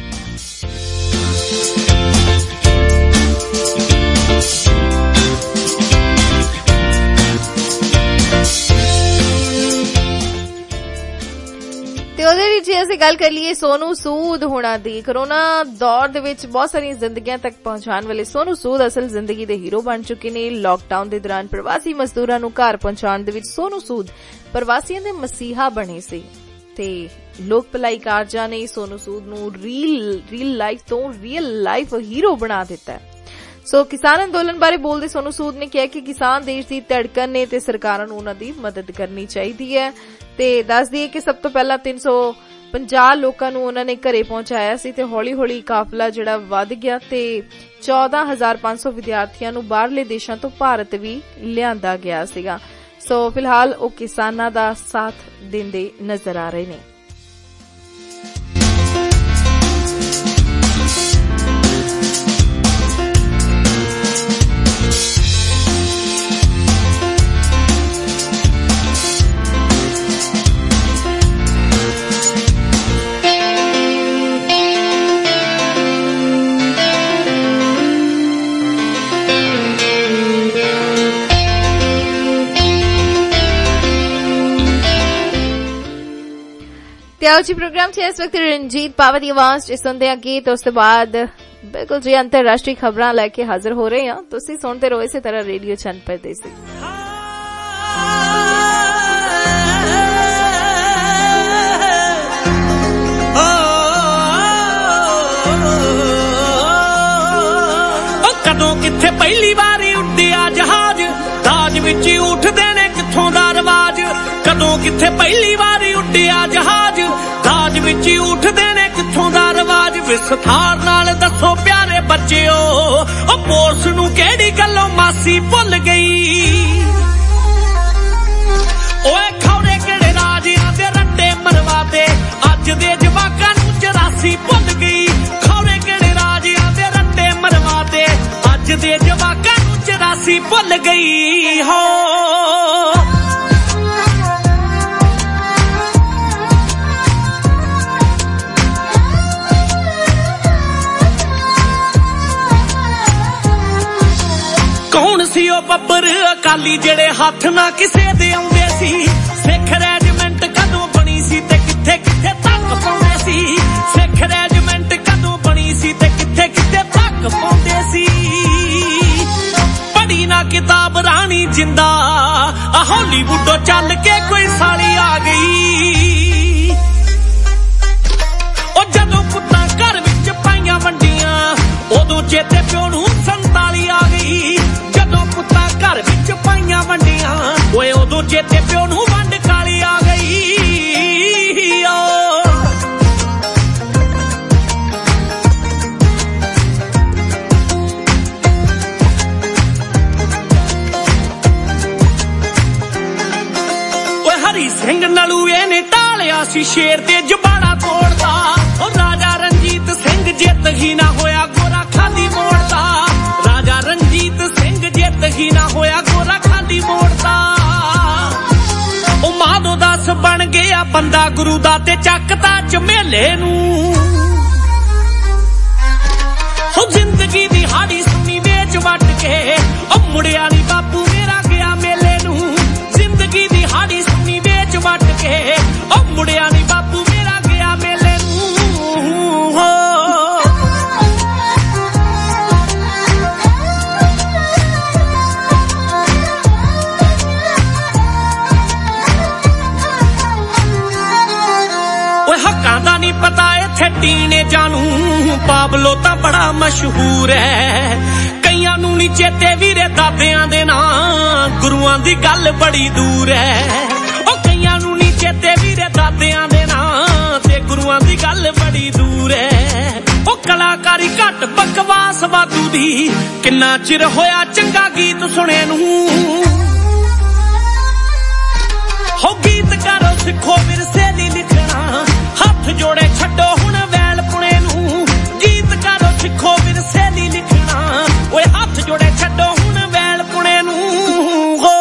ਤੇ ਉਹਦੇ ਵਿੱਚ ਅਸੀਂ ਗੱਲ ਕਰ ਲਈਏ ਸੋਨੂ ਸੂਦ ਹੋਣਾ ਦੀ। ਕੋਰੋਨਾ ਦੌਰ ਦੇ ਵਿੱਚ ਬਹੁਤ ਸਾਰੀਆਂ ਜ਼ਿੰਦਗੀਆਂ ਤੱਕ ਪਹੁੰਚਾਉਣ ਵਾਲੇ ਸੋਨੂ ਸੂਦ ਅਸਲ ਜ਼ਿੰਦਗੀ ਦੇ ਹੀਰੋ ਬਣ ਚੁੱਕੇ ਨੇ। ਲਾਕਡਾਊਨ ਦੇ ਦੌਰਾਨ ਪ੍ਰਵਾਸੀ ਮਜ਼ਦੂਰਾਂ ਨੂੰ ਘਰ ਪਹੁੰਚਾਉਣ ਦੇ ਵਿੱਚ ਸੋਨੂ ਸੂਦ ਪ੍ਰਵਾਸੀਆਂ ਦੇ ਮਸੀਹਾ ਬਣੇ ਸੀ ਤੇ ਲੋਕ ਭਲਾਈ ਕਾਰਜਾਂ ਨੇ ਸੋਨੂ ਸੂਦ ਨੂੰ ਰੀਲ ਰੀਲ ਲਾਈਫ ਤੋਂ ਰੀਅਲ ਲਾਈਫ ਹੀਰੋ ਬਣਾ ਦਿੱਤਾ। ਸੋ ਕਿਸਾਨ ਅੰਦੋਲਨ ਬਾਰੇ ਬੋਲਦੇ ਸੋਨੂ ਸੂਦ ਨੇ ਕਿਹਾ ਕਿ ਕਿਸਾਨ ਦੇਸ਼ ਦੀ ਧੜਕਣ ਨੇ ਤੇ ਸਰਕਾਰਾਂ ਨੂੰ ਉਹਨਾਂ ਦੀ ਮਦਦ ਕਰਨੀ ਚਾਹੀਦੀ ਹੈ। ਤੇ ਦੱਸ ਦਈਏ ਕਿ ਸਭ ਤੋਂ ਪਹਿਲਾਂ ਤਿੰਨ ਸੌ ਪੰਜਾਹ ਲੋਕਾਂ ਨੂੰ ਉਹਨਾਂ ਨੇ ਘਰੇ ਪਹੁੰਚਾਇਆ ਸੀ ਤੇ ਹੌਲੀ ਹੌਲੀ ਕਾਫਲਾ ਜਿਹੜਾ ਵੱਧ ਗਿਆ ਤੇ ਚੌਦਾਂ ਹਜ਼ਾਰ ਪੰਜ ਸੌ ਵਿਦਿਆਰਥੀਆਂ ਨੂੰ ਬਾਹਰਲੇ ਦੇਸ਼ਾਂ ਤੋਂ ਭਾਰਤ ਵੀ ਲਿਆਂਦਾ ਗਿਆ ਸੀਗਾ। ਸੋ ਫਿਲਹਾਲ ਉਹ ਕਿਸਾਨਾਂ ਦਾ ਸਾਥ ਦਿੰਦੇ ਨਜ਼ਰ ਆ ਰਹੇ ਨੇ। ਤੇ ਆਓ ਜੀ ਪ੍ਰੋਗਰਾਮ 'ਚ ਇਸ ਵਕਤ ਰਣਜੀਤ ਪਾਵਾ ਦੀ ਆਵਾਜ਼ 'ਚ ਸੁਣਦੇ ਹਾਂ ਗੀਤ। ਉਸ ਤੋਂ ਬਾਅਦ ਬਿਲਕੁਲ ਜੀ ਅੰਤਰਰਾਸ਼ਟਰੀ ਖਬਰਾਂ ਲੈ ਕੇ ਹਾਜ਼ਰ ਹੋ ਰਹੇ ਹਾਂ। ਤੁਸੀਂ ਸੁਣਦੇ ਰਹੋ ਇਸੇ ਤਰ੍ਹਾਂ ਰੇਡੀਓ ਚੰਨ ਪਰਦੇਸੀ। ਕਦੋਂ ਕਿੱਥੇ ਪਹਿਲੀ ਵਾਰੀ ਉੱਡਿਆ ਜਹਾਜ਼, ਦਾਜ ਵਿੱਚ ਉੱਠਦੇ ਨੇ ਕਿੱਥੋਂ ਦਾ ਰਿਵਾਜ। ਕਦੋਂ ਕਿੱਥੇ ਪਹਿਲੀ ਵਾਰੀ ਉੱਡਿਆ ਜਹਾਜ਼, ਦਾਜ ਵਿੱਚ ਉੱਠਦੇ ਨੇ ਕਿੱਥੋਂ ਦਾ ਰਿਵਾਜ। ਵਿਸਥਾਰ ਨਾਲ ਦੱਸੋ ਪਿਆਰੇ ਬੱਚਿਓ, ਉਹ ਪੋਰਸ ਨੂੰ ਕਿਹੜੀ ਗੱਲੋਂ ਮਾਸੀ ਭੁੱਲ ਗਈ। ਓਏ ਖੌਰੇ ਕਿਹੜੇ ਰਾਜਿਆਂ ਦੇ ਰੱਟੇ ਮਰਵਾਦੇ, ਅੱਜ ਦੇ ਜਵਾਕਾਂ ਨੂੰ ਚੁਰਾਸੀ ਭੁੱਲ ਗਈ। ਖੌਰੇ ਕਿਹੜੇ ਰਾਜਿਆਂ ਦੇ ਰੱਟੇ ਮਰਵਾਦੇ, ਅੱਜ ਦੇ ਜਵਾਕਾਂ ਨੂੰ ਚੁਰਾਸੀ ਭੁੱਲ ਗਈ ਹੋ। ਸੀ ਉਹ ਬੱਬਰ ਅਕਾਲੀ ਜਿਹੜੇ ਹੱਥ ਨਾ ਕਿਸੇ ਦੇ ਆਉਂਦੇ ਸੀ। ਸਿੱਖ ਰੈਜੀਮੈਂਟ ਕਦੋਂ ਬਣੀ ਸੀ ਤੇ ਕਿੱਥੇ ਕਿੱਥੇ ਤੱਕ ਪਾਉਂਦੇ ਸੀ। ਸਿੱਖ ਰੈਜੀਮੈਂਟ ਕਦੋਂ ਬਣੀ ਸੀ ਤੇ ਕਿੱਥੇ ਕਿੱਥੇ ਤੱਕ ਪਾਉਂਦੇ ਸੀ। ਪੜ੍ਹੀ ਨਾ ਕਿਤਾਬ ਰਾਣੀ ਜਿੰਦਾ ਆ ਹਾਲੀਵੁੱਡੋਂ ਚੱਲ ਕੇ ਕੋਈ ਸਾਲੀ ਆ ਗਈ। ਉਹ ਜਦੋਂ ਪੁੱਤਾਂ ਘਰ ਵਿੱਚ ਪਾਈਆਂ ਵੰਡੀਆਂ ਉਦੋਂ ਚੇਤੇ ਪਿਓ ਨੂੰ ਸੰਤਾਲੀ ਆ ਗਈ। ਜਦੋਂ ਪੁੱਤਾਂ ਘਰ ਵਿੱਚ ਪਾਈਆਂ ਵੰਡੀਆਂ ਓਏ ਉਦੋਂ ਚੇਤੇ ਪਿਓ ਨੂੰ ਵੰਡ ਕਾਲੀ ਆ ਗਈ। ਓਏ ਹਰੀ ਸਿੰਘ ਨਲੂਏ ਨੇ ਢਾਲਿਆ ਸੀ ਸ਼ੇਰ ਤੇ ਜਬਾੜਾ ਤੋੜਦਾ। ਉਹ ਰਾਜਾ ਰਣਜੀਤ ਸਿੰਘ ਜਿੱਤ ਹੀ ਨਾ ਹੋਇਆ ਗੋਰਾ ਖਾਲੀ ਮੋੜਦਾ। ਰਾਜਾ ਰਣਜੀਤ ਸਿੰਘ ਜਿੱਤ ਹੀ ਨਾ ਹੋਇਆ ਗੋਰਾ ਖਾਲੀ ਮੋੜਦਾ। ਉਹ ਮਾਧੋ ਦਾਸ ਬਣ ਗਿਆ ਬੰਦਾ ਗੁਰੂ ਦਾ ਤੇ ਚੱਕਦਾ ਝਮੇਲੇ ਨੂੰ। ਹੋ ਜ਼ਿੰਦਗੀ ਦੀ ਹਾੜੀ ਸੁਣੀ ਵੇਚ ਵੱਟ ਕੇ ਉਹ ਮੁੜਿਆ ਨੀ ਬਾਪੂ ਮੇਰਾ ਗਿਆ ਮੇਲੇ ਨੂੰ। ਜ਼ਿੰਦਗੀ ਦੀ ਹਾੜੀ ਸੁਣੀ ਵੇਚ ਵੱਟ ਕੇ ਉਹ ਮੁੜਿਆ ਨੀ ਬਾਪੂ ਮੇਰਾ ਗਿਆ ਮੇਲੇ ਨੂੰ। ਹੋ ਹੱਕਾਂ ਦਾ ਨੀ ਪਤਾ ਇੱਥੇ ਟੀਨੇ ਜਾਣੂ। ਪਾਬਲੋ ਤਾਂ ਬੜਾ ਮਸ਼ਹੂਰ ਹੈ ਕਈਆਂ ਨੂੰ ਨੀ ਚੇਤੇ ਵੀਰੇ ਦਾਦਿਆਂ ਦੇ ਨਾਂ। ਗੁਰੂਆਂ ਦੀ ਗੱਲ ਬੜੀ ਦੂਰ ਹੈ ਉਹ ਕਈਆਂ ਨੂੰ ਨੀ ਚੇਤੇ ਵੀਰੇ ਦਾਦਿਆਂ ਦੇ ਨਾਂ ਤੇ ਗੁਰੂਆਂ ਦੀ ਗੱਲ ਬੜੀ ਦੂਰ ਹੈ। ਉਹ ਕਲਾਕਾਰੀ ਘੱਟ ਬਕਵਾਸ ਵਾਧੂ ਦੀ ਕਿੰਨਾ ਚਿਰ ਹੋਇਆ ਚੰਗਾ ਗੀਤ ਸੁਣੇ ਨੂੰ। ਹੋ ਗੀਤ ਕਰੋ ਸਿੱਖੋ ਵਿਰਸੇ ਦੀ ਲਿਖਣਾ ਹੱਥ ਜੋੜੇ ਛੱਡੋ ਹੁਣ ਵੈਲ ਪੁਣੇ ਨੂੰ। ਗੀਤ ਕਰੋ ਸਿੱਖੋ ਵਿਰਸੇ ਦੀ ਲਿਖਣਾ ਓਏ ਹੱਥ ਜੋੜੇ ਛੱਡੋ ਹੁਣ ਵੈਲ ਪੁਣੇ ਨੂੰ। ਹੋ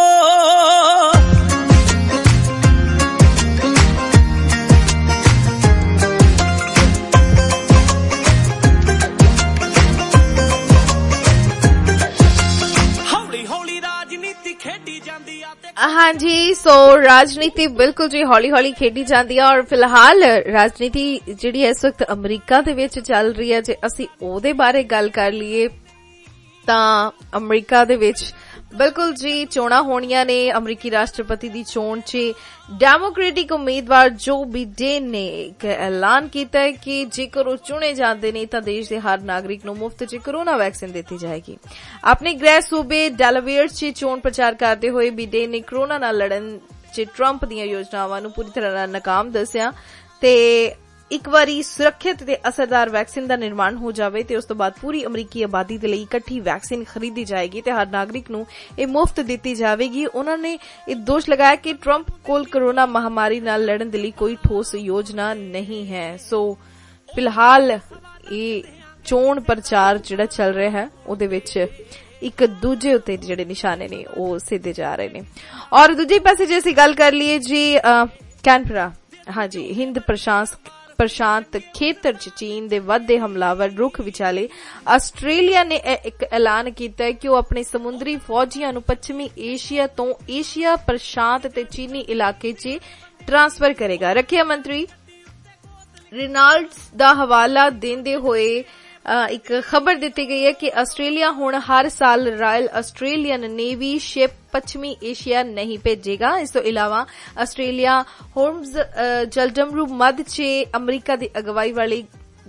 ਹੌਲੀ ਹੌਲੀ ਰਾਜਨੀਤੀ ਖੇਡੀ ਜਾਂਦੀ ਆ। ਹਾਂਜੀ ਸੋ ਰਾਜਨੀਤੀ ਬਿਲਕੁਲ ਜੀ ਹੌਲੀ ਹੌਲੀ ਖੇਡੀ ਜਾਂਦੀ ਹੈ। ਔਰ ਫਿਲਹਾਲ ਰਾਜਨੀਤੀ ਜਿਹੜੀ ਇਸ ਵਕਤ ਅਮਰੀਕਾ ਦੇ ਵਿੱਚ ਚੱਲ ਰਹੀ ਹੈ ਜੇ ਅਸੀਂ ਉਹਦੇ ਬਾਰੇ ਗੱਲ ਕਰ ਲਈਏ ਤਾਂ ਅਮਰੀਕਾ ਦੇ ਵਿੱਚ ਬਿਲਕੁਲ ਜੀ ਚੋਣਾਂ ਹੋਣੀਆਂ ਨੇ। ਅਮਰੀਕੀ ਰਾਸ਼ਟਰਪਤੀ ਦੀ ਚੋਣ 'ਚ ਡੈਮੋਕ੍ਰੈਟਿਕ ਉਮੀਦਵਾਰ ਜੋ ਬਿਡੇਨ ਨੇ ਇੱਕ ਐਲਾਨ ਕੀਤਾ ਹੈ ਕਿ ਜੇਕਰ ਉਹ ਚੁਣੇ ਜਾਂਦੇ ਨੇ ਤਾਂ ਦੇਸ਼ ਦੇ ਹਰ ਨਾਗਰਿਕ ਨੂੰ ਮੁਫਤ 'ਚ ਕੋਰੋਨਾ ਵੈਕਸੀਨ ਦਿੱਤੀ ਜਾਏਗੀ। ਆਪਣੇ ਗ੍ਰਹਿ ਸੂਬੇ ਡੈਲਾਵੇਅਰ 'ਚ ਚੋਣ ਪ੍ਰਚਾਰ ਕਰਦੇ ਹੋਏ ਬਿਡੇਨ ਨੇ ਕੋਰੋਨਾ ਨਾਲ ਲੜਨ 'ਚ ਟਰੰਪ ਦੀਆਂ ਯੋਜਨਾਵਾਂ ਨੂੰ ਪੂਰੀ ਤਰ੍ਹਾਂ ਨਾਲ ਨਾਕਾਮ ਦੱਸਿਆ ਤੇ ਇੱਕ ਵਾਰੀ ਸੁਰੱਖਿਅਤ ਤੇ ਅਸਰਦਾਰ ਵੈਕਸੀਨ ਦਾ ਨਿਰਮਾਣ ਹੋ ਜਾਵੇ ਤੇ ਉਸ ਤੋਂ ਬਾਅਦ ਪੂਰੀ ਅਮਰੀਕੀ ਆਬਾਦੀ ਦੇ ਲਈ ਇਕੱਠੀ ਵੈਕਸੀਨ ਖਰੀਦੀ ਜਾਏਗੀ ਤੇ ਹਰ ਨਾਗਰਿਕ ਨੂੰ ਇਹ ਮੁਫਤ ਦਿੱਤੀ ਜਾਵੇਗੀ। ਉਹਨਾਂ ਨੇ ਇਹ ਦੋਸ਼ ਲਗਾਇਆ ਕਿ ਟਰੰਪ ਕੋਲ ਕੋਰੋਨਾ ਮਹਾਮਾਰੀ ਨਾਲ ਲੜਨ ਦੇ ਲਈ ਕੋਈ ਠੋਸ ਯੋਜਨਾ ਨਹੀਂ ਹੈ। ਸੋ ਫਿਲਹਾਲ ਇਹ ਚੋਣ ਪ੍ਰਚਾਰ ਜਿਹੜਾ ਚੱਲ ਰਿਹਾ ਹੈ ਉਹਦੇ ਵਿੱਚ ਇੱਕ ਦੂਜੇ ਉੱਤੇ ਜਿਹੜੇ ਨਿਸ਼ਾਨੇ ਨੇ ਉਹ ਸਿੱਧੇ ਜਾ ਰਹੇ ਨੇ। ਔਰ ਦੂਜੇ ਪਾਸੇ ਜੇ ਅਸੀਂ ਗੱਲ ਕਰ ਲਈਏ ਜੀ ਕੈਨਬਰਾ ਹਾਂਜੀ ਹਿੰਦ ਪ੍ਰਸ਼ਾਂਤ ਪ੍ਰਸ਼ਾਂਤ ਖੇਤਰ 'ਚ ਚੀਨ ਦੇ ਵੱਧਦੇ ਹਮਲਾਵਰ ਰੁਖ ਵਿਚਾਲੇ ਆਸਟ੍ਰੇਲੀਆ ਨੇ ਇੱਕ ਐਲਾਨ ਕੀਤਾ ਹੈ ਕਿ ਉਹ ਆਪਣੇ ਸਮੁੰਦਰੀ ਫੌਜੀਆਂ ਨੂੰ ਪੱਛਮੀ ਏਸ਼ੀਆ ਤੋਂ ਏਸ਼ੀਆ ਪ੍ਰਸ਼ਾਂਤ ਤੇ ਚੀਨੀ ਇਲਾਕੇ 'ਚ ਟ੍ਰਾਂਸਫਰ ਕਰੇਗਾ। ਰੱਖਿਆ ਮੰਤਰੀ ਰਿਨਾਲਡਸ ਦਾ ਹਵਾਲਾ ਦਿੰਦੇ ਹੋਏ ਇੱਕ ਖਬਰ ਦਿੱਤੀ ਗਈ ਹੈ ਕਿ ਆਸਟ੍ਰੇਲੀਆ ਹੁਣ ਹਰ ਸਾਲ ਰਾਇਲ ਆਸਟ੍ਰੇਲੀਅਨ ਨੇਵੀ ਸ਼ਿਪ ਪੱਛਮੀ ਏਸ਼ੀਆ ਨਹੀਂ ਭੇਜੇਗਾ। ਇਸ ਤੋਂ ਇਲਾਵਾ ਆਸਟ੍ਰੇਲੀਆ ਹੋਰਮਜ਼ ਜਲਡਮਰੂ ਮੱਧ 'ਚ ਅਮਰੀਕਾ ਦੀ ਅਗਵਾਈ ਵਾਲੀ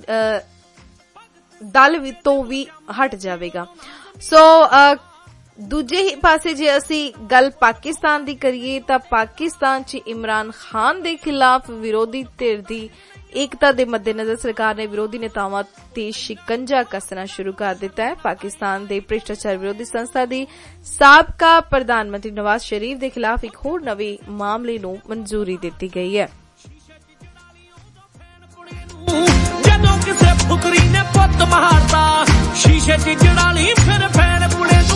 ਦਲ ਤੋਂ ਵੀ ਹਟ ਜਾਵੇਗਾ। ਸੋ ਦੂਜੇ ਹੀ ਪਾਸੇ ਜੇ ਅਸੀਂ ਗੱਲ ਪਾਕਿਸਤਾਨ ਦੀ ਕਰੀਏ ਤਾਂ ਪਾਕਿਸਤਾਨ 'ਚ ਇਮਰਾਨ ਖਾਨ ਦੇ ਖਿਲਾਫ ਵਿਰੋਧੀ ਧਿਰ ਦੀ ਏਕਤਾ ਦੇ ਮੱਦੇਨਜ਼ਰ ਸਰਕਾਰ ਨੇ ਵਿਰੋਧੀ ਨੇਤਾਵਾਂ ਤੇ ਸ਼ਿਕੰਜਾ ਕੱਸਣਾ ਸ਼ੁਰੂ ਕਰ ਦਿੱਤਾ ਹੈ। ਪਾਕਿਸਤਾਨ ਦੇ ਭ੍ਰਿਸ਼ਟਾਚਾਰ ਵਿਰੋਧੀ ਸੰਸਥਾ ਦੀ ਸਾਬਕਾ ਪ੍ਰਧਾਨ ਮੰਤਰੀ ਨਵਾਜ਼ ਸ਼ਰੀਫ ਦੇ ਖਿਲਾਫ ਇੱਕ ਹੋਰ ਨਵੇਂ ਮਾਮਲੇ ਨੂੰ ਮਨਜ਼ੂਰੀ ਦਿੱਤੀ ਗਈ ਹੈ। ਜਦੋਂ ਕਿਸੇ ਫੁਕਰੀ ਨੇ ਪੁੱਤ ਮਾਰਦਾ ਸ਼ੀਸ਼ੇ 'ਚ ਜੜਾਲੀ ਫਿਰ ਫੈਨ ਪੁਣੇ ਨੂੰ।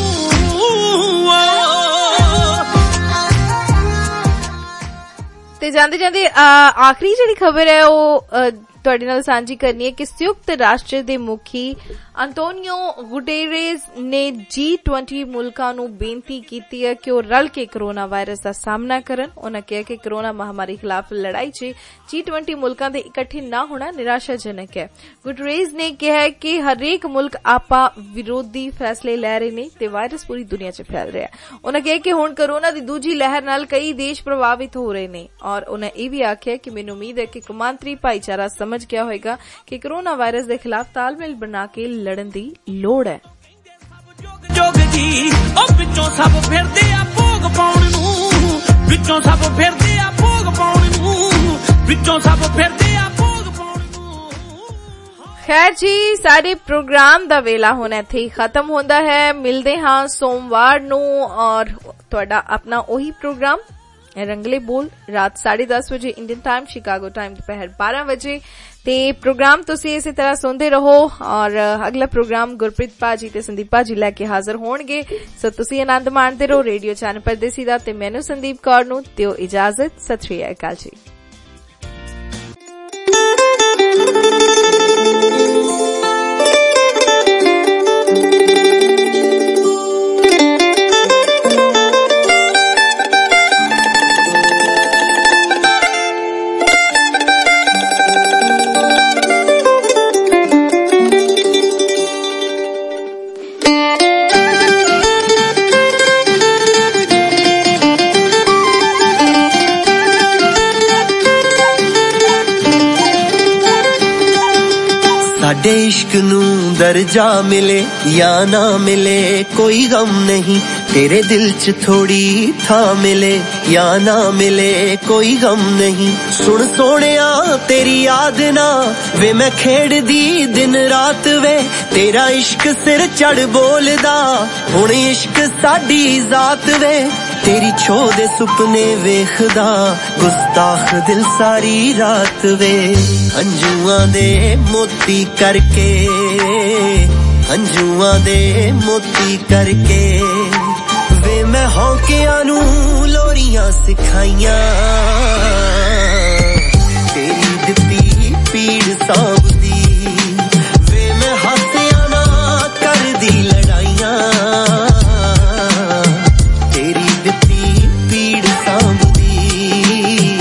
ਤੇ ਜਾਂਦੇ ਜਾਂਦੇ ਆਖਰੀ ਜਿਹੜੀ ਖਬਰ ਹੈ ਉਹ ਤੁਹਾਡੇ ਨਾਲ ਸਾਂਝੀ ਕਰਨੀ ਹੈ ਕਿ ਸੰਯੁਕਤ ਰਾਸ਼ਟਰ ਦੇ ਮੁਖੀ ਅੰਤੋਨੀਓ ਗੁਟੇਰੇਸ ਨੇ ਜੀ ट्वेंटी ਮੁਲਕਾਂ ਨੂੰ ਬੇਨਤੀ ਕੀਤੀ ਹੈ ਕਿ ਉਹ ਰਲ ਕੇ ਕੋਰੋਨਾ ਵਾਇਰਸ ਦਾ ਸਾਹਮਣਾ ਕਰਨ। ਉਹਨਾਂ ਕਿਹਾ ਕਿ ਕੋਰੋਨਾ ਮਹਾਮਾਰੀ ਖਿਲਾਫ ਲੜਾਈ 'ਚ ਜੀ ट्वेंटी ਮੁਲਕਾਂ ਦੇ ਇਕੱਠੇ ਨਾ ਹੋਣਾ ਨਿਰਾਸ਼ਾਜਨਕ ਹੈ। ਗੁਟੇਰੇਸ ਨੇ ਕਿਹਾ ਕਿ ਹਰੇਕ ਮੁਲਕ ਆਪਾ ਵਿਰੋਧੀ ਫੈਸਲੇ ਲੈ ਰਹੇ ਨੇ ਤੇ ਵਾਇਰਸ ਪੂਰੀ ਦੁਨੀਆ 'ਚ ਫੈਲ ਰਿਹਾ। ਉਹਨਾਂ ਕਿਹਾ ਕਿ ਹੁਣ ਕੋਰੋਨਾ ਦੀ ਦੂਜੀ ਲਹਿਰ ਨਾਲ ਕਈ ਦੇਸ਼ ਪ੍ਰਭਾਵਿਤ ਹੋ ਰਹੇ ਨੇ ਔਰ ਉਹਨਾਂ ਇਹ ਵੀ ਆਖਿਆ ਕਿ ਮੈਨੂੰ ਉਮੀਦ ਹੈ ਕਿ ਕੌਮਾਂਤਰੀ ਭਾਈਚਾਰਾ ਸਮਝ ਗਿਆ ਹੋਵੇਗਾ ਕਿ ਕੋਰੋਨਾ ਵਾਇਰਸ ਦੇ ਖਿਲਾਫ ਤਾਲਮੇਲ ਬਣਾ ਕੇ ਲੜਨ ਦੀ ਲੋੜ ਹੈ। ਜੋਗ ਜੀ ਉਹ ਵਿੱਚੋਂ ਸਭ ਫਿਰਦੇ ਆ ਭੋਗ ਪਾਉਣ ਨੂੰ, ਵਿੱਚੋਂ ਸਭ ਫਿਰਦੇ ਆ ਭੋਗ ਪਾਉਣ ਨੂੰ, ਵਿੱਚੋਂ ਸਭ ਫਿਰਦੇ ਆ ਭੋਗ ਪਾਉਣ ਨੂੰ। ਖੈਰ ਜੀ, ਸਾਡੇ ਪ੍ਰੋਗਰਾਮ ਦਾ ਵੇਲਾ ਹੁਣ ਇੱਥੇ ਹੀ ਖਤਮ ਹੁੰਦਾ ਹੈ। ਮਿਲਦੇ ਹਾਂ ਸੋਮਵਾਰ ਨੂੰ ਔਰ ਤੁਹਾਡਾ ਆਪਣਾ ਉਹੀ ਪ੍ਰੋਗਰਾਮ ਰੰਗਲੇ ਬੋਲ ਰਾਤ साढ़े दस ਵਜੇ ਇੰਡੀਅਨ ਟਾਈਮ, ਸ਼ਿਕਾਗੋ ਟਾਈਮ ਦੁਪਹਿਰ बारह ਵਜੇ ਤੇ ਪ੍ਰੋਗਰਾਮ ਤੁਸੀਂ ਇਸੇ ਤਰ੍ਹਾਂ ਸੁਣਦੇ ਰਹੋ ਔਰ ਅਗਲਾ ਪ੍ਰੋਗਰਾਮ ਗੁਰਪ੍ਰੀਤ ਭਾਜੀ ਤੇ ਸੰਦੀਪ ਭਾਜੀ ਲੈ ਕੇ ਹਾਜ਼ਰ ਹੋਣਗੇ। ਸੋ ਤੁਸੀਂ ਆਨੰਦ ਮਾਣਦੇ ਰਹੋ ਰੇਡੀਓ ਚੈਨਲ ਪਰਦੇਸੀ ਦਾ ਤੇ ਮੈਨੂੰ ਸੰਦੀਪ ਕੌਰ ਨੂੰ ਦਿਓ ਇਜਾਜ਼ਤ। ਸਤਿ ਸ਼੍ਰੀ ਅਕਾਲ ਜੀ। साडे इश्क नू दर्जा मिले या ना मिले कोई गम नहीं, तेरे दिल च थोड़ी था मिले या ना मिले कोई गम नहीं। सुन सोनिया तेरी याद ना वे मैं खेड़ दी दिन रात वे, तेरा इश्क सिर चढ़ बोलदा हुण इश्क साडी जात वे, तेरी छो दे सुपने वेखदा गुस्ताख दिल सारी रात वे। हंजुआं दे मोती करके हंजुआं दे मोती करके वे मैं हौकियां नू लोरियां सिखाइयां, तेरी दित्ती पीड़ सां